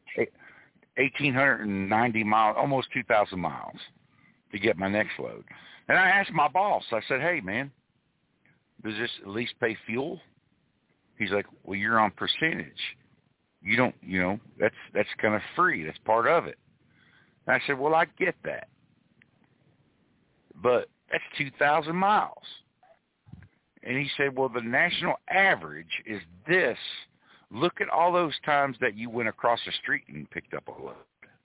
1,890 miles, almost 2,000 miles to get my next load. And I asked my boss, I said, hey, man, does this at least pay fuel? He's like, well, you're on percentage. You don't, that's kind of free. That's part of it. And I said, well, I get that. But that's 2,000 miles. And he said, well, the national average is this. Look at all those times that you went across the street and picked up a load.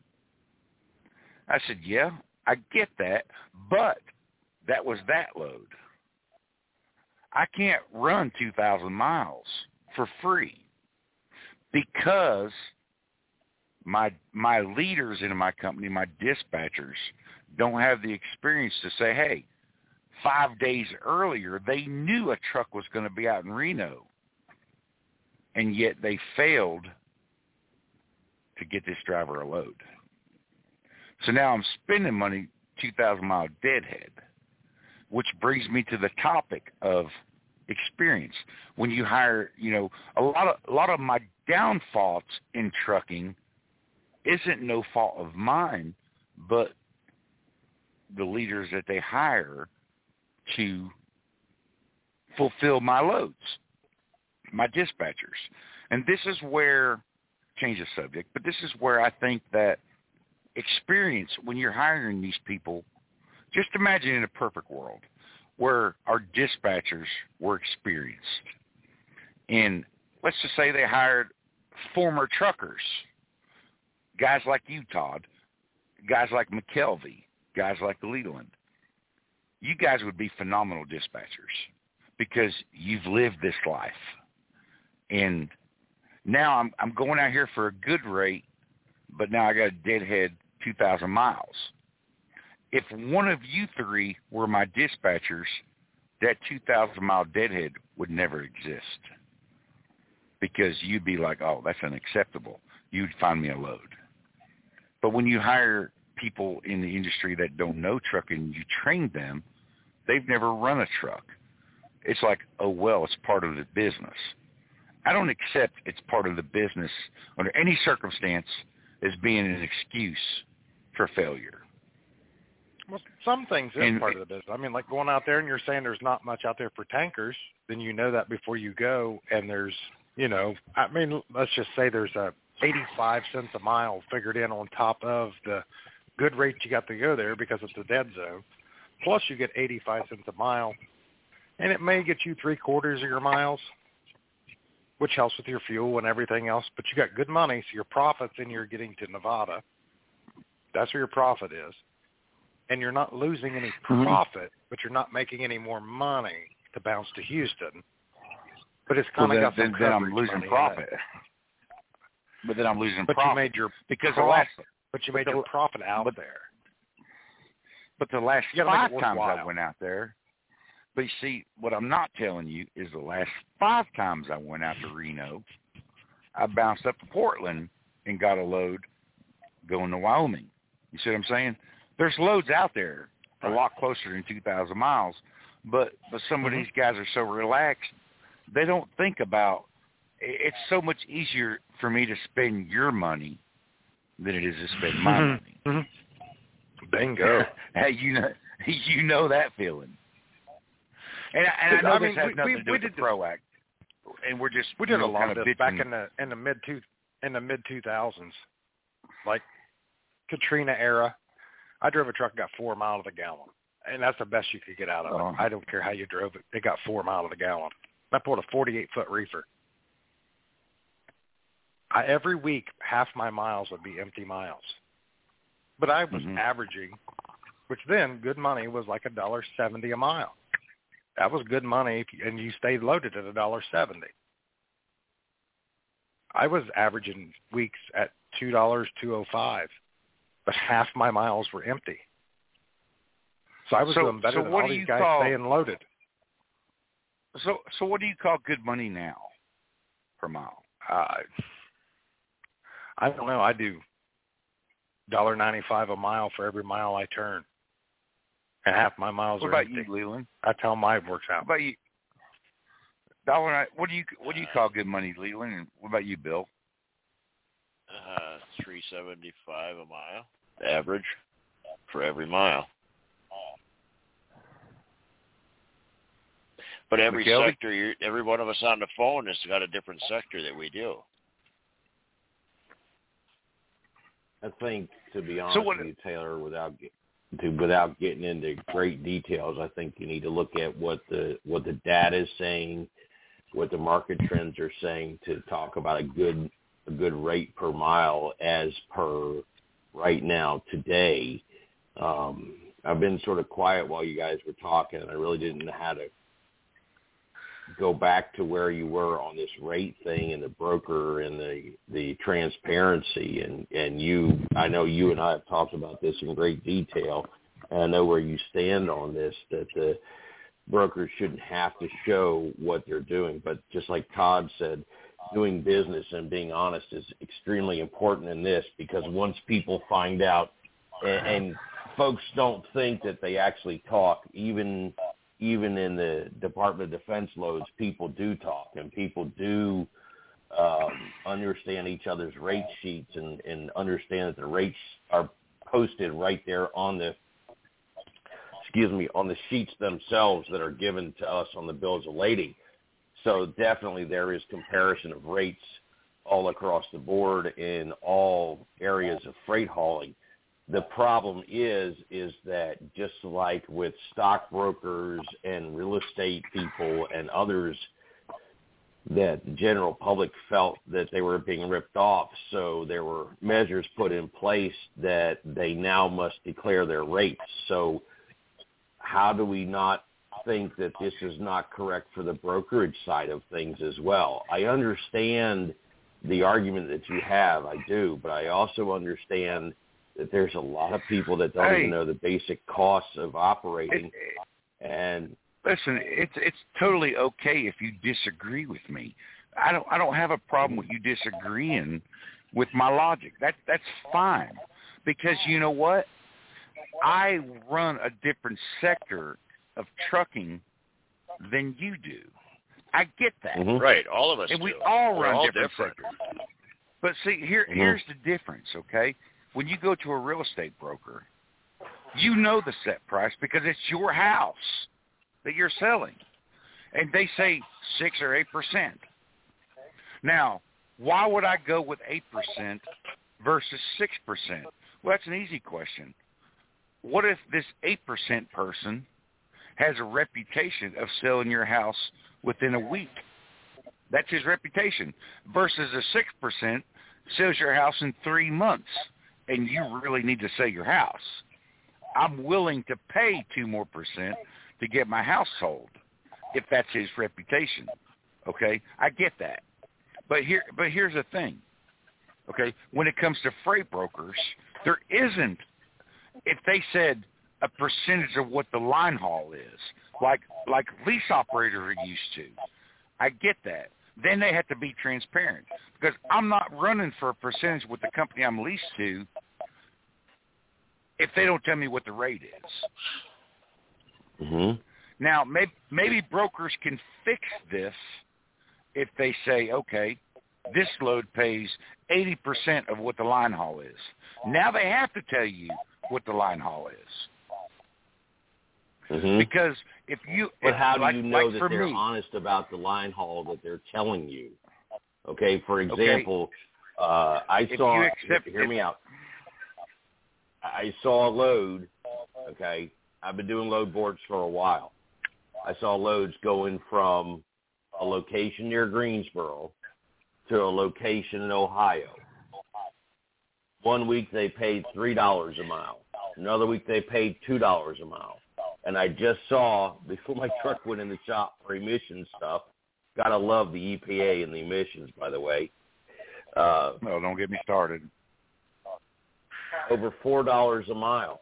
I said, yeah, I get that, but that was that load. I can't run 2,000 miles for free because my leaders in my company, my dispatchers, don't have the experience to say, hey, 5 days earlier, they knew a truck was going to be out in Reno, and yet they failed to get this driver a load. So now I'm spending money, 2,000-mile deadhead, which brings me to the topic of experience. When you hire, a lot of my downfalls in trucking isn't no fault of mine, but the leaders that they hire to fulfill my loads, my dispatchers. And this is where, change the subject, but this is where I think that experience, when you're hiring these people, just imagine in a perfect world where our dispatchers were experienced. And let's just say they hired former truckers, guys like you, Todd, guys like McKelvey, guys like Leland. You guys would be phenomenal dispatchers because you've lived this life. And now I'm going out here for a good rate, but now I got a deadhead 2,000 miles. If one of you three were my dispatchers, that 2,000-mile deadhead would never exist because you'd be like, oh, that's unacceptable. You'd find me a load. But when you hire people in the industry that don't know trucking, you train them, they've never run a truck. It's like, oh, well, it's part of the business. I don't accept it's part of the business under any circumstance as being an excuse for failure. Well, some things is part of the business. I mean, like going out there and you're saying there's not much out there for tankers, then you know that before you go. And there's, let's just say there's a 85 cents a mile figured in on top of the good rate you got to go there because it's a dead zone. Plus you get 85 cents a mile, and it may get you 3/4 of your miles, which helps with your fuel and everything else. But you got good money, so your profit's in you're getting to Nevada. That's where your profit is. And you're not losing any profit, but you're not making any more money to bounce to Houston. But it's kind of got some then I'm losing profit. But then I'm losing profit. But you made your profit out there. But the last 5 times I went out there, but you see, what I'm not telling you is the last 5 times I went out to Reno, I bounced up to Portland and got a load going to Wyoming. You see what I'm saying? There's loads out there a lot closer than 2,000 miles, but some of these guys are so relaxed, they don't think about, it's so much easier for me to spend your money than it is to spend my money. Bingo. Hey, you know that feeling. And I know this has nothing to do with the PRO Act, and we did a lot of this back in the mid 2000s, like Katrina era. I drove a truck that got 4 miles to the gallon, and that's the best you could get out of it. I don't care how you drove it; it got 4 miles to the gallon. I pulled a 48-foot reefer. Every week, half my miles would be empty miles, but I was averaging, which then good money was like $1.70 a mile. That was good money, and you stayed loaded at $1.70. I was averaging weeks at $2.205, but half my miles were empty. So I was doing better than all these guys staying loaded. So what do you call good money now per mile? I don't know. I do $1.95 a mile for every mile I turn, and half my miles are empty. What about you, Leland? That's how mine works out. What about you? What do you call good money, Leland? And what about you, Bill? $3.75 a mile, average for every mile. But every sector, every one of us on the phone has got a different sector that we do. I think, to be honest with you, Taylor, without getting into great details, I think you need to look at what the data is saying, what the market trends are saying to talk about a good rate per mile as per right now today. I've been sort of quiet while you guys were talking, and I really didn't know how to go back to where you were on this rate thing and the broker and the transparency. And I know you and I have talked about this in great detail, and I know where you stand on this, that the brokers shouldn't have to show what they're doing. But just like Todd said, doing business and being honest is extremely important in this, because once people find out, and folks don't think that they actually talk, even in the Department of Defense loads, people do talk, and people do understand each other's rate sheets and understand that the rates are posted right there on the sheets themselves that are given to us on the bills of lading. So definitely there is comparison of rates all across the board in all areas of freight hauling. The problem is that just like with stockbrokers and real estate people and others, that the general public felt that they were being ripped off. So there were measures put in place that they now must declare their rates. So how do we not think that this is not correct for the brokerage side of things as well? I understand the argument that you have, I do, but I also understand that there's a lot of people that don't even know the basic costs of operating. And listen, it's totally okay if you disagree with me. I don't have a problem with you disagreeing with my logic. That's fine, because you know what? I run a different sector of trucking than you do. I get that. Mm-hmm. Right, all of us and do. We all run all different sectors. But see, here's the difference, okay? When you go to a real estate broker, you know the set price because it's your house that you're selling. And they say 6 or 8%. Now, why would I go with 8% versus 6%? Well, that's an easy question. What if this 8% person has a reputation of selling your house within a week? That's his reputation. Versus a 6% sells your house in 3 months, and you really need to sell your house. I'm willing to pay 2% more to get my house sold if that's his reputation. Okay, I get that. But here's the thing. Okay, when it comes to freight brokers, there isn't. If they said a percentage of what the line haul is, like lease operators are used to, I get that. Then they have to be transparent, because I'm not running for a percentage with the company I'm leased to if they don't tell me what the rate is. Mm-hmm. Now, maybe brokers can fix this if they say, okay, this load pays 80% of what the line haul is. Now they have to tell you what the line haul is. Mm-hmm. Because But how do you know that they're honest about the line haul that they're telling you? Okay, for example, hear me out. I saw a load, okay, I've been doing load boards for a while. I saw loads going from a location near Greensboro to a location in Ohio. 1 week they paid $3 a mile. Another week they paid $2 a mile. And I just saw, before my truck went in the shop for emissions stuff, gotta love the EPA and the emissions, by the way. No, don't get me started. over $4 a mile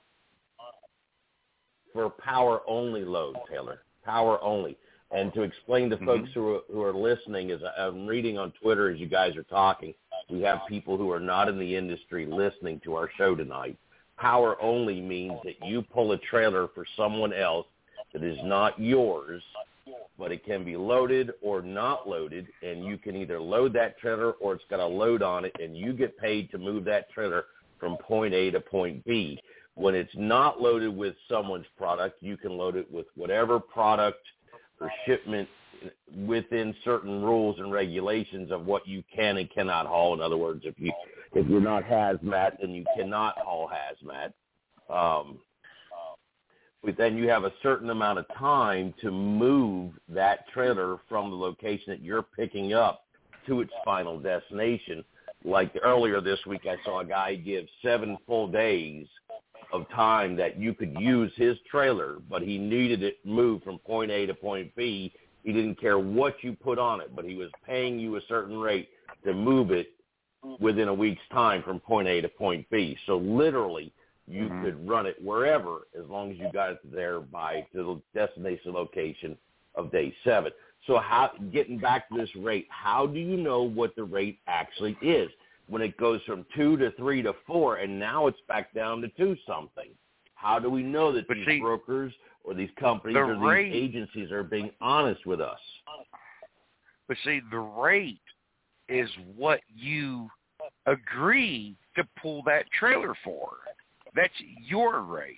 for power-only load, Taylor. Power only. And to explain to folks who are listening, as I'm reading on Twitter as you guys are talking, we have people who are not in the industry listening to our show tonight. Power only means that you pull a trailer for someone else that is not yours, but it can be loaded or not loaded, and you can either load that trailer or it's got a load on it, and you get paid to move that trailer from point A to point B. When it's not loaded with someone's product, you can load it with whatever product or shipment within certain rules and regulations of what you can and cannot haul. In other words, if you're not hazmat, then you cannot haul hazmat. But then you have a certain amount of time to move that trailer from the location that you're picking up to its final destination. Like earlier this week, I saw a guy give 7 full days of time that you could use his trailer, but he needed it moved from point A to point B. He didn't care what you put on it, but he was paying you a certain rate to move it within a week's time from point A to point B. So literally, you could run it wherever as long as you got it there by to the destination location of day 7. So getting back to this rate, how do you know what the rate actually is when it goes from 2 to 3 to 4 and now it's back down to 2 something? How do we know that these brokers or these companies or these agencies are being honest with us? But see, the rate is what you agree to pull that trailer for. That's your rate.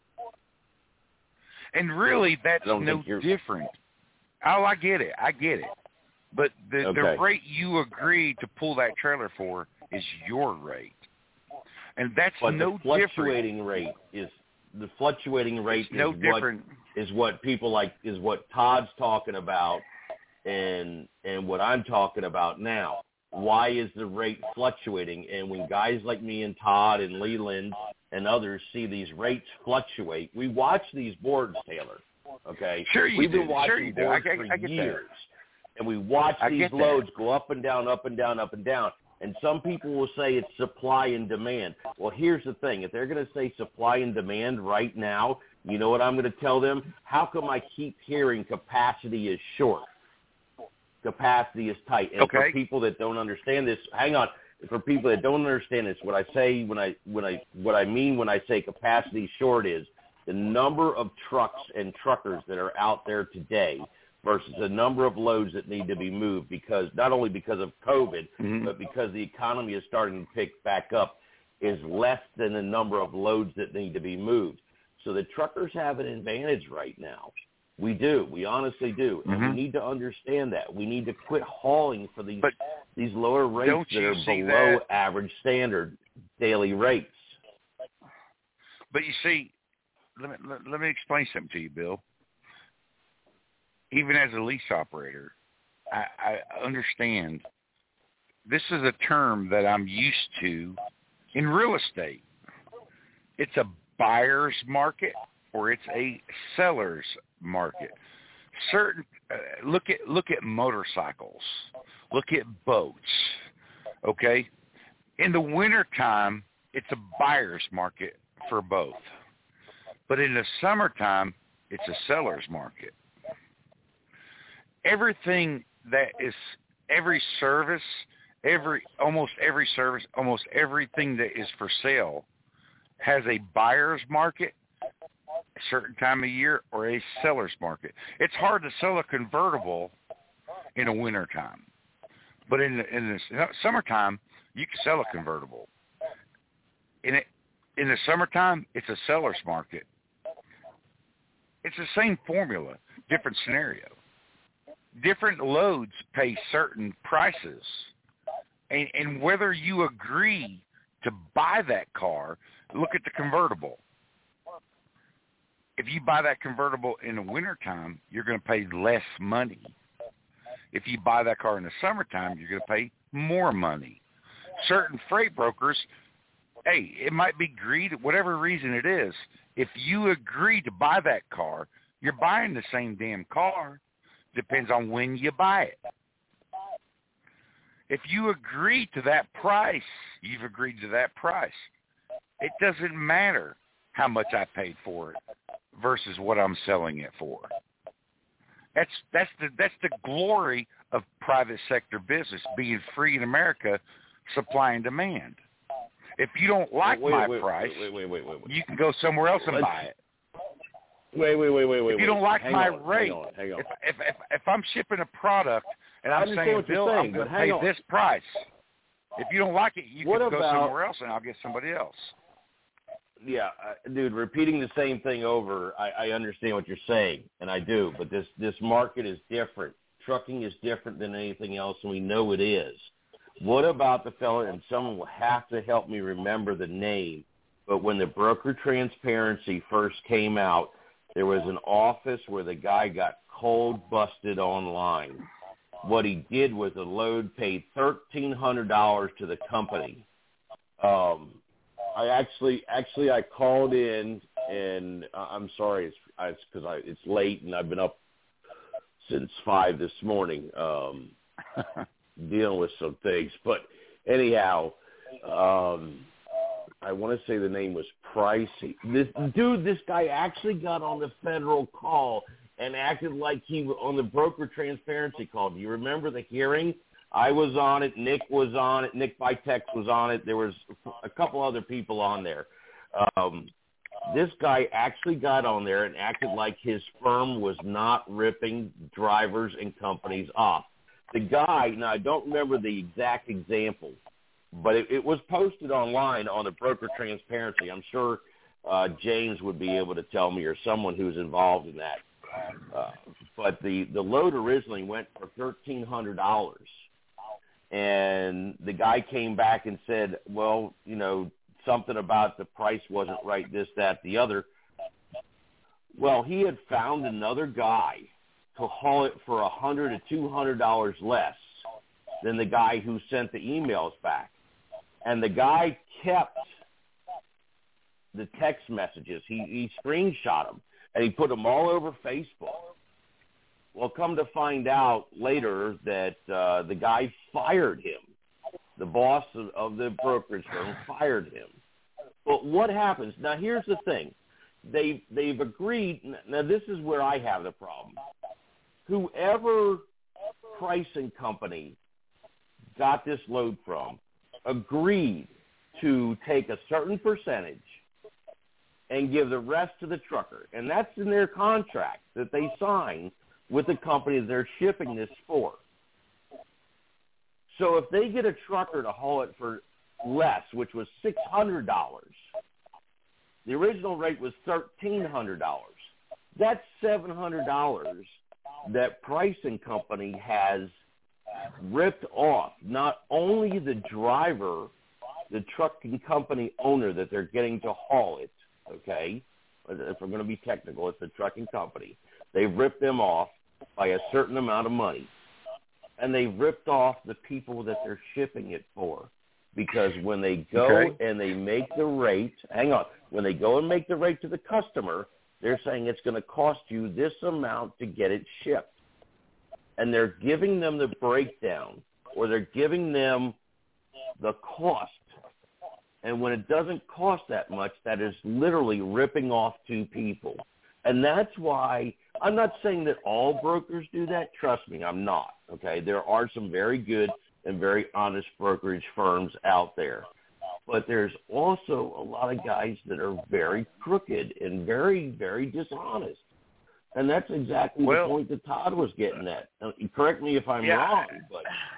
And really, that's no different. Oh, I get it. But the rate you agree to pull that trailer for is your rate. And that's no different. The fluctuating rate is what people like, is what Todd's talking about and what I'm talking about now. Why is the rate fluctuating? And when guys like me and Todd and Leland and others see these rates fluctuate, we watch these boards, Taylor, okay? Sure you We've do. been watching Sure you do. boards for years. And we watch these loads go up and down, up and down, up and down. And some people will say it's supply and demand. Well, here's the thing. If they're going to say supply and demand right now, you know what I'm going to tell them? How come I keep hearing capacity is short? Capacity is tight. And for people that don't understand this, hang on. For people that don't understand this, what I mean when I say capacity short is the number of trucks and truckers that are out there today versus the number of loads that need to be moved, because not only because of COVID, but because the economy is starting to pick back up, is less than the number of loads that need to be moved. So the truckers have an advantage right now. We do. We honestly do. And we need to understand that. We need to quit hauling for these lower rates that are below average standard daily rates. But you see, let me explain something to you, Bill. Even as a lease operator, I understand this is a term that I'm used to in real estate. It's a buyer's market or it's a seller's market. Look at motorcycles. Look at boats. Okay? In the wintertime, it's a buyer's market for both. But in the summertime, it's a seller's market. Everything that is almost everything that is for sale has a buyer's market a certain time of year or a seller's market. It's hard to sell a convertible in the wintertime. But in the summertime, you can sell a convertible. In the summertime, it's a seller's market. It's the same formula, different scenario. Different loads pay certain prices. And whether you agree to buy that car, look at the convertible. If you buy that convertible in the wintertime, you're going to pay less money. If you buy that car in the summertime, you're going to pay more money. Certain freight brokers, hey, it might be greed, whatever reason it is. If you agree to buy that car, you're buying the same damn car. Depends on when you buy it. If you agree to that price, you've agreed to that price. it doesn't matter how much I paid for it versus what I'm selling it for. That's the glory of private sector business, being free in America, supply and demand. If you don't like my price, you can go somewhere else and buy it. Wait. If you don't like my rate, hang on. If I'm shipping a product and I'm saying, Bill, I'm going to pay this price. If you don't like it, you can go somewhere else and I'll get somebody else. Yeah, dude, repeating the same thing over, I understand what you're saying, and I do, but this market is different. Trucking is different than anything else, and we know it is. What about the fella, and someone will have to help me remember the name, but when the broker transparency first came out, there was an office where the guy got cold busted online. What he did was the load paid $1,300 to the company. I called in, and I'm sorry, it's because it's late and I've been up since 5 this morning dealing with some things. But anyhow, I want to say the name was Pricey. This guy actually got on the federal call and acted like he was on the broker transparency call. Do you remember the hearing? I was on it. Nick was on it. Nick Vitex was on it. There was a couple other people on there. This guy actually got on there and acted like his firm was not ripping drivers and companies off. The guy, now I don't remember the exact example, but it was posted online on the broker transparency. I'm sure James would be able to tell me, or someone who's involved in that. But the load originally went for $1,300. And the guy came back and said, well, something about the price wasn't right, this, that, the other. Well, he had found another guy to haul it for $100 to $200 less than the guy who sent the emails back. And the guy kept the text messages. He screenshot them, and he put them all over Facebook. Well, come to find out later that the guy fired him. The boss of the brokerage firm fired him. But what happens? Now, here's the thing. They've agreed. Now, this is where I have the problem. Whoever pricing company got this load from agreed to take a certain percentage and give the rest to the trucker. And that's in their contract that they sign with the company they're shipping this for. So if they get a trucker to haul it for less, which was $600, the original rate was $1,300. That's $700 that pricing company has ripped off not only the driver, the trucking company owner that they're getting to haul it, okay? If we're going to be technical, it's the trucking company. They've ripped them off by a certain amount of money. And they've ripped off the people that they're shipping it for. Because when they go and they make the rate, when they go and make the rate to the customer, they're saying it's going to cost you this amount to get it shipped. And they're giving them the breakdown, or they're giving them the cost. And when it doesn't cost that much, that is literally ripping off two people. And that's why I'm not saying that all brokers do that. Trust me, I'm not. Okay, there are some very good and very honest brokerage firms out there. But there's also a lot of guys that are very crooked and very, very dishonest. And that's exactly the point that Todd was getting at. Correct me if I'm wrong, but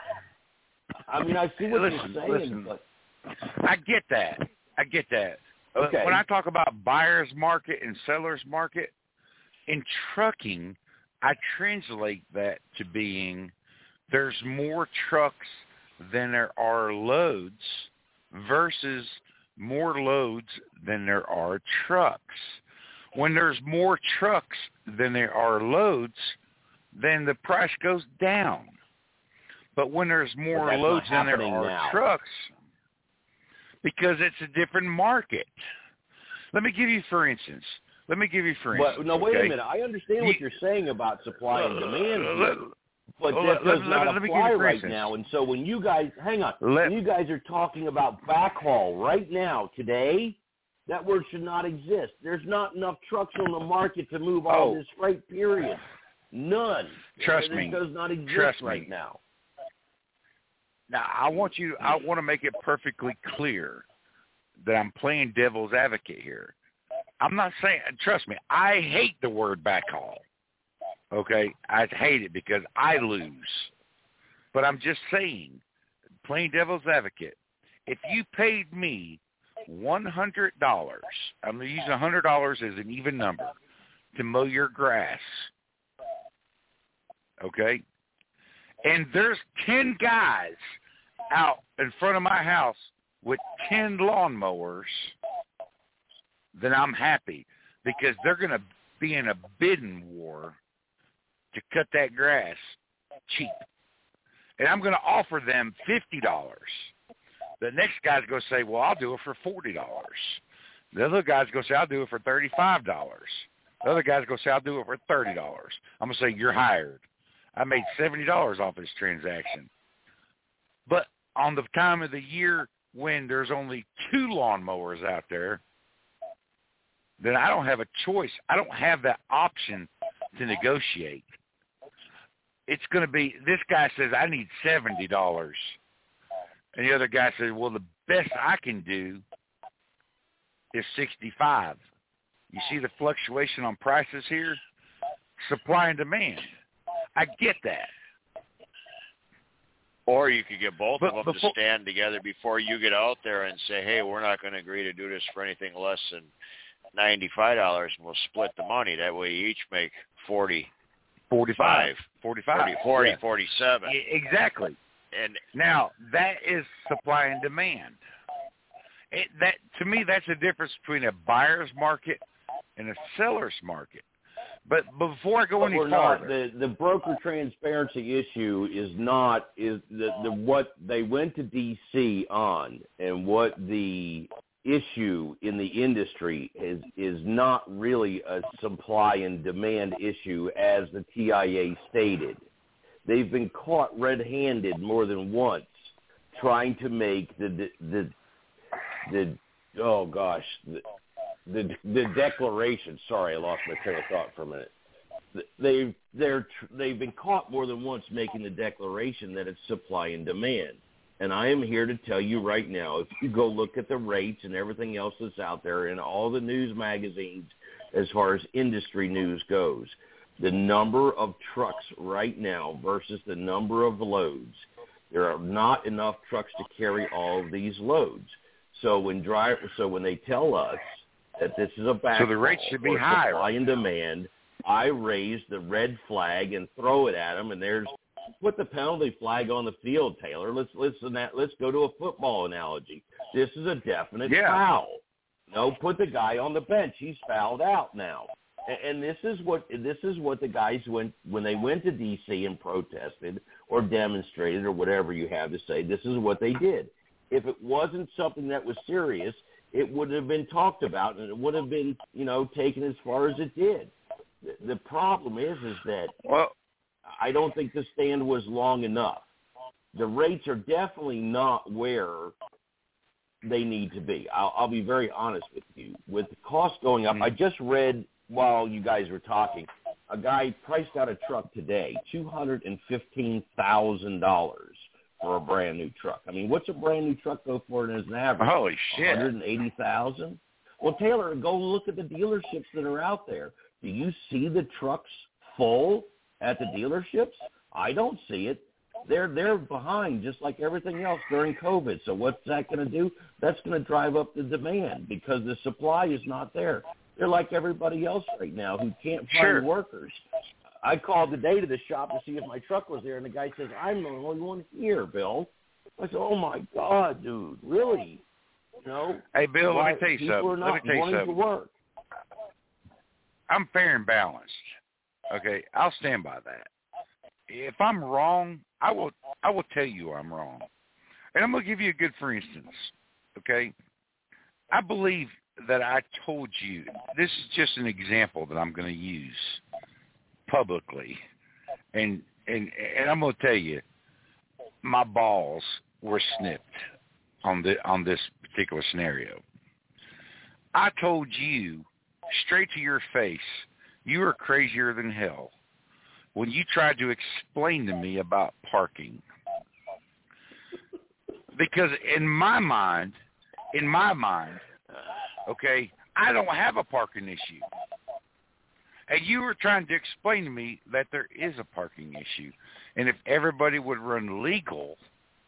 I mean, I see what you're saying. But I get that. Okay. When I talk about buyer's market and seller's market, in trucking, I translate that to being there's more trucks than there are loads versus more loads than there are trucks. When there's more trucks than there are loads, then the price goes down. But when there's more loads than there are trucks, because it's a different market. Let me give you for instance. Well, no, wait a minute. I understand what you're saying about supply and demand, but that does not apply right now. And so when you guys, when you guys are talking about backhaul right now, today, That word should not exist. There's not enough trucks on the market to move all this freight, period. None. Trust me. It does not exist right now. Now, I want to make it perfectly clear that I'm playing devil's advocate here. I'm not saying, trust me, I hate the word backhaul. Okay? I hate it because I lose. But I'm just saying, playing devil's advocate, if you paid me $100, I'm going to use $100 as an even number, to mow your grass, okay? And there's 10 guys out in front of my house with 10 lawnmowers, then I'm happy because they're going to be in a bidding war to cut that grass cheap. And I'm going to offer them $50. The next guy's going to say, well, I'll do it for $40. The other guy's going to say, I'll do it for $35. The other guy's going to say, I'll do it for $30. I'm going to say, you're hired. I made $70 off this transaction. But on the time of the year when there's only 2 lawnmowers out there, then I don't have a choice. I don't have that option to negotiate. It's going to be, this guy says, I need $70. And the other guy says, well, the best I can do is $65. You see the fluctuation on prices here? Supply and demand. I get that. Or you could get both of them to stand together before you get out there and say, hey, we're not going to agree to do this for anything less than $95, and we'll split the money. That way you each make 45, 47. Exactly. And now, that is supply and demand. That to me, that's the difference between a buyer's market and a seller's market. But before I go any farther, the broker transparency issue is what they went to D.C. on, and what the issue in the industry is not really a supply and demand issue as the TIA stated. They've been caught red-handed more than once trying to make the declaration. Sorry, I lost my train of thought for a minute. They've been caught more than once making the declaration that it's supply and demand. And I am here to tell you right now, if you go look at the rates and everything else that's out there in all the news magazines as far as industry news goes, the number of trucks right now versus the number of loads, there are not enough trucks to carry all of these loads. So when they tell us that this is a backhaul, so the rates should be higher. Supply and demand, I raise the red flag and throw it at them, and put the penalty flag on the field, Taylor. Let's go to a football analogy. This is a definite foul. No, put the guy on the bench. He's fouled out now. And this is what the guys when they went to D.C. and protested or demonstrated or whatever you have to say. This is what they did. If it wasn't something that was serious, it would have been talked about and it would have been taken as far as it did. The problem is that I don't think the stand was long enough. The rates are definitely not where they need to be. I'll be very honest with you. With the cost going up, I just read while you guys were talking, a guy priced out a truck today, $215,000 for a brand new truck. I mean, what's a brand new truck go for as an average? Holy shit. $180,000? Well, Taylor, go look at the dealerships that are out there. Do you see the trucks full at the dealerships? I don't see it. They're behind just like everything else during COVID. So what's that going to do? That's going to drive up the demand because the supply is not there. They're like everybody else right now who can't find workers. I called today to the shop to see if my truck was there, and the guy says, I'm the only one here, Bill. I said, oh, my God, dude, really? Hey, Bill, let me tell you people something. Are not wanting to work. I'm fair and balanced. Okay, I'll stand by that. If I'm wrong, I will tell you I'm wrong. And I'm going to give you a good for instance, okay? I believe that I told you, this is just an example that I'm going to use publicly. And I'm going to tell you, my balls were snipped on this particular scenario. I told you straight to your face, you are crazier than hell when you tried to explain to me about parking. Because in my mind, okay, I don't have a parking issue. And you were trying to explain to me that there is a parking issue. And if everybody would run legal,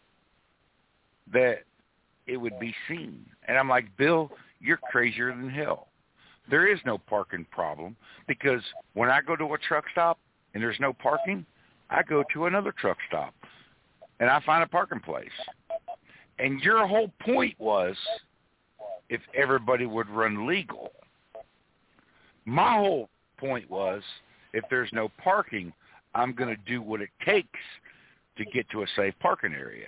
that it would be seen. And I'm like, Bill, you're crazier than hell. There is no parking problem because when I go to a truck stop and there's no parking, I go to another truck stop and I find a parking place. And your whole point was if everybody would run legal. My whole point was if there's no parking, I'm going to do what it takes to get to a safe parking area.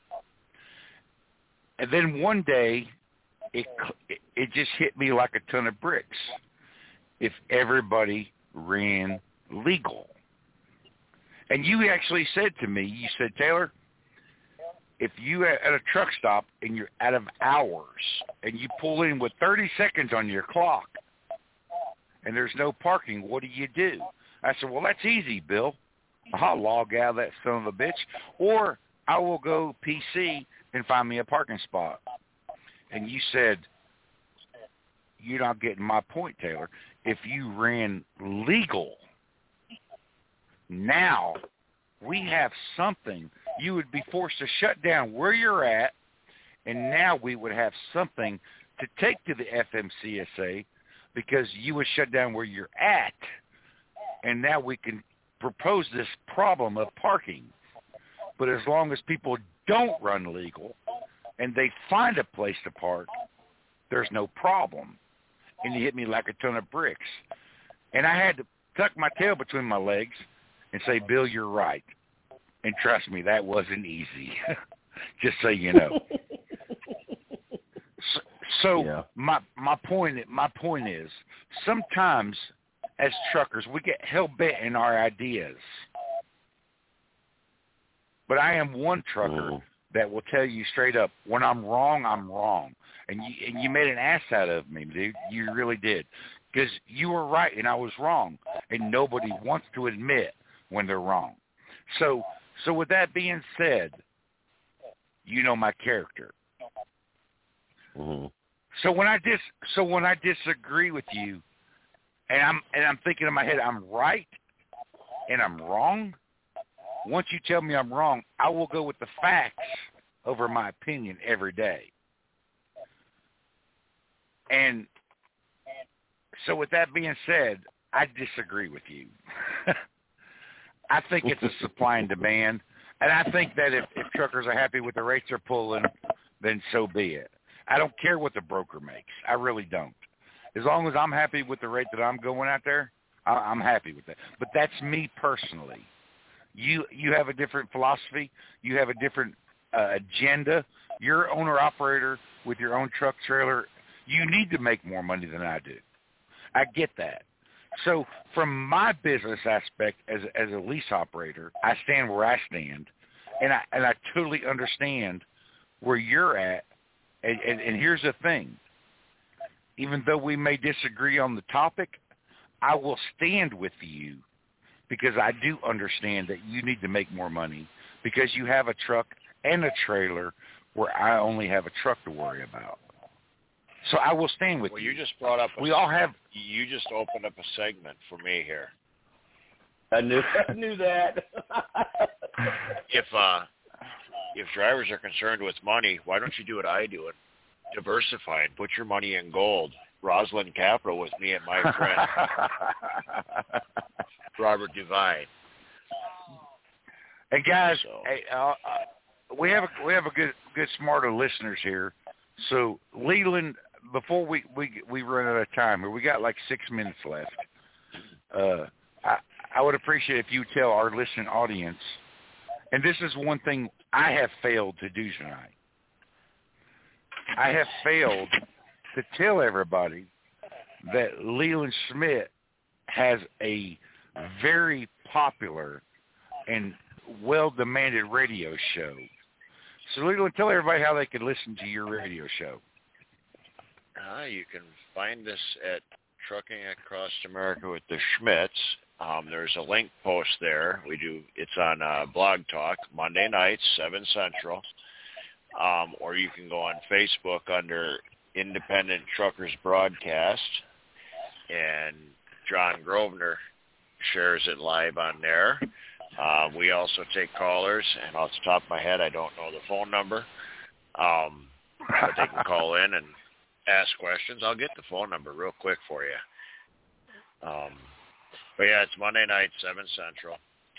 And then one day, it just hit me like a ton of bricks. If everybody ran legal. And you actually said to me, you said, Taylor, if you at a truck stop and you're out of hours and you pull in with 30 seconds on your clock and there's no parking, what do? I said, well, that's easy, Bill. I'll log out of that son of a bitch, or I will go PC and find me a parking spot. And you said, you're not getting my point, Taylor. If you ran legal, now we have something. You would be forced to shut down where you're at, and now we would have something to take to the FMCSA because you would shut down where you're at, and now we can propose this problem of parking. But as long as people don't run legal and they find a place to park, there's no problem. And you hit me like a ton of bricks. And I had to tuck my tail between my legs and say, Bill, you're right. And trust me, that wasn't easy, just so you know. So yeah. My point is, sometimes as truckers, we get hell-bent in our ideas. But I am one trucker that will tell you straight up, when I'm wrong, I'm wrong. And you made an ass out of me, dude. You really did. Because you were right and I was wrong. And nobody wants to admit when they're wrong. So with that being said, you know my character. Mm-hmm. So when I disagree with you, and I'm thinking in my head, I'm right and I'm wrong. Once you tell me I'm wrong, I will go with the facts over my opinion every day. And so with that being said, I disagree with you. I think it's a supply and demand. And I think that if truckers are happy with the rates they're pulling, then so be it. I don't care what the broker makes. I really don't. As long as I'm happy with the rate that I'm going out there, I'm happy with that. But that's me personally. You have a different philosophy. You have a different agenda. You're owner-operator with your own truck trailer. You need to make more money than I do. I get that. So from my business aspect as a lease operator, I stand where I stand, and I totally understand where you're at. And here's the thing. Even though we may disagree on the topic, I will stand with you because I do understand that you need to make more money because you have a truck and a trailer where I only have a truck to worry about. So I will stand with you. Well, you just brought up. You just opened up a segment for me here. I knew that. If drivers are concerned with money, why don't you do what I do and diversify and put your money in gold? Roslyn Capital with me and my friend Robert Devine. Hey guys, we have a good smarter listeners here. So Leland, before we run out of time, we got like 6 minutes left. I would appreciate if you tell our listening audience, and this is one thing I have failed to do tonight. I have failed to tell everybody that Leland Schmidt has a very popular and well-demanded radio show. So Leland, tell everybody how they can listen to your radio show. You can find us at Trucking Across America with the Schmitz. There's a link post there. It's on Blog Talk, Monday nights, 7 Central. Or you can go on Facebook under Independent Truckers Broadcast, and John Grosvenor shares it live on there. We also take callers, and off the top of my head, I don't know the phone number, but they can call in and ask questions. I'll get the phone number real quick for you. But yeah, it's Monday night, 7 Central.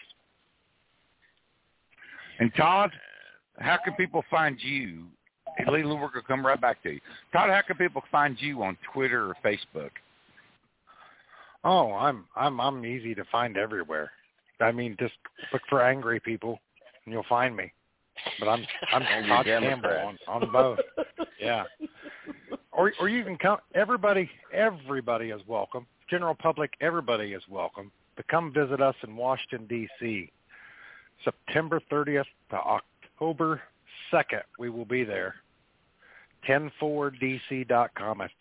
And Todd, how can people find you? And Leland, we're going to come right back to you. Todd, how can people find you on Twitter or Facebook? Oh, I'm easy to find everywhere. I mean, just look for angry people, and you'll find me. But I'm Todd Campbell on both. Yeah. Or you can come. Everybody is welcome. General public, everybody is welcome to come visit us in Washington, D.C. September 30th to October 2nd, we will be there. 104dc.com. That's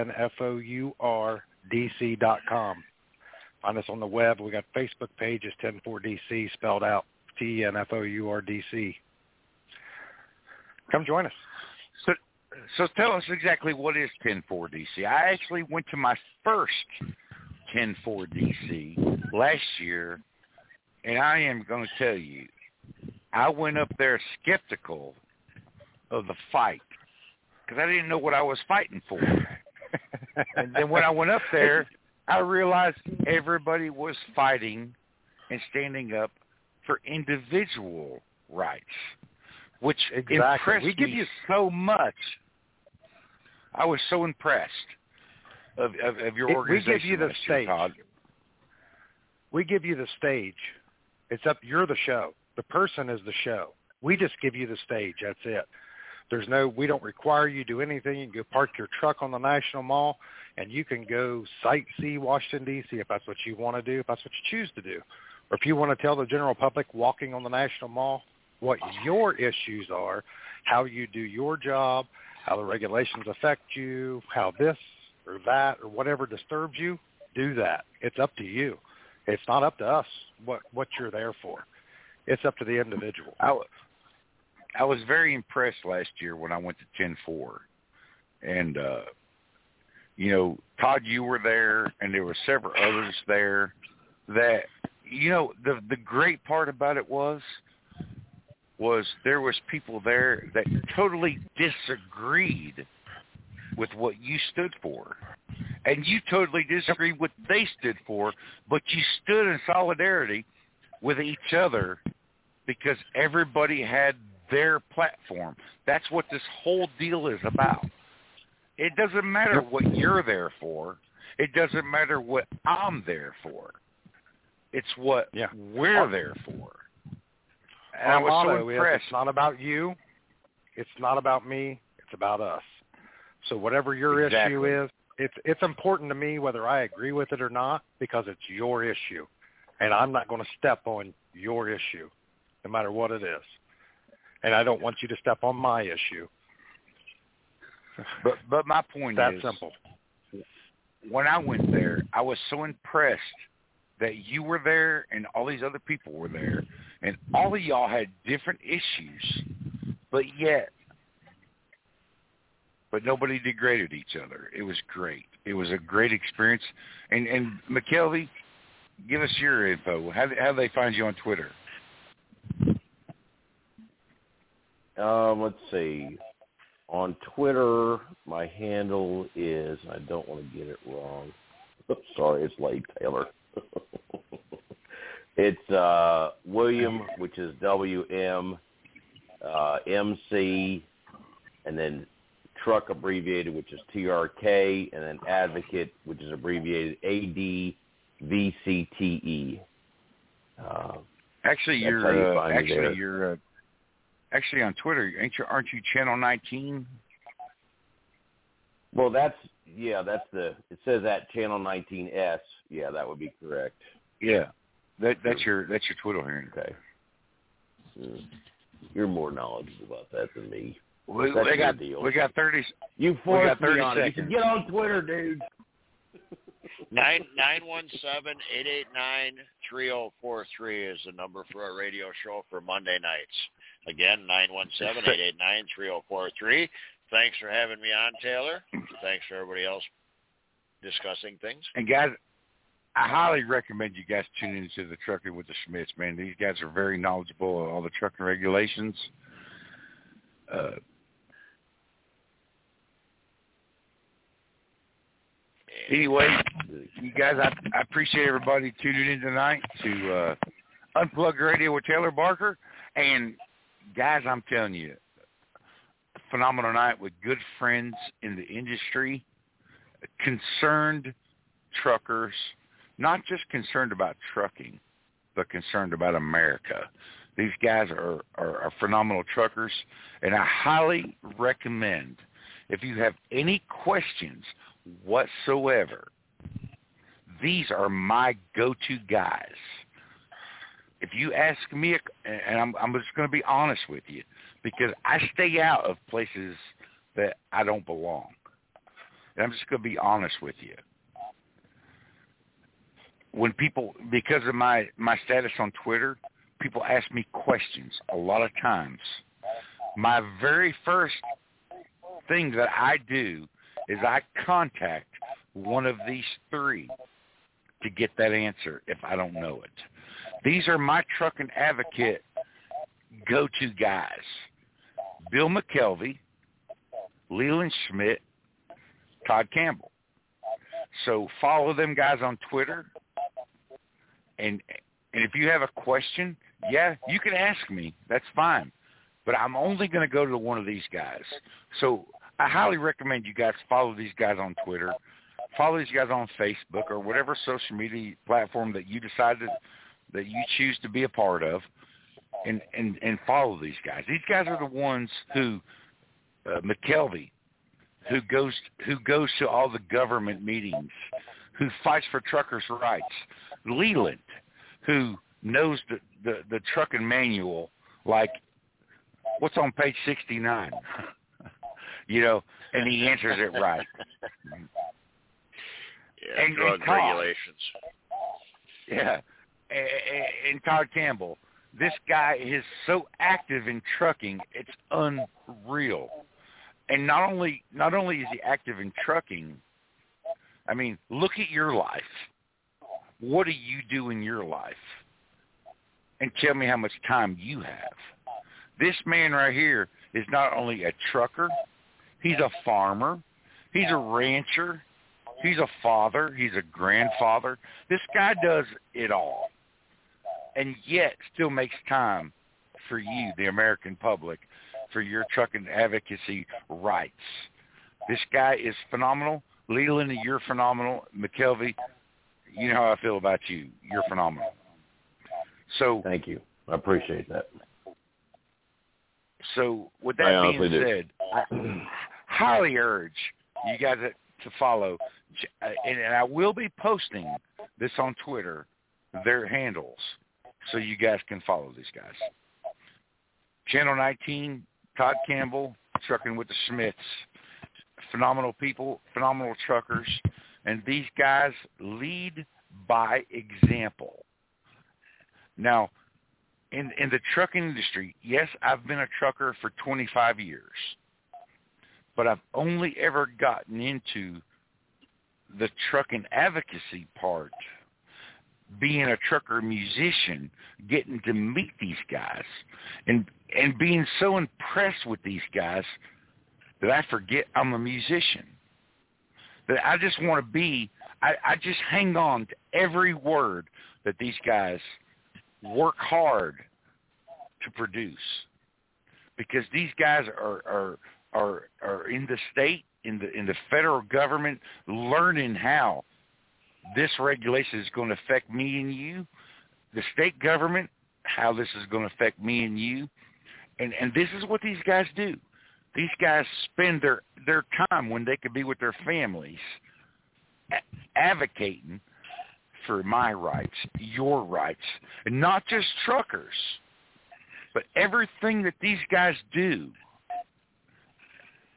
TENFOURDC.com. Find us on the web. We got Facebook pages, 104DC, spelled out, TENFOURDC. Come join us. So tell us exactly what is 104DC. I actually went to my first 104DC last year, and I am going to tell you, I went up there skeptical of the fight because I didn't know what I was fighting for. And then when I went up there, I realized everybody was fighting and standing up for individual rights, which impressed me so much. I was so impressed of your organization. We give you the stage. Todd. We give you the stage. It's up. You're the show. The person is the show. We just give you the stage. That's it. We don't require you to do anything. You can go park your truck on the National Mall, and you can go sightsee Washington, D.C. if that's what you want to do, if that's what you choose to do. Or if you want to tell the general public walking on the National Mall what your issues are, how you do your job, how the regulations affect you, how this or that or whatever disturbs you, do that. It's up to you. It's not up to us what you're there for. It's up to the individual. I was very impressed last year when I went to 10-4. And, Todd, you were there, and there were several others there that, the great part about it was there was people there that totally disagreed with what you stood for. And you totally disagreed with what they stood for, but you stood in solidarity with each other because everybody had their platform. That's what this whole deal is about. It doesn't matter what you're there for. It doesn't matter what I'm there for. It's what we're there for. And I was so impressed. It's not about you. It's not about me. It's about us. So whatever your issue is, it's important to me whether I agree with it or not because it's your issue. And I'm not going to step on your issue, no matter what it is. And I don't want you to step on my issue. But my point is that simple. When I went there, I was so impressed that you were there and all these other people were there, and all of y'all had different issues, but nobody degraded each other. It was great. It was a great experience. And McKelvey, give us your info. How do they find you on Twitter? Let's see. On Twitter, my handle is, I don't want to get it wrong. Sorry, it's late, Taylor. It's William, which is WM, MC, and then truck abbreviated, which is TRK, and then advocate, which is abbreviated ADVCTE. Actually, Actually, on Twitter, aren't you Channel 19? Well, it says at Channel 19S. Yeah, that would be correct. Yeah, that's your Twitter handle. Okay. You're more knowledgeable about that than me. We got 30. You forced me 30 on it. You seconds. should get on Twitter, dude. 917-889-3043 is the number for our radio show for Monday nights. Again, 917-889-3043. Thanks for having me on, Taylor. Thanks for everybody else discussing things. And guys, I highly recommend you guys tune into the Trucking with the Schmitz, man. These guys are very knowledgeable on all the trucking regulations. Anyway, you guys, I appreciate everybody tuning in tonight to Unplugged Radio with Taylor Barker. And, guys, I'm telling you, a phenomenal night with good friends in the industry, concerned truckers, not just concerned about trucking, but concerned about America. These guys are phenomenal truckers, and I highly recommend, if you have any questions whatsoever, these are my go-to guys. If you ask me, and I'm just going to be honest with you, because I stay out of places that I don't belong. And I'm just going to be honest with you. When people, because of my status on Twitter, people ask me questions a lot of times. My very first thing that I do is I contact one of these three to get that answer if I don't know it. These are my trucking advocate go-to guys. Bill McKelvey, Leland Schmidt, Todd Campbell. So follow them guys on Twitter. And if you have a question, yeah, you can ask me. That's fine. But I'm only going to go to one of these guys. So I highly recommend you guys follow these guys on Twitter, follow these guys on Facebook or whatever social media platform that you decided that you choose to be a part of, and follow these guys. These guys are the ones who, McKelvey, who goes to all the government meetings, who fights for truckers' rights. Leland, who knows the trucking manual like what's on page 69. And he answers it right. Yeah, and drug regulations. Yeah, and Todd Campbell. This guy is so active in trucking, it's unreal. And not only is he active in trucking, I mean, look at your life. What do you do in your life? And tell me how much time you have. This man right here is not only a trucker, he's a farmer, he's a rancher, he's a father, he's a grandfather. This guy does it all, and yet still makes time for you, the American public, for your trucking advocacy rights. This guy is phenomenal. Leland, you're phenomenal. McKelvey, you know how I feel about you. You're phenomenal. So thank you. I appreciate that. So with that being said, I highly urge you guys to follow, and I will be posting this on Twitter, their handles, so you guys can follow these guys. Channel 19, Todd Campbell, Trucking with the Schmitz. Phenomenal people, phenomenal truckers, and these guys lead by example. Now, in the trucking industry, yes, I've been a trucker for 25 years, but I've only ever gotten into the trucking advocacy part, being a trucker musician, getting to meet these guys, and being so impressed with these guys that I forget I'm a musician. That I just want to be, I just hang on to every word that these guys work hard to produce, because these guys are in the state, in the federal government, learning how this regulation is going to affect me and you, the state government, how this is going to affect me and you, and this is what these guys do. These guys spend their time when they could be with their families advocating for my rights, your rights, and not just truckers, but everything that these guys do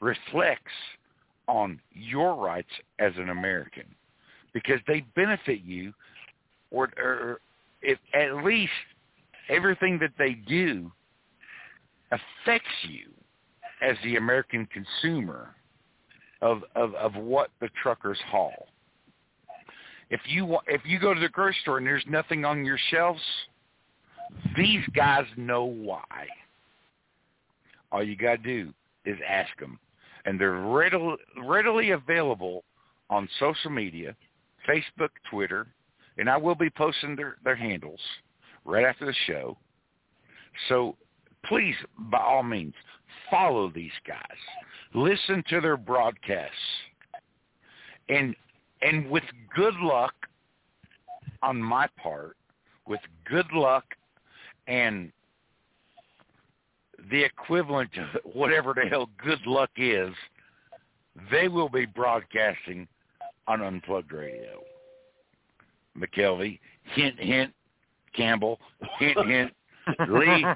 reflects on your rights as an American, because they benefit you, or if at least everything that they do affects you as the American consumer of what the truckers haul. If you go to the grocery store and there's nothing on your shelves, these guys know why. All you got to do is ask them. And they're readily available on social media, Facebook, Twitter, and I will be posting their handles right after the show. So please, by all means, follow these guys. Listen to their broadcasts. And with good luck on my part, with good luck and the equivalent to whatever the hell good luck is, they will be broadcasting on Unplugged Radio. McKelvey, hint, hint. Campbell, hint, hint. Lee,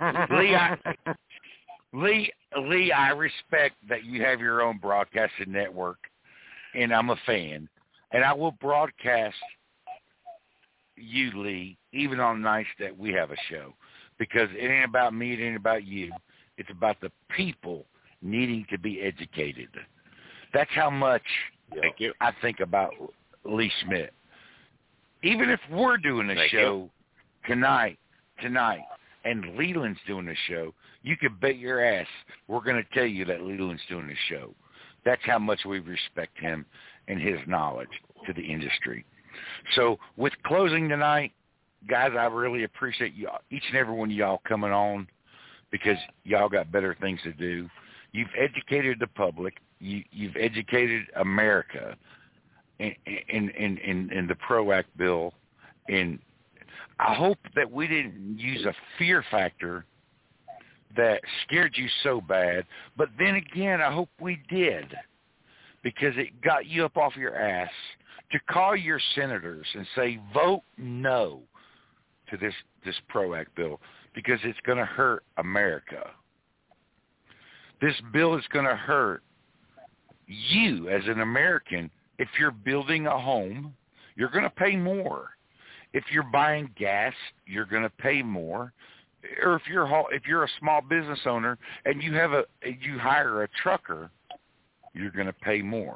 I respect that you have your own broadcasting network, and I'm a fan. And I will broadcast you, Lee, even on nights that we have a show, because it ain't about me, it ain't about you. It's about the people needing to be educated. That's how much I think about Lee Schmidt. Even if we're doing a show tonight, and Leland's doing a show, you can bet your ass we're going to tell you that Leland's doing a show. That's how much we respect him and his knowledge to the industry. So with closing tonight, guys, I really appreciate you, each and every one of y'all coming on, because y'all got better things to do. You've educated the public. You've educated America in the PRO Act bill. And I hope that we didn't use a fear factor that scared you so bad. But then again, I hope we did, because it got you up off your ass to call your senators and say, vote no to this PRO Act bill, because it's going to hurt America. This bill is going to hurt you as an American. If you're building a home, you're going to pay more. If you're buying gas, you're going to pay more. Or if you're a small business owner and you hire a trucker, you're going to pay more.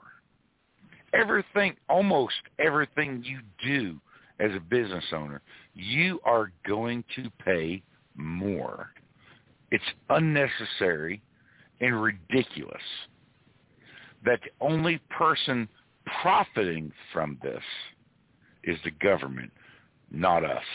Almost everything you do as a business owner, you are going to pay more. It's unnecessary and ridiculous that the only person profiting from this is the government, not us.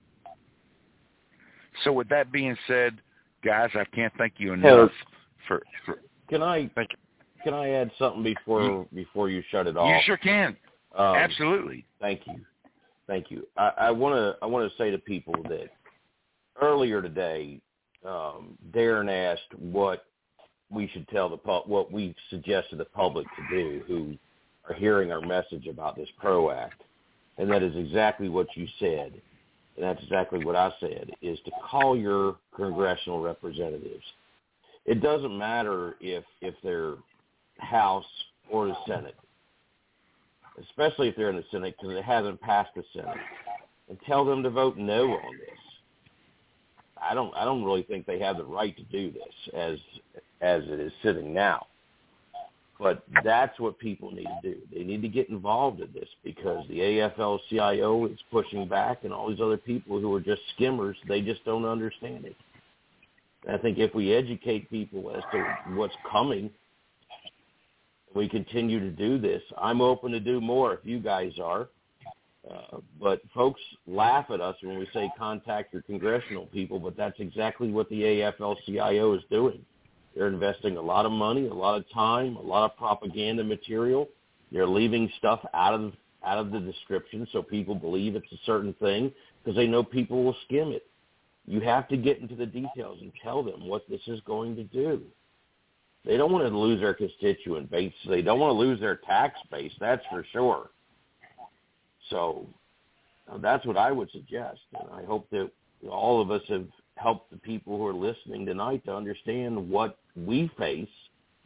So with that being said, guys, I can't thank you enough for Can I add something before you shut it off? You sure can. Absolutely. Thank you. I want to say to people that earlier today, Darren asked what we should tell what we suggest to the public to do who are hearing our message about this PRO Act, and that is exactly what you said, and that's exactly what I said, is to call your congressional representatives. It doesn't matter if they're House or the Senate, especially if they're in the Senate, because it hasn't passed the Senate, and tell them to vote no on this. I don't really think they have the right to do this as it is sitting now. But that's what people need to do. They need to get involved in this, because the AFL-CIO is pushing back, and all these other people who are just skimmers, they just don't understand it. And I think if we educate people as to what's coming, we continue to do this. I'm open to do more if you guys are. But folks laugh at us when we say contact your congressional people, but that's exactly what the AFL-CIO is doing. They're investing a lot of money, a lot of time, a lot of propaganda material. They're leaving stuff out of the description so people believe it's a certain thing, because they know people will skim it. You have to get into the details and tell them what this is going to do. They don't want to lose their constituent base. They don't want to lose their tax base, that's for sure. So that's what I would suggest, and I hope that all of us have helped the people who are listening tonight to understand what we face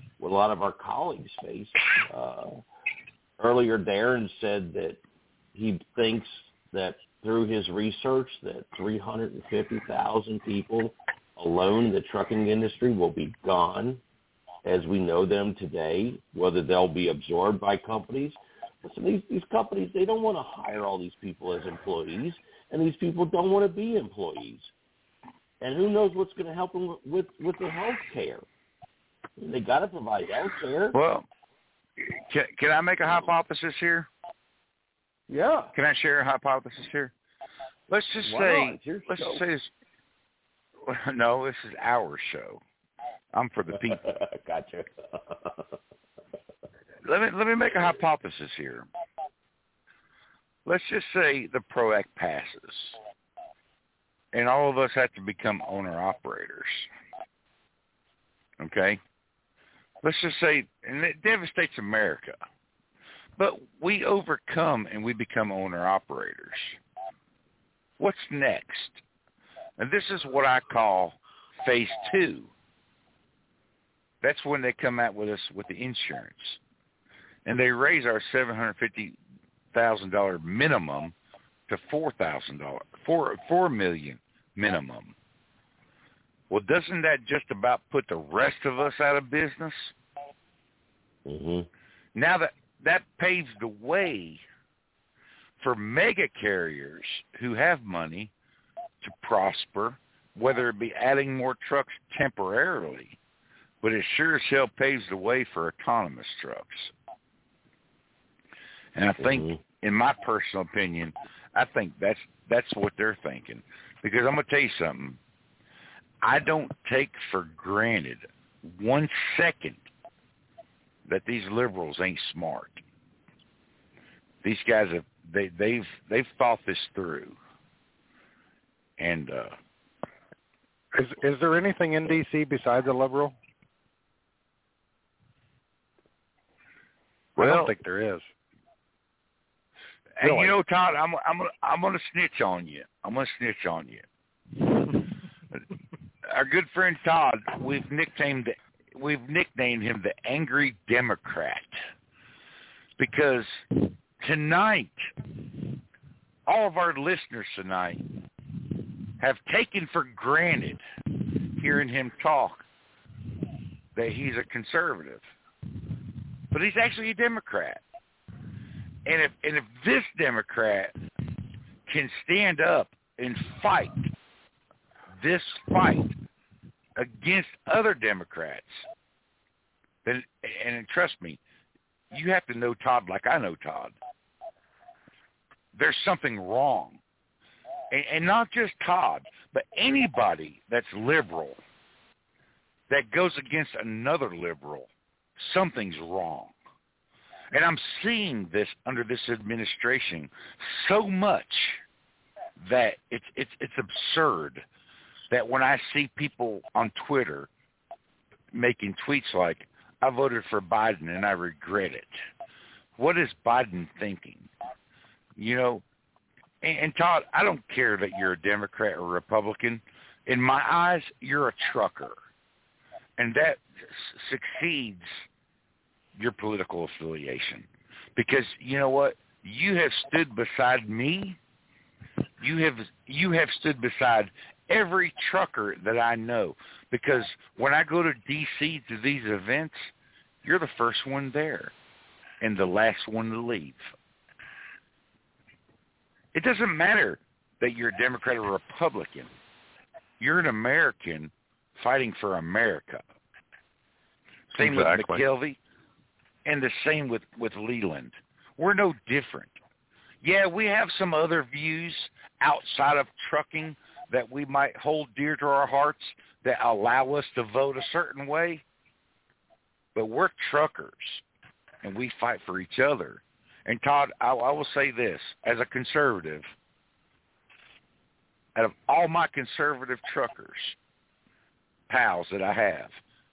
what a lot of our colleagues face. Earlier, Darren said that he thinks that through his research that 350,000 people alone in the trucking industry will be gone as we know them today, whether they'll be absorbed by companies. Listen, these companies, they don't want to hire all these people as employees, and these people don't want to be employees. And who knows what's going to help them with the health care. They got to provide health care. Well, can I make a hypothesis here? Yeah. Can I share a hypothesis here? Let's just say this. No, this is our show. I'm for the people. Gotcha. Let me make a hypothesis here. Let's just say the PRO Act passes, and all of us have to become owner-operators. Okay? Let's just say, and it devastates America, but we overcome and we become owner-operators. What's next? And this is what I call phase 2. That's when they come out with us with the insurance. And they raise our $750,000 minimum to $4,000, $4 million minimum. Well, doesn't that just about put the rest of us out of business? Mm-hmm. Now that paves the way for mega carriers who have money to prosper, whether it be adding more trucks temporarily, but it sure as hell paves the way for autonomous trucks. And I think, in my personal opinion, I think that's what they're thinking. Because I'm going to tell you something. I don't take for granted 1 second that these liberals ain't smart. These guys they've thought this through. And is there anything in D.C. besides a liberal? Well, I don't think there is. And you know, Todd, I'm gonna snitch on you. I'm gonna snitch on you. Our good friend Todd, we've nicknamed him the Angry Democrat, because tonight, all of our listeners tonight have taken for granted hearing him talk that he's a conservative, but he's actually a Democrat. And if this Democrat can stand up and fight this fight against other Democrats, then, and trust me, you have to know Todd like I know Todd. There's something wrong. And not just Todd, but anybody that's liberal that goes against another liberal, something's wrong. And I'm seeing this under this administration so much that it's absurd that when I see people on Twitter making tweets like, I voted for Biden and I regret it. What is Biden thinking? You know, and Todd, I don't care that you're a Democrat or Republican. In my eyes, you're a trucker. And that succeeds your political affiliation. Because you know what? You have stood beside me. You have stood beside every trucker that I know. Because when I go to D.C. to these events, you're the first one there and the last one to leave. It doesn't matter that you're a Democrat or Republican. You're an American fighting for America. Same with McKelvey, and the same with Leland. We're no different. Yeah, we have some other views outside of trucking that we might hold dear to our hearts that allow us to vote a certain way, but we're truckers, and we fight for each other. And Todd, I will say this, as a conservative, out of all my conservative truckers, pals that I have,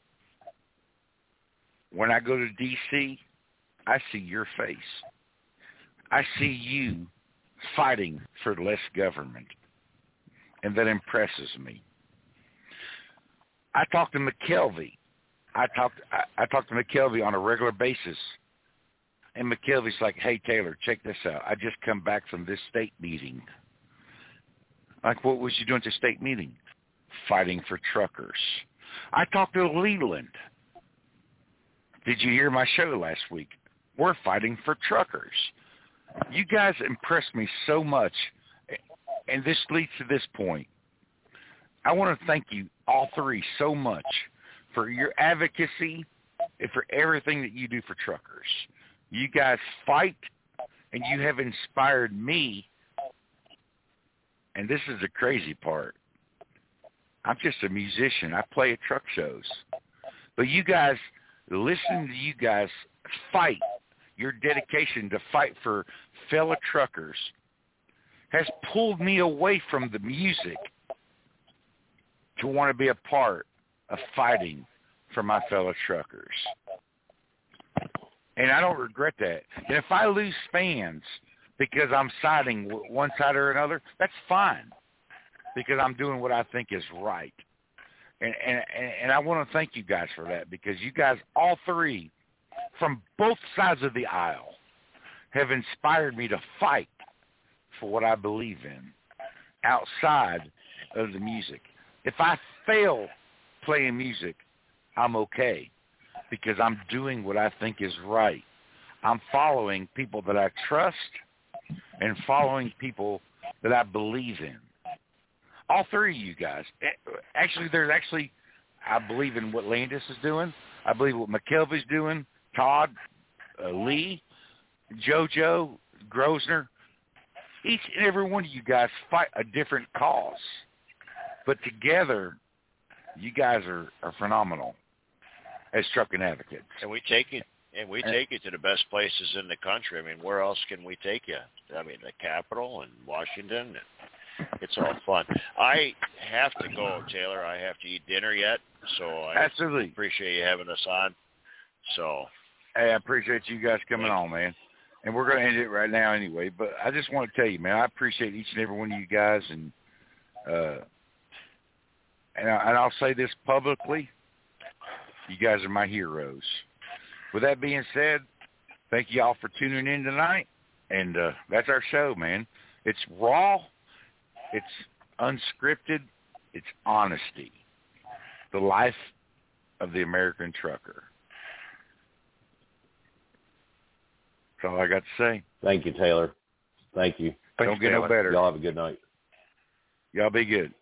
when I go to D.C., I see your face. I see you fighting for less government, and that impresses me. I talked to McKelvey. I talk to McKelvey on a regular basis, and McKelvey's like, "Hey Taylor, check this out. I just come back from this state meeting." Like, what was you doing at the state meeting? Fighting for truckers. I talked to Leland. Did you hear my show last week? We're fighting for truckers. You guys impressed me so much, and this leads to this point. I want to thank you all three so much for your advocacy and for everything that you do for truckers. You guys fight, and you have inspired me. And this is the crazy part. I'm just a musician. I play at truck shows. But you guys, listening to you guys fight, your dedication to fight for fellow truckers has pulled me away from the music to want to be a part of fighting for my fellow truckers. And I don't regret that. And if I lose fans because I'm siding with one side or another, that's fine, because I'm doing what I think is right. And I want to thank you guys for that, because you guys, all three, from both sides of the aisle, have inspired me to fight for what I believe in outside of the music. If I fail playing music, I'm okay, because I'm doing what I think is right. I'm following people that I trust and following people that I believe in. All three of you guys. Actually, I believe in what Landis is doing. I believe what McKelvey's doing, Todd, Lee, JoJo, Grosner. Each and every one of you guys fight a different cause. But together, you guys are phenomenal as trucking advocates. And we take it. And we take you to the best places in the country. I mean, where else can we take you? I mean, the Capitol and Washington. It's all fun. I have to go, Taylor. I have to eat dinner yet, so I absolutely appreciate you having us on. So, hey, I appreciate you guys coming on, man. And we're going to end it right now anyway. But I just want to tell you, man, I appreciate each and every one of you guys, and I'll say this publicly: you guys are my heroes. With that being said, thank you all for tuning in tonight, and that's our show, man. It's raw, it's unscripted, it's honesty, the life of the American trucker. That's all I got to say. Thank you, Taylor. Thank you. Don't get no better. Y'all have a good night. Y'all be good.